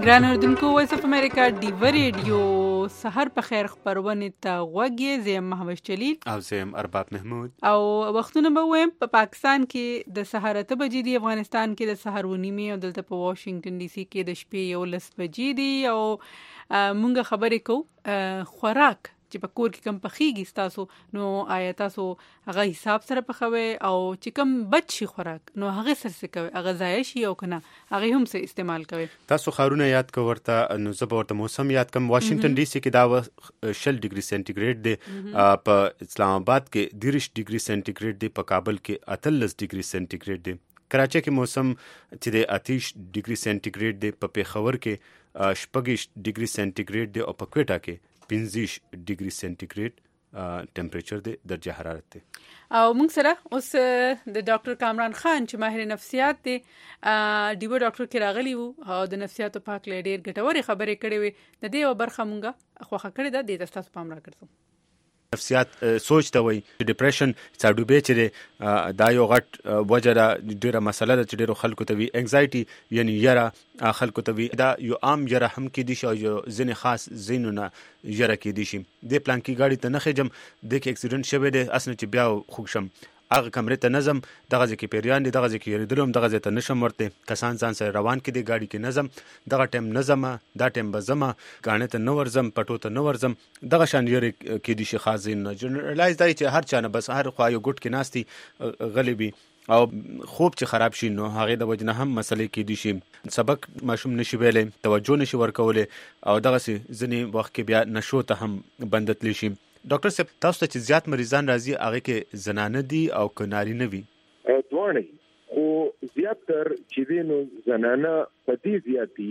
ګران اردوونکو وایس اف امریکا ډیو ریډیو سحر په خیر خبرونه ته غوږی زم محمد جلیل او زم ارباب محمود او وختونه به ویم په پاکستان کې د سحر ته بجې دی افغانستان کې د سحر ونیمه او دلته په واشنگټن ډي سي کې د شپې 11 بجې دی او مونږ خبرې کوو خوراک چې په کور کې کم پخېږي تاسو نو آیا تاسو هغه حساب سره پخوي او چې کم بچي خوراک نو هغه سره کوي هغه ځای شي او کنه هغه هم سه استعمال کوي تاسو خارونه یاد کو ورته نو زه ورته موسم یاد کوم واشنگټن ډي سي کې دا 10 ډیګري سنټیګریډ دی په اسلام آباد کې 10 ډیګري سنټیګریډ دی په کابل کې 38 ډیګري سنټیګریډ دی کراچۍ کې موسم چې د 38 ډیګري سنټیګریډ دی په پیښور کې 18 ډیګري سنټیګریډ دی او په کوټا کې 15 ډیګري سنټیګریډ ټمپریچر دی درجه حرارت دی او موږ سره اوس د ډاکټر کامران خان چې ماهر نفسیات دی ډیو ډاکټر کې راغلی وو او د نفسیاتو په اړه ډېر ګټورې خبرې کړې وې د دې او برخه مونږه خوښه کړې ده د تاسو پام را کړو نفسیات سوچ ته وي ډیپریشن څاډوبې چې دا یو غټ وجه ده ډیره مسله ده چې ډیرو خلکو ته وي انګزایټي یعنی یره خلکو ته وي دا یو عام یره هم کې دي شي او یو ځینې خاص زینونه یره کې دي شي د پلان کې ګاډي ته نه خېجم د کې اکسیډنټ شوه دی اسنه چې بیا خوښم هغه کمرې ته نظم دغه ځکه پیریان دي دغه ځکه یریدلم دغه ځکه نشم ورته کسان ځان سره روان کې دي ګاډي کې نظم دغه ټیم نظم دا ټیم بزما غاڼه ته نو ورزم پټو ته نو ورزم دغه شان یری کې دي شي خاصین جنرالایز دی چې هر چانه بس هر خو یو ګټ کې ناشتي غلیبي او خوب چې خراب شي نو هغه د وجنه هم مسلې کې دي شي سبق ماشوم نشي ویلې توجه نشي ورکولې او دغه سي ځنی وخت کې بیا نشو ته هم بندتلی شي ډاکټر صاحب تاسو ته چې زیات مریضان راځي هغه کې زنانه دي او کناري نه وي دوه خو زیاتر چې دینو زنانه په دې زیاتی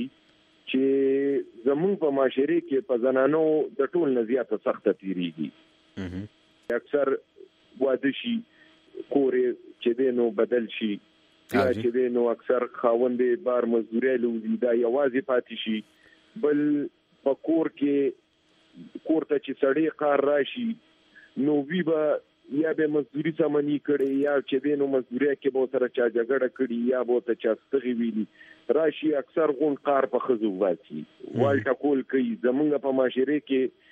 چې زمون په معاشره کې په زنانو د ټول نه زیاته سخته تیریږي اکثر واده شي کورې چې دینو بدل شي یا چې دینو اکثر خاوندې بار مزدوري لوي دا یوازې پاتې شي بل په کور کې کورته چې سړی قار راشي نو وی به یا به مزدوري سمنی کړي یا چې دینو مزدوري کې به سره چا جګړه کړي یا به ته چا ستغي ویلي راشي اکثر غون قار په خزو واسي والټا کول کوي زمونږ په معاشره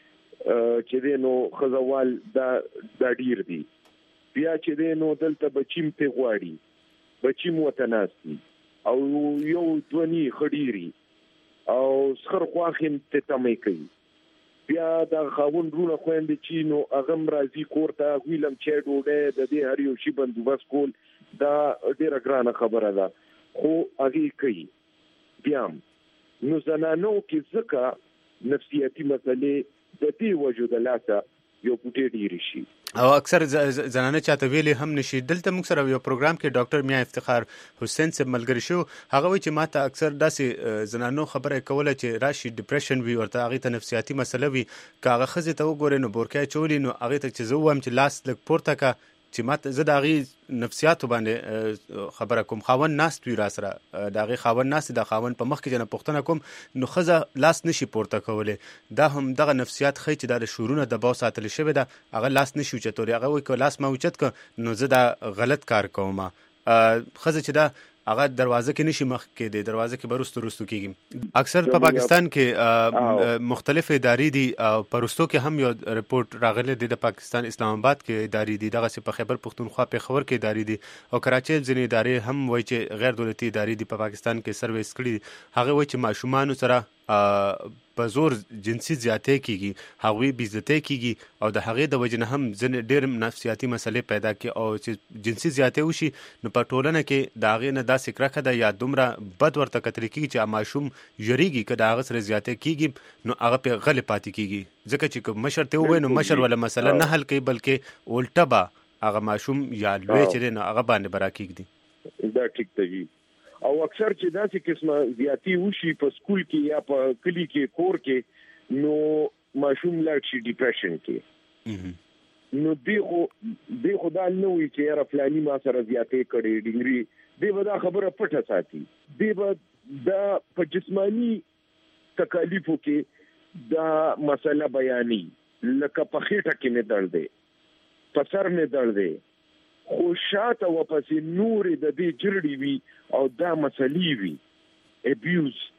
کې چې دینو خزوال دا ډیر دي بیا چې دینو دلته بچیم په غواړي بچیم وتناسي او یو دونی خډيري او سخر خواخین ته تمې کوي بیا دا خاون رونه خويندې چې نو اغم راځي کورته ویلم چې ډوډۍ د دې هر یو شی بندوبست کول دا ډیره ګرانه خبره ده خو هغه کوي بیا نو زنانو کې ځکه نفسیاتي مسلې د دې وجود لاسه یو پټې ډیر شي او اکثر زنانه چاته ویلي هم نشي دلته موږ سره یو پروګرام کې ډاکټر میا افتخار حسین صاحب ملګری شو هغه وی چې ماته اکثر داسې زنانو خبره کوله چې راشي ډیپریشن وی ورته هغه ته نفسیاتي مسله وی کاغه خزه ته وګورې نو بورکای چولی نو هغه ته چې زه وایم چې لاس لک پورته کا چې ماته زه د هغې نفسیاتو باندې خبره کوم خاون ناست وي را سره د هغې خاون ناست د خاون په مخ کې چې نه پوښتنه کوم نو ښځه لاس نشي پورته کولی دا هم دغه نفسیات ښیي چې دا د شعورونه دباو ساتل شوې ده هغه لاس نشي اوچتولی هغه وایي که لاس ما اوچت که نو زه دا غلط کار کوم ښځه چې دا هغه دروازه کې نشي مخ کې دی دروازه کې برستو رستو کېږي اکثر په پاکستان کې مختلف ادارې دي په رستو کې هم یو رپورټ راغلی دی د پاکستان اسلام آباد کې ادارې دي دغه په خیبر پختونخوا پیښور کې ادارې دي او کراچۍ ځینې ادارې هم وایي چې غیر دولتي ادارې دي په پاکستان کې سرویس کړي هغه وایي چې ماشومانو سره په زور جنسي زیاتې کیږي هغوی بې عزتۍ کیږي او د هغې د وجې نه هم ځینې ډېر نفسیاتي مسلې پیدا کړي او چې جنسي زیاتې وشي نو په ټولنه کې د هغې نه داسې کرکه ده یا دومره بد ورته کتل کېږي چې ماشوم ژریږي که د هغه سره زیاتې کیږي نو هغه پرې غلې پاتې کیږي ځکه چې که مشر ته ووایي نو مشر ولا مسله نه حل کوي بلکې الټه به هغه ماشوم یا لوی چې دی نو هغه باندې به راکېږدي دا ټیک دی او اکثر چې داسې قسمه زیاتی وشي په سکول کې یا په کلی کې کور کې نو ماشوم لاړ شي ډیپریشن کې نو دی خو دا نه وي چې یاره فلاني ما سره زیاتې کړې ډنګري دی به دا خبره پټه ساتي دی به دا په جسمانی تکالیفو کې دا مسله بیاني لکه په خېټه کې مې درد دی په سر مې درد دی خو شاته وپسې نور د دې جرړې وي او دا مسلې وي ابیوز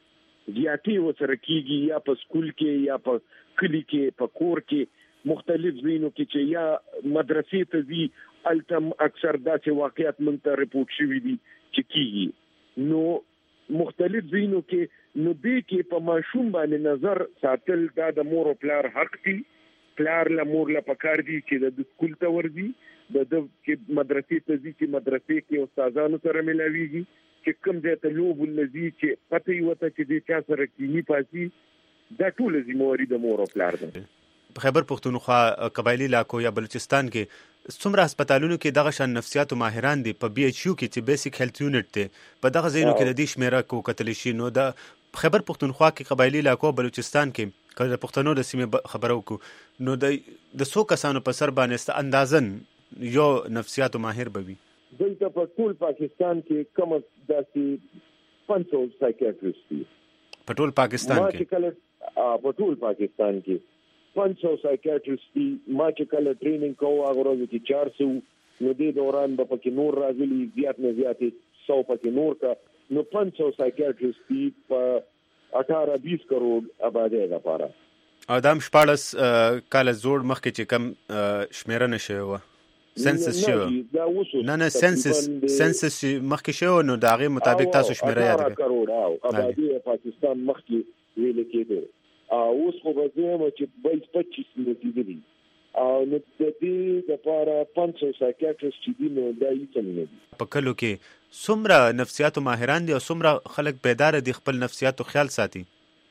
زیاتې وسره کیږي یا په سکول کې یا په کلی کې په کور کې مختلف ځایونو کې چې یا مدرسې ته ځي التم اکثر داسې واقعیت مونږ ته رپورټ شوي دي چې کیږي. نو مختلف ځایونو کې نو دې کې په ماشوم باندې نظر ساتل دا د مور او پلار حق دی. پلار له مور له پکار دي چې د سکول ته ورځي د کې مدرسې ته ځي چې مدرسې کې استادانو سره ملاويږي چې کوم ځای ته لوب ولذي چې پته یې وته چې دې چا سره کینی پاسي دا ټول ذمہواری د مور او پلار ده. په خیبر پښتونخوا قبایلی علاقو یا بلوچستان کې څومره هسپتالونو کې دغه شان نفسیاتو ماهران دي په بي ایچ یو کې چې بیسیک هیلث یونټ ته په دغه ځایونو کې د دې شمیره کو کتل شي. نو د خیبر پښتونخوا کې قبایلی علاقو بلوچستان کې کله د پښتنو د سیمې خبرو کو نو د 100 کسانو په سر باندې اندازن یو نفسیاتو ماهر بوي. دلته په ټول پاکستان کې کم داسې 500 سایکیاټریست دي په ټول پاکستان کې. په ټول پاکستان کې 500 سایکیاټریست دي. ما چې کله ټریننګ کوو هغه ورځ کې 400 نو دې دوران به پکې نور راغلي زیات نه زیات 100 پکې نور کا نو 500 سایکیاټریست دي په 18-20 کروڑ آبادی لپاره. ادم 14 کال زوړ مخکې چې کم شمیره نشي و سنسس شو نه سنسس مخکې شو نو دا غي مطابق تاسو شمیره یاد کړئ 18 کروڑ آبادی پاکستان مخکې ویل کېده اوس خو به زموږ چې 25 نتیجې دي نو د دې لپاره 500 سایکیاټریست دي نو دا یې څنګه دي. په کلو کې څومره نفسیاتو ماهران دي او څومره خلک بیدار دي خپل نفسیاتو خیال ساتي؟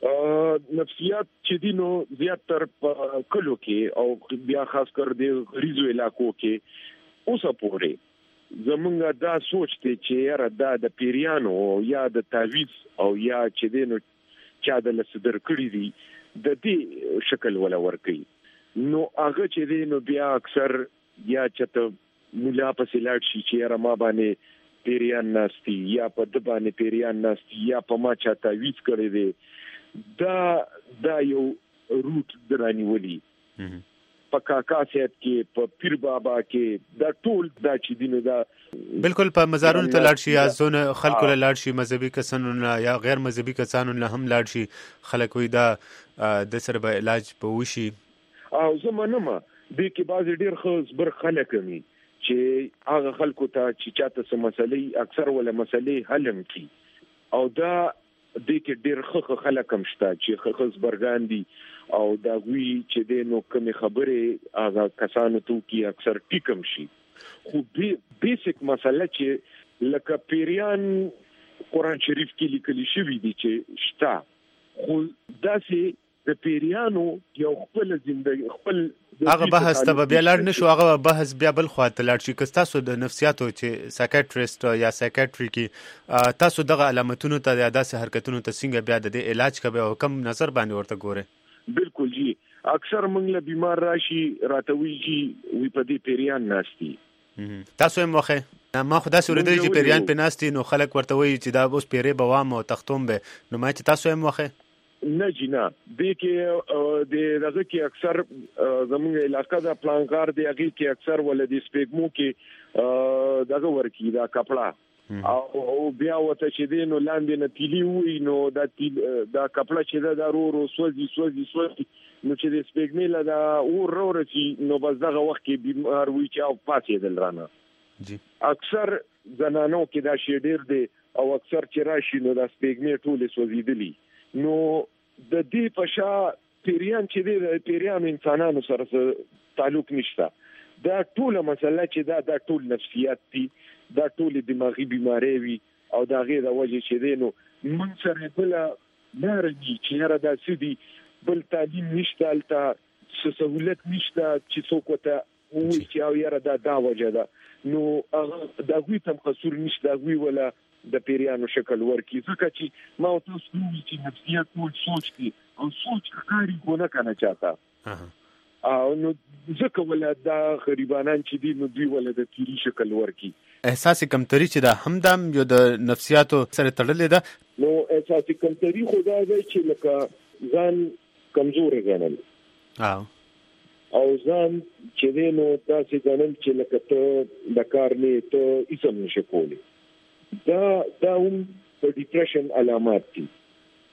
نفسیات چې دي نو زیات تر په کلو کې او بیا خاص کر د غریزو علاقو کې اوسه پورې زمونږ دا سوچ ته چې یاره دا د پیریانو یا د تعویض او یا چې دي نو چا د لسدر کړی دي د دې شکل ولا ورکي نو هغه چې دي نو بیا اکثر یا چته مولا په سلاټ شي چې یاره ما باندې پیریان ناشتي یا په د باندې پیریان ناشتي یا په ما چا تعویض کړی دي دا یو روټ درانیولي په کاکا سیت کې په پیر بابا کې دا ټول دا چې دینو دا بالکل په مزارونو ته لاړ شي یا زونه خلکو له لاړ شي مذهبي کسانو یا غیر مذهبي کسانو له هم لاړ شي خلک وي دا د سره به علاج په وشي او زمونږ د کې باز ډیر خبر خلک مي چې هغه خلکو ته چې چاته سم مسلې اکثر ولا مسلې حلم کی او دا د کې ډیر خلک هم شته چې خبرګان دي او دا وی چې د نو کوم خبره هغه کسانو ته کې اکثر ټیکم شي خو بیسیک مسله چې لکه پیریان قرآن شریف کې لیکل شوی دي چې شته خو داسې د پیریانو یو خپل ژوندۍ خپل هغه بحث ته بیا لاړ نشو هغه بحث بیا بل خواته لاړ شي که تاسو د نفسیاتو چې سایکیاټریست یا سایکیاټری کې تاسو دغه علامتونو ته یا داسې حرکتونو ته څنګه بیا د علاج کوي او کوم نظر باندې ورته ګوره؟ بالکل جی اکثر موږ له بیمار راشي راتوي جی وی په دې پیریان ناشتي تاسو هم واخه ما خدا سره د دې پیریان په ناشتي نو خلک ورته وایي چې دا اوس پیری بوام او تختوم به نو ما چې تاسو هم واخه نه جنا د کې د دغه کې اکثر زموږ علاقې د پلانکار دی هغه کې اکثر ولدي سپېګمو کې دغه ورکی دا کپڑا او بیا وته چې دین لاندې نه تیلی وي نو دا کپڑا چې دا رو سوځي نو چې د سپېګمې لا دا اور رچی نو بس دغه وخت کې بیمار وي چې او پاتې دل رانه جی اکثر زنانو کې دا شی ډیر دی او اکثر چې راشي نو دا سپېګمې ټول سوځیدلی نو د دې پښا پیریان چې د پیریان انسانانو سره تعلق نشته دا ټول مسله چې دا ټول نفسیات دي دا ټول دماغي بیماری وي او دا غیر وجه چې دینو من سره بل نارنجي چې را د سدي بل تعلیم نشته الته سہولت نشته چې څوک ته وایي چې او یاره دا وجه ده نو دا غوي تم قصور نشته غوي ولا د پیریانو شکل ورکی ځکه چې ما تاسو وایي چې نفسیات ټول سوچ دي او سوچ کاری ګونه کنه چاته او نو ځکه ولا دا غریبانان چې دي نو دوی ولا د پیری شکل ورکی احساس کمتری چې دا همدم یو د نفسیاتو سره تړلې ده نو احساس کمتری خدا دی چې لکه ځان کمزور غنل او ځان چې دی نو تاسو ځانم چې لکه ته د کار نه ته اسم نشي کولی دا هم په ډیپریشن علامات دي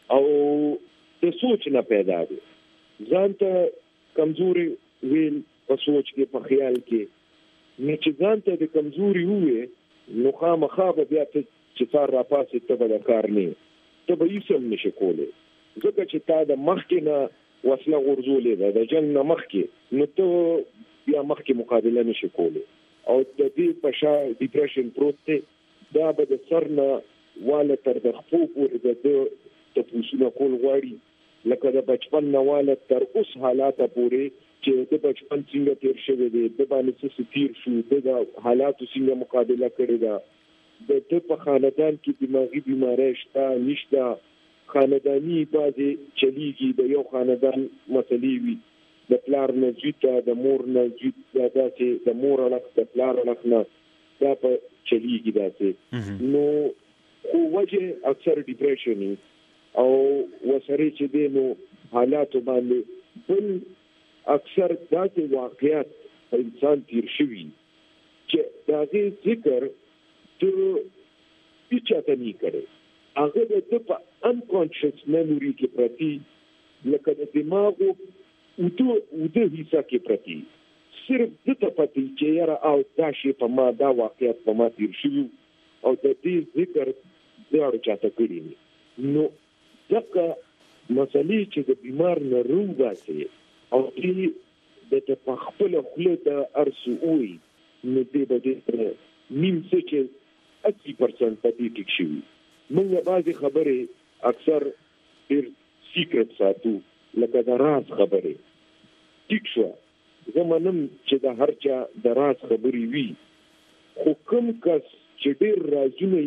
او د سوچ نه پیدا دي ځان ته کمزوري ویل په سوچ کې په خیال کې نه چې ځان ته د کمزوري وې نو خامخا به بیا ته چې سار را پاسې ته به د کار نه ته به هیڅ هم نشي کولی ځکه چې تا د مخکې نه وسله غورځولې ده د جنګ نه مخکې نو ته بیا مخکې مقابله نشي کولی او د دې په شا ډیپریشن پروت دی دا به د سر نه واله تر د خپو پورې د تپوسونه کول غواړي لکه د بچپن نه واله تر اوس حالاته پورې چې د بچپن څنګه تیر شوی دی د باندې څه تیر شو د حالاتو څنګه مقابله کړې ده د په خاندان کې دماغي بیماری شته نشته خاندانی بازي چلیږي د یو خاندان مسلې وي د پلار نه جیته د مور نه جیته داسې د مور اړخ د پلار اړخ نه دا په چلیږي داسې نو خو وجه اکثر ډیپریشن او وسره چې دی نو حالات باندې بل اکثر داسې واقعیت په انسان تیر شوي چې د هغې ذکر ته هیچا ته نه کړی هغه د په انکانشس میموري کې پرتی لکه د دماغو اوده حصہ کې پرتی صرف د ته پتی چې یاره او دا شی په ما دا واقعیت په ما تیر شوي او د دې ذکر دواړو چاته کړي نو ځکه مسلې چې د بیمار نه روباسي او دې د په خپل خوله د ارسوي نو دې به نیم څه چې 80% پدې کې شوي موږ بعضې خبرې اکثر ډېر سیکرټ ساتو لکه د راز خبرې ټیک شوه زه منم چې د هر چا د راز خبرې وي خو کوم کس چې ډېر رازونه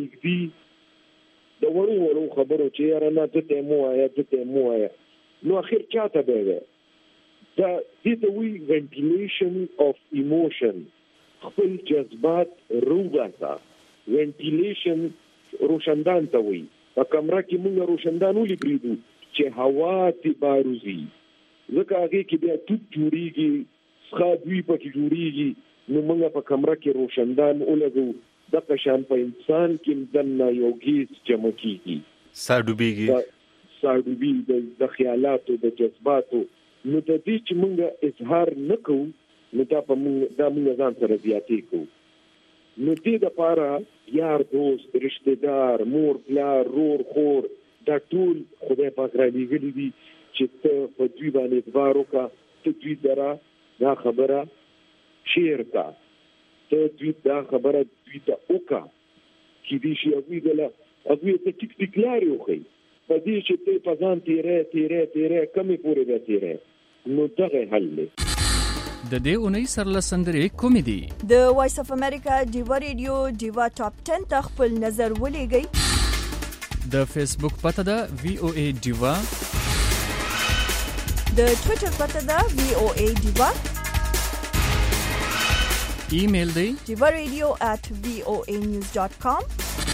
یږدي د وړو وړو خبرو چې یاره نه دته مو وایه دته مو وایه نو اخر چاته به دی دا دې ته وایي وینټیلیشن اف ایموشن خپل جذبات روباسه وینټیلیشن روشندان ته وایي په کمره کې موږ روشندان ولې پرېږدو چې هوا ترې باروزي ځکه هغې کې بیا توپ جوړېږي څښا دوی پکې جوړېږي نو موږ په کمره کې روشندان ولګو دغه شان په انسان کې دننه یو ګیس جمع کېږي ساه ډوبېږي د خیالاتو د جذباتو نو د دې چې موږ اظهار نه کوو نو دا موږ ځان سره زیاتې کوو نو دې دپاره یار دوست رشته دار مور پلار رور خور دا ټول خدای پاک را لېږلي دي چې ته په دوی باندې اعتبار وکړه ته دوی سره دا خبره شیر کړه ته دوی دا خبره دوی ته وکړه کېدای شي هغوی ته ټیک ټیک لارې وښیي په دې چې ته په ځان تېری کمې پورې به تېری نو دغه حل دی د دې اونۍ سرله سندرې کومې دي د وایس اف امریکا ډیوا ریډیو ډیوا ټاپ 10 ته خپل نظر ولېږئ د فیسبوک پته ده VOA ډیوا د ټویټر پته ده VOA ډیوا ایمیل دی divaradio@voanews.com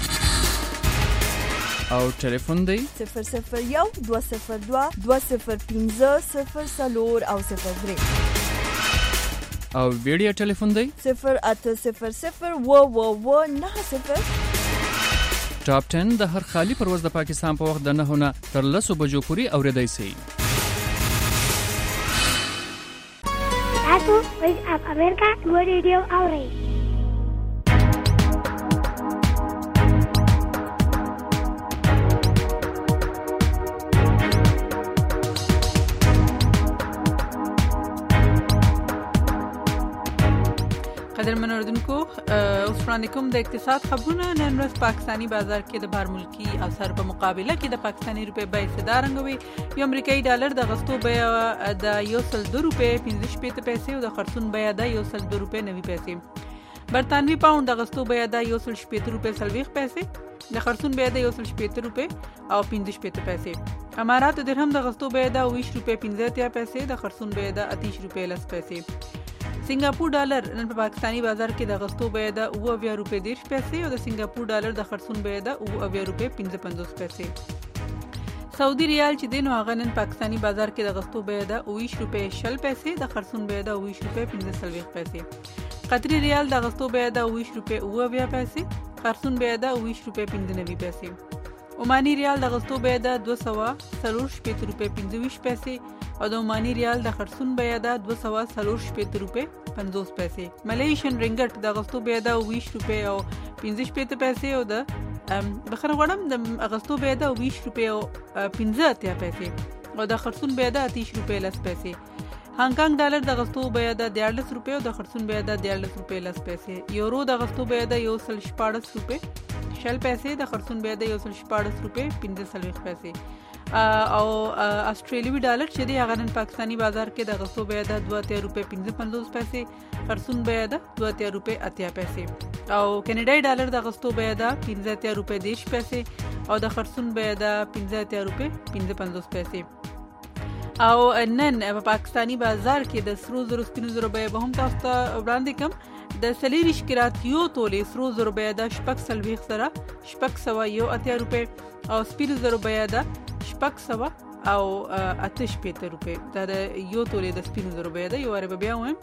او ټلیفون دی 001 202 205 0 او 03 او ویډیو ټلیفون دی 0800 و90 ټاپ 10 د هر خالی پرواز د پاکستان په وخت د 9 نه تر 10 بجو پورې اوریدای شي تاسو وایس اف امریکا ریډیو اورئ قدرمن اوردونکو اوس وړاندې کوم د اقتصاد خبرونه نن ورځ پاکستانی بازار کې د بهر ملکی اثر په مقابله کې د پاکستانی روپی بیه څه رنګوي یو امریکایي ډالر د غستو بیه د 102 روپی 15 پیسې او د خرڅون بیه د 102 روپی 90 پیسې برتانوي پاوند د غستو بیه د 118 روپی 40 پیسې د خرڅون بیه د 118 روپی او 15 پیسې امارات درهم د غستو بیه د 20 روپی 15 پیسې د خرڅون بیه د 30 روپی 10 پیسې سنگاپور ډالر نن په پاکستانی بازار کې د غستو بیه د 20 روپی 10 پیسې او د سنگاپور ډالر د خرڅون بیه د 20 روپی 55 پیسې سعودي ریال چې دینو هغه نن پاکستانی بازار کې د غستو بیه د 20 روپی 60 پیسې د خرڅون بیه د 20 روپی 45 پیسې قطري ریال د غستو بیه د 20 روپی 20 پیسې خرڅون بیه د 20 روپی 95 پیسې عماني ریال د اغوستو بیه ده 240 روپۍ 25 پیسې او د عماني ریال د خرڅون بیه ده 240 روپۍ 50 پیسې. ملیشن رینګټ د اغوستو بیه ده 20 روپۍ او 15 پیسې او د بخره غړم د اغوستو بیه ده 20 روپۍ او 15 پیسې او د خرڅون بیه ده 30 روپۍ 10 پیسې. هانګ ډالر د اغوستو بیه ده 14 روپۍ او د خرڅون بیه ده 14 روپۍ 10 پیسې. یورو د اغوستو بیه ده 114 روپۍ 60 پیسې د خرڅون بیه ده 114 روپۍ 15 پیسې. او استرالیوي ډالر چې دی هغه نن پاکستانی بازار کې د اغوستو بیه ده 2 روپۍ 55 پیسې خرڅون بیه ده 2 روپۍ 80 پیسې او کینیډایي ډالر د اغوستو بیه ده 15 روپۍ 10 پیسې او د خرڅون بیه ده 15 روپۍ 55 پیسې. او نن په پاکستانی بازار کې د سرو زرو سپینو زرو بیه به هم تاسو ته وړاندې کوم. د سلیریش کرات یو تولې سرو زرو بیه ده 640 سره 680 روپۍ او سپینو زرو بیه ده 600 او 88 روپۍ. دا د یو تولې د سپینو زرو بیه ده یو واره بیا وایم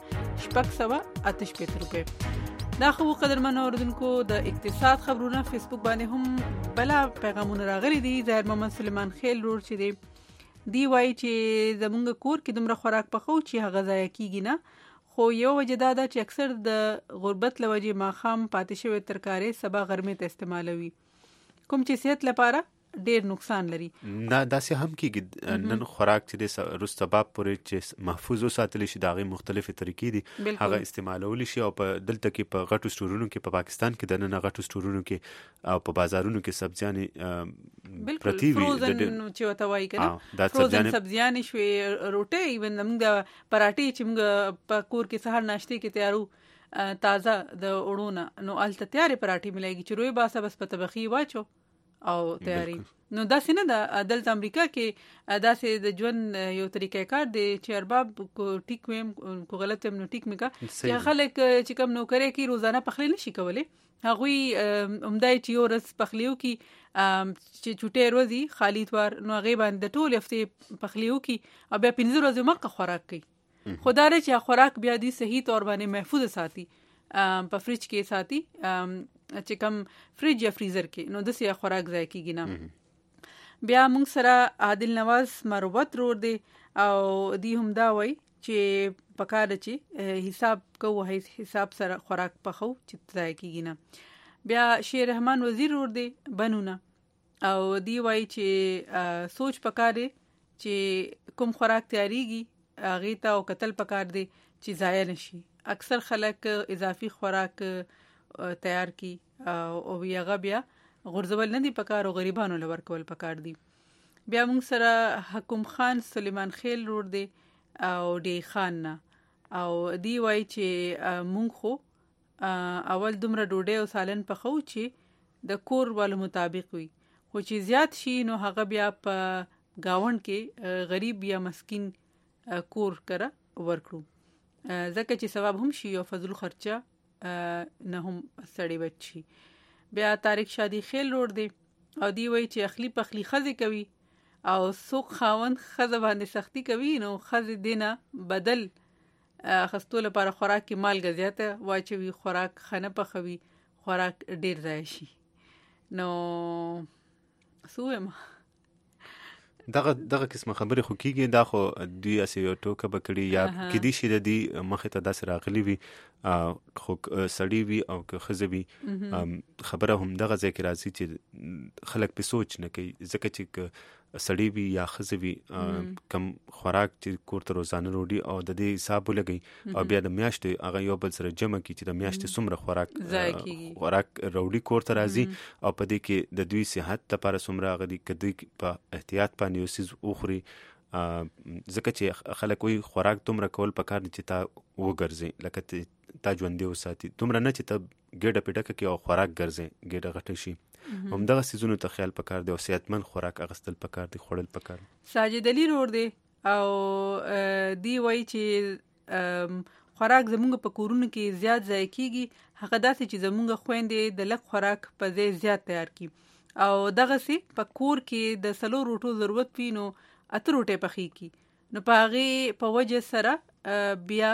688 روپۍ. دا خو قدرمنو اوردونکو د اقتصاد خبرونه فیسبوک باندې هم بلا پیغامونه راغلي دي. ظاهر محمد سلیمان خیل رور چې دی وایي چې زمونږ کور کې دومره خوراک پخو چې هغه ضایع کیږي نه، خو یو وجه دا ده چې اکثر د غربت له وجې ماښام پاتې شوی ترکارې سبا غرمې ته استعمالوي، کوم چې صحت لپاره ډیر نقصان لري. نه داسې هم کېږي. نن خوراک چې د وروسته باب پورې چې محفوظ وساتلی شي د هغې مختلفې طریقې دي هغه استعمالولی شي. او په دلته کې په غټو سټورونو کې په پاکستان کې د نن غټو سټورونو کې او په بازارونو کې سبزیانې پرتی وي چې ورته وایي که نه فروزن سبزیانې شوې روټۍ ایون زموږ د پراټې چې موږ په کور کې سهار ناشتې کې تیارو تازه د اوړو نه نو هلته تیارې پراټې ملیږي چې روی باسه بس په طبخي واچو او تیاری. نو داسې نه ده. دلته امریکا کې داسې د ژوند یو طریقه کار دی چې ارباب کو ټیک ویم کو غلط ویم نو ټیک میکا چې خلک چې کوم نوکري کې روزانه پخلی نشي کولی هغوی عمدای چې یو ورځ پخلیو کې چې چوټې ورځي خالی اتوار نو هغې باندې د ټول هفتې پخلیو کې او بیا 15 ورځې مکه خوراک کوي. خو دا دی چې خوراک بیا دی صحیح طور باندې محفوظ ساتي په فریج کې ساتي چې کوم فریج یا فریزر کې نو داسې خوراک ځای کېږي نه. بیا موږ سره عادل نواز مروت رور دی او دی هم دا وایي چې پکار ده چې حساب کوو حساب سره خوراک پخو چې ځای کېږي نه. بیا شیر رحمان وزیر رور دی بنونه او دی وایي چې سوچ پکار دی چې کوم خوراک تیاریږي هغې ته او کتل پکار دی چې ضایع نشي. اکثر خلک اضافي خوراک تیار کی او هغه بیا غرزول نه دی پکار او غریبانو لور کول پکار دی. بیا موږ سره حکوم خان سلیمان خیل رور دی او ډی خان نه او دی وای چې موږ خو اول دومره ډوډۍ او سالن پخو چې د کور والو مطابق وي، خو چې زیات شي نو هغه بیا په گاوند کې غریب یا مسکین کور کړه ورکړو ځکه چې ثواب هم شي او فضل خرچه نه هم سړی بچي. بیا طارق شادي خیل رور دی او دی وای چې اخلی پخلی خزي کوي او سوق خاوند خزه باندې سختی کوي نو خزه دینه بدل خستو لپاره خوراک کې مالګه زیاته واچوي، خوراک خنه پخوي، خوراک ډیر ځای شي. نو سوما دغه قسمه خبرې خو کېږي. دا خو دوی اسې یو ټوکه به کړي یا کېدای شي د دې مخې ته داسې راغلي وي خو سړی وي او که ښځه وي خبره هم دغه ځای کې راځي چې خلک پې سوچ نه کوي ځکه چې سړی وي یا ښځه وي کم خوراک چې کور ته روزانه روډي او د دې حساب ولګي او بیا د میاشتې هغه یو بل سره جمع کړي چې د میاشتې څومره خوراک روډي کور ته راځي او په دې کې د دوی صحت لپاره څومره هغه دي که دوی په احتیاط باندې یو څیز وخوري ځکه چې خلک وایي خوراک دومره کول پکار دي چې تا وګرځي لکه تا ژوندی وساتي، دومره نه چې ته ګېډه پیډه کړي او خوراک ګرځي ګېډه غټه شي. همدغه څیزونو ته خیال پکار دی او صحتمند خوراک اخیستل پکار دی، خوړل پکار. ساجد علي رور دی او دی وایي چې خوراک زمونږ په کورونو کې زیات ضایع کیږي، هغه داسې چې زمونږ خویندې د لږ خوراک په ځای زیات تیار کی او دغسې په کور کې د 4 روټو ضرورت وي نو 8 روټۍ پخې کی نو په هغې په وجه سره بیا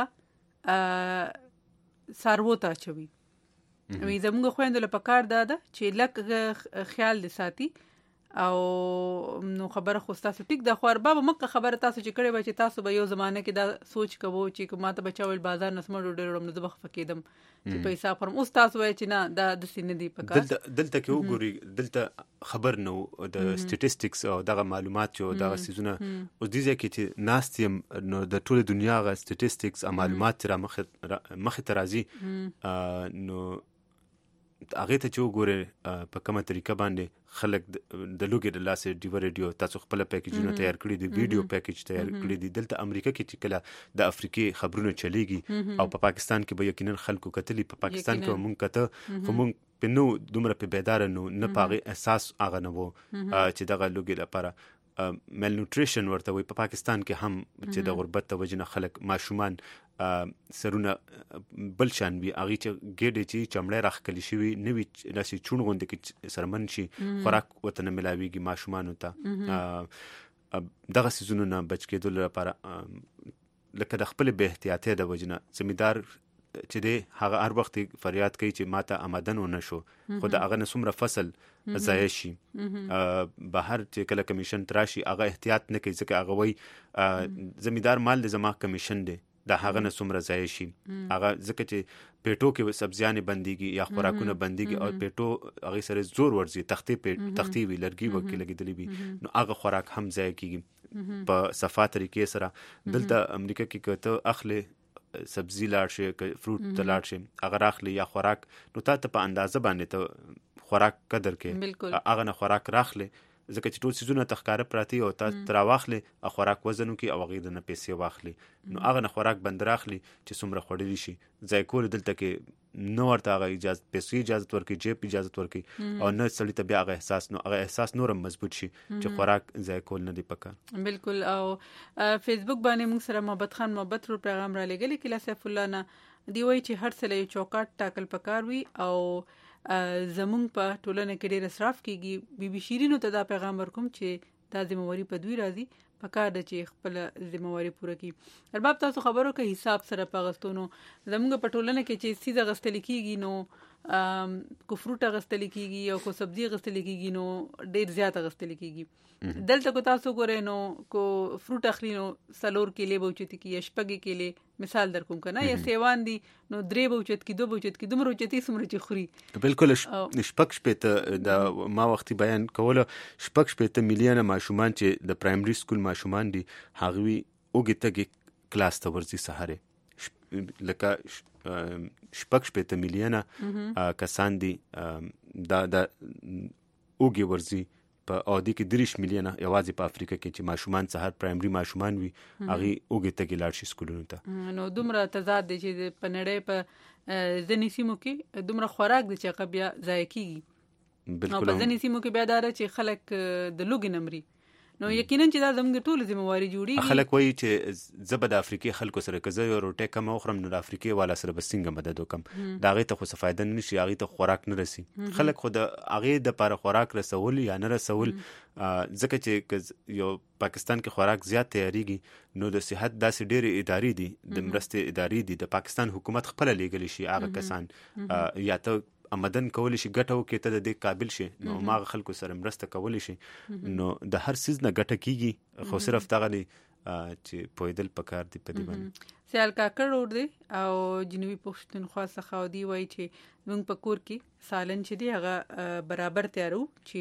سارو ته اچوي. زمونږ خویندو له پکار دا ده چې لږ خیال دې ساتي او نو خبره خو تاسو ټیک د خو ارباب مکه خبره تاسو چې کړې و چې تاسو به یو زمانه کې دا سوچ کوو چې ماته بچاول بازار نسمه ډېر نو زه بخ فکیدم چې پیسې فرم اوس تاسو وای چې نه دا د سینې دی پکا دلته کې وګوري دلته خبر نو د سټټیسټکس او دغه معلومات چې دغه سيزونه اوس دي چې ناستیم نو د ټوله دنیا غا سټټیسټکس او معلومات را مخ ترازی نو هغه ته چې وګوره په کومه طریقه باندې خلک د لوګي د لاسه ډیو ریډیو تاسو خپل پیکیجونه تیار کړی دي ویډیو پیکیج تیار کړی دي دلته امریکا کې چې کله د افریقي خبرونه چلیږي او په پاکستان کې به یقینا خلکو کتلی په پاکستان کې مونږ کته خو مونږ په نو دومره په بیدار نو نه پاغي احساس اغه نه وو چې دغه لوګي لپاره مل نیوټریشن ورته وي په پاکستان کې هم چې د غربت د وجنه خلک ماشومان سرونه بل شان وي هغه چې ګډه چې چمړې راخکلی شي نوې لاسي چون غوند کې سرمن شي خوراک وطن ملاويږي ماشومان ته دغه سيزونو نه بچ کېدل لپاره لکه د خپل به احتیاطي د وجنه زمیدار چې دی هغه هر وخت فریاد کوي چې ماته آمدن ونه شو خو د هغه نسومره فصل ضایع شي بهر چې کله کمیشن تراشي هغه احتیاط نه کوي ځکه هغه وای زمیدار مال د زما کمیشن دی د هغه نسومره ضایع شي هغه ځکه چې پیټو کې سبزیانې بنديږي یا خوراکونه بنديږي او پیټو هغه سره زور ورځي تختی وی لرګي وکړي لګیدلی وي نو هغه خوراک هم ضایع کیږي په صفه طریقې سره دلته امریکا کې کته اخلي سبزی لاړ شي فروټ ته لاړ شي اگر اخلي یا خوراک نو ته په اندازه باندې ته خوراک قدر کې اغه نه خوراک راخلي ځکه چې ټول سيزونه تخکاره پراتی او تاسو تر واخلي خوراک وزنو کې او غیر نه پیسې واخلي نو اغه نه خوراک بند راخلي چې څومره خوري شي ځای کول دلته کې نو ورته هغه اجازه پیسې اجازه ورکړي جیب اجازه ورکړي او نه سړی ته بیا هغه احساس نو هغه احساس نورم مضبوط شي چې خوراک ځای کول نه دی پکار بالکل او فیسبوک باندې موږ سره محبت رو پیغام را لګل کله سیف الله نه دی وای چې هر څه له چوکاټ ټاکل پکار وي او زمونږ په ټولنه کې ډېر اسراف کیږي بي بي شیرینو ته دا پیغام ورکوم چې دا ذمہواری په دوی راځي پکار د چې خپل ذمہواری پوره کړي ارباب تاسو خبرو کې حساب سره پغستونو زمونږ په ټولنه کې چې سیده غستل کیږي نو کو فروټ غستل کیږي او کو سبزی غستل کیږي نو ډېر زیات غستل کیږي دلته کو تاسو ګورئ نو کو فروټ اخلي نو سلور کېلې بوچتی کی شپږ کېلې مثال در کوم کنه یا سیوان دي نو درې بوچت کی دو بوچت کی دومره چتی سمره چی خوري بالکل شپږ شپته د ما وختي بیان کوله شپږ شپته میلیونه ماشومان چې د پرایمري سکول ماشومان دي هغوی اوګه کلاس ته ورځي سهاره لکه شپږ شپته میلیونه کسان دي دا اوګه ورځي په اودي کې 30 میلیونه یوازې په افریقا کې چې ماشومان سهار پرایمري ماشومان وي هغه اوګه ته ګلاړ شي سکولونو ته نو دومره تضاد دي چې په نړۍ په ځینې سیمو کې دومره خوراک دي چې بیا ضایع کیږي بالکل په ځینې سیمو کې بیا دار چې خلک د لوګي نمرې نو یقینا چې دا زموږ ټول ذمہواری جوړیږي خلک وایي چې زبد افریقي خلکو سره کزه یو روټه کم اخرم نو افریقي والا سره بسنګ مدد وکم دا غي ته خو فائدہ نشي هغه ته خوراک نه رسی خلک خو د هغه د پر خوراک رسول یا نه رسول ځکه چې یو پاکستان کې خوراک زیات تیاریږي نو د صحت داسې ډېری ادارې دي د مرستې ادارې دي د پاکستان حکومت خپل لګل شي هغه کسان یا ته آمدن کول شي ګټو کې ته د دې قابل شي نو ما خلکو سره مرسته کول شي نو د هر سیز نه ګټه کیږي خو صرف دغه چې پویدل پکار دی په دې باندې سیال کاکړ ور دي او جنوبي پښتونخوا څخه دی وای چې موږ په کور کې سالن چې دی هغه برابر تیارو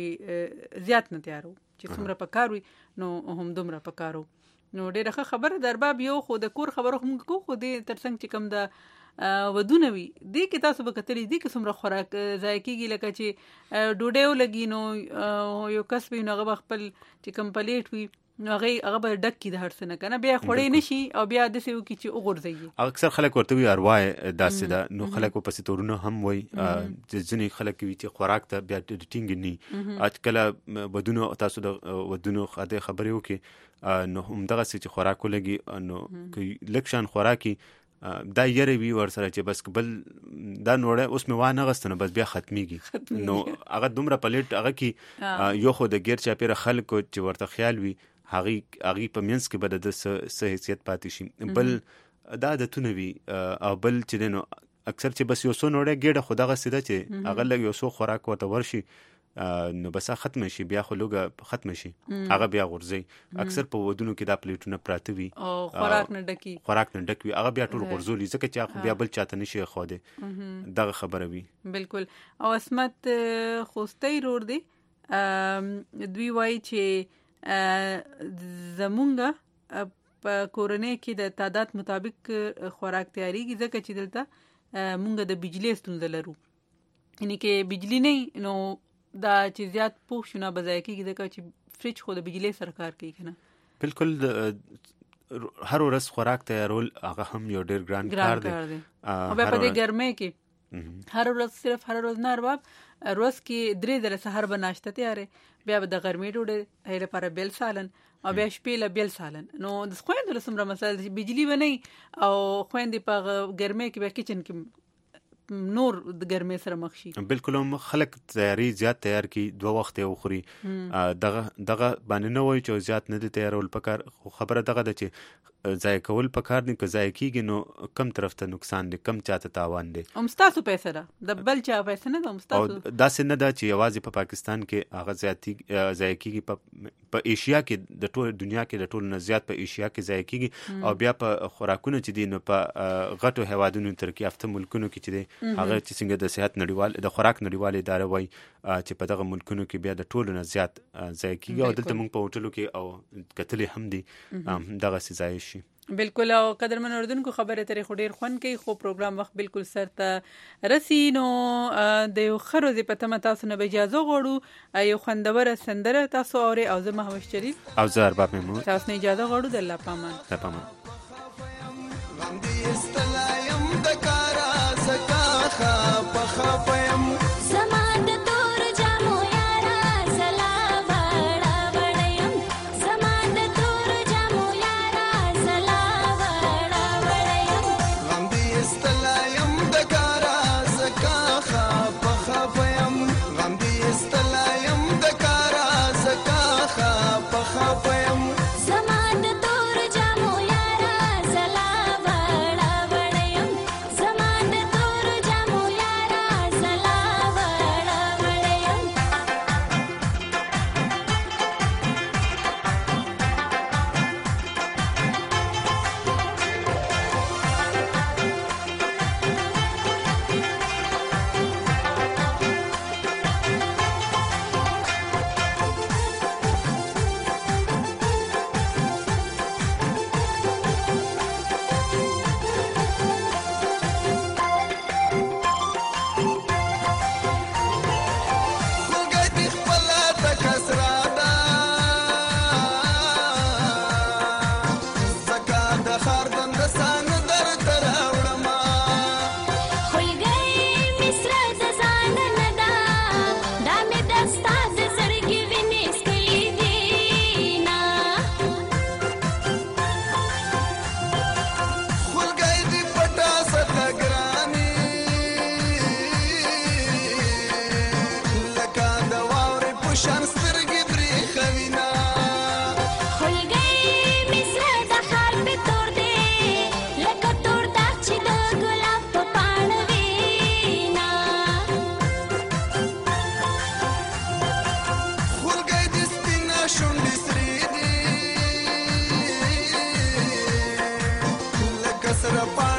چې زیات نه تیارو چې څومره پکار وي نو هم دومره پکارو نو ډېره خبره درباب یو خو د کور خبرو هم کو خو دې ترڅنګ چې کم د ودونه وي دې کې تاسو به کتلی دې کې څومره خوراک ځای کېږي لکه چې ډوډۍ ولګي نو یو کس به هغه خپل چې کم پلیټ وي نو هغه به ډک کی د هر څه نه کنه بیا خوري نشي او بیا د څه وکي چې وګرځي اکثر خلک ورته وي ارواح داسې ده نو خلک په ستورونه هم وای چې ځنې خلک وي چې خوراک ته بیا ټینګ نه اټکل بدونو تاسو د ودونو خاطر خبرې وکي نو هم دغه چې خوراک ولګي نو لکشان خوراکي دا یری وی ور سره چې بس بل دا نوړه اوس مې وانه غستنه بس بیا ختميږي نو هغه دومره پلیټ هغه کې یو خو د غیر چا پیر خلکو چې ورته خیال وي هغه په مینس کې بد د سه حیثیت پاتې شي بل دا د تونوي او بل چې نو اکثر چې بس یو سو نوړه ګډه خدغه سیده چې هغه لګ یو سو خوراک ورته ورشي نو بس ختم شي بیا خو لوګه ختم شي هغه بیا غورځي اکثر په ودونو کې دا پلیټونه پراته وي او خوراک نه ډکی هغه بیا ټول غورځولي ځکه چې بیا بل چاته نشي خو دې دغه خبره وي بالکل او اسمت خوستي رور دی دوی وایي چې زمونږه په کورنۍ کې د تعداد مطابق خوراک تیاریږي ځکه چې دلته مونږ د بجلی ستونزه لرو یعنی کې بجلی نه نو دا چې زیات پوښ شونه بځای کېږي ځکه چې فریج خو د بجلی سره کار کوي کنه بالکل هر ورځ خوراک تیارول هغه هم یو ډېر ګران کار دی او په دې ګرمۍ کې هر ورځ نه ارباب روز کې 3 ځله سحر به ناشته تیارې بیا به د غرمې ډوډۍ لپاره بیل سالن او بیا شپې له بیل سالن نو د خويندو سمره مسله بجلی ونی او خويندې په ګرمۍ کې به کچن کې نور د ګرمۍ سره مخ شي بالکل هم خلک تیاری زیات تیار کی 2 وخت یې خوري دغه باندې نه وای چې زیات نه دي تیارول پکار خبره دغه د چې ځای کول پکار نه که ځای کیږي نو کم طرف ته نقصان دي کم چاته تاوان دي مستاسو پیسې ده د بل چا پیسې نه ده مستاسو او داسې نه ده چې یوازې په پاکستان کې هغه زیاتی ځای کیږي په ایشیا کې د ټول دنیا کې د ټول نه زیات په ایشیا کې ځای کیږي او بیا په خوراکونو چې دي نو په غټو هوادونو ترکیه افته ملکونو کې چې دي هغه چې څنګه د صحت نړیوال د خوراک نړیوال ادارې وایي چې په دغه ملکونو کې بیا د ټولو نه زیات ځای کیږي او دلته موږ په هوټلو کې او کتلې هم دي دغه ځای شي بالکل او قدرمن اوردونکو خبره ترې خو ډیر خون کوي خو پروګرام وخت بالکل سرته رسینو د یو خروزي په تمه تاسو نه اجازه غواړو یو خوندور سندره تاسو اوري او زه محمد شریف او زه ارباب میمون تاسو نه اجازه غواړو د الله پامان غم دې استلایم د کارا زکا خپم زمان د تور جامو یارا زلا وړا وړیم زمان د تور جامو یارا زلا وړا وړیم غم دې استلایم د کارا زکا خپم غم دې استلایم د کارا زکا خپم زمان د تور جامو یارا زلا وړا وړیم زمان د تور جامو یارا زلا وړا وړیم خلګې خپل د کسرادا زکا د خاردن د سان در تراوړما خلګې مصر د ځان نه دا د مې دستا د زړګي وینې سکلي دي نا خلګې دې پټا ستا ګراني لکه د واورې په شان سترګې برې خوینا خلګې مصر د خال په تور دی لکه تور دا چې د ګلاب په پاڼه وینا خلګې دې سپینا شونډې سرې دي لکه سره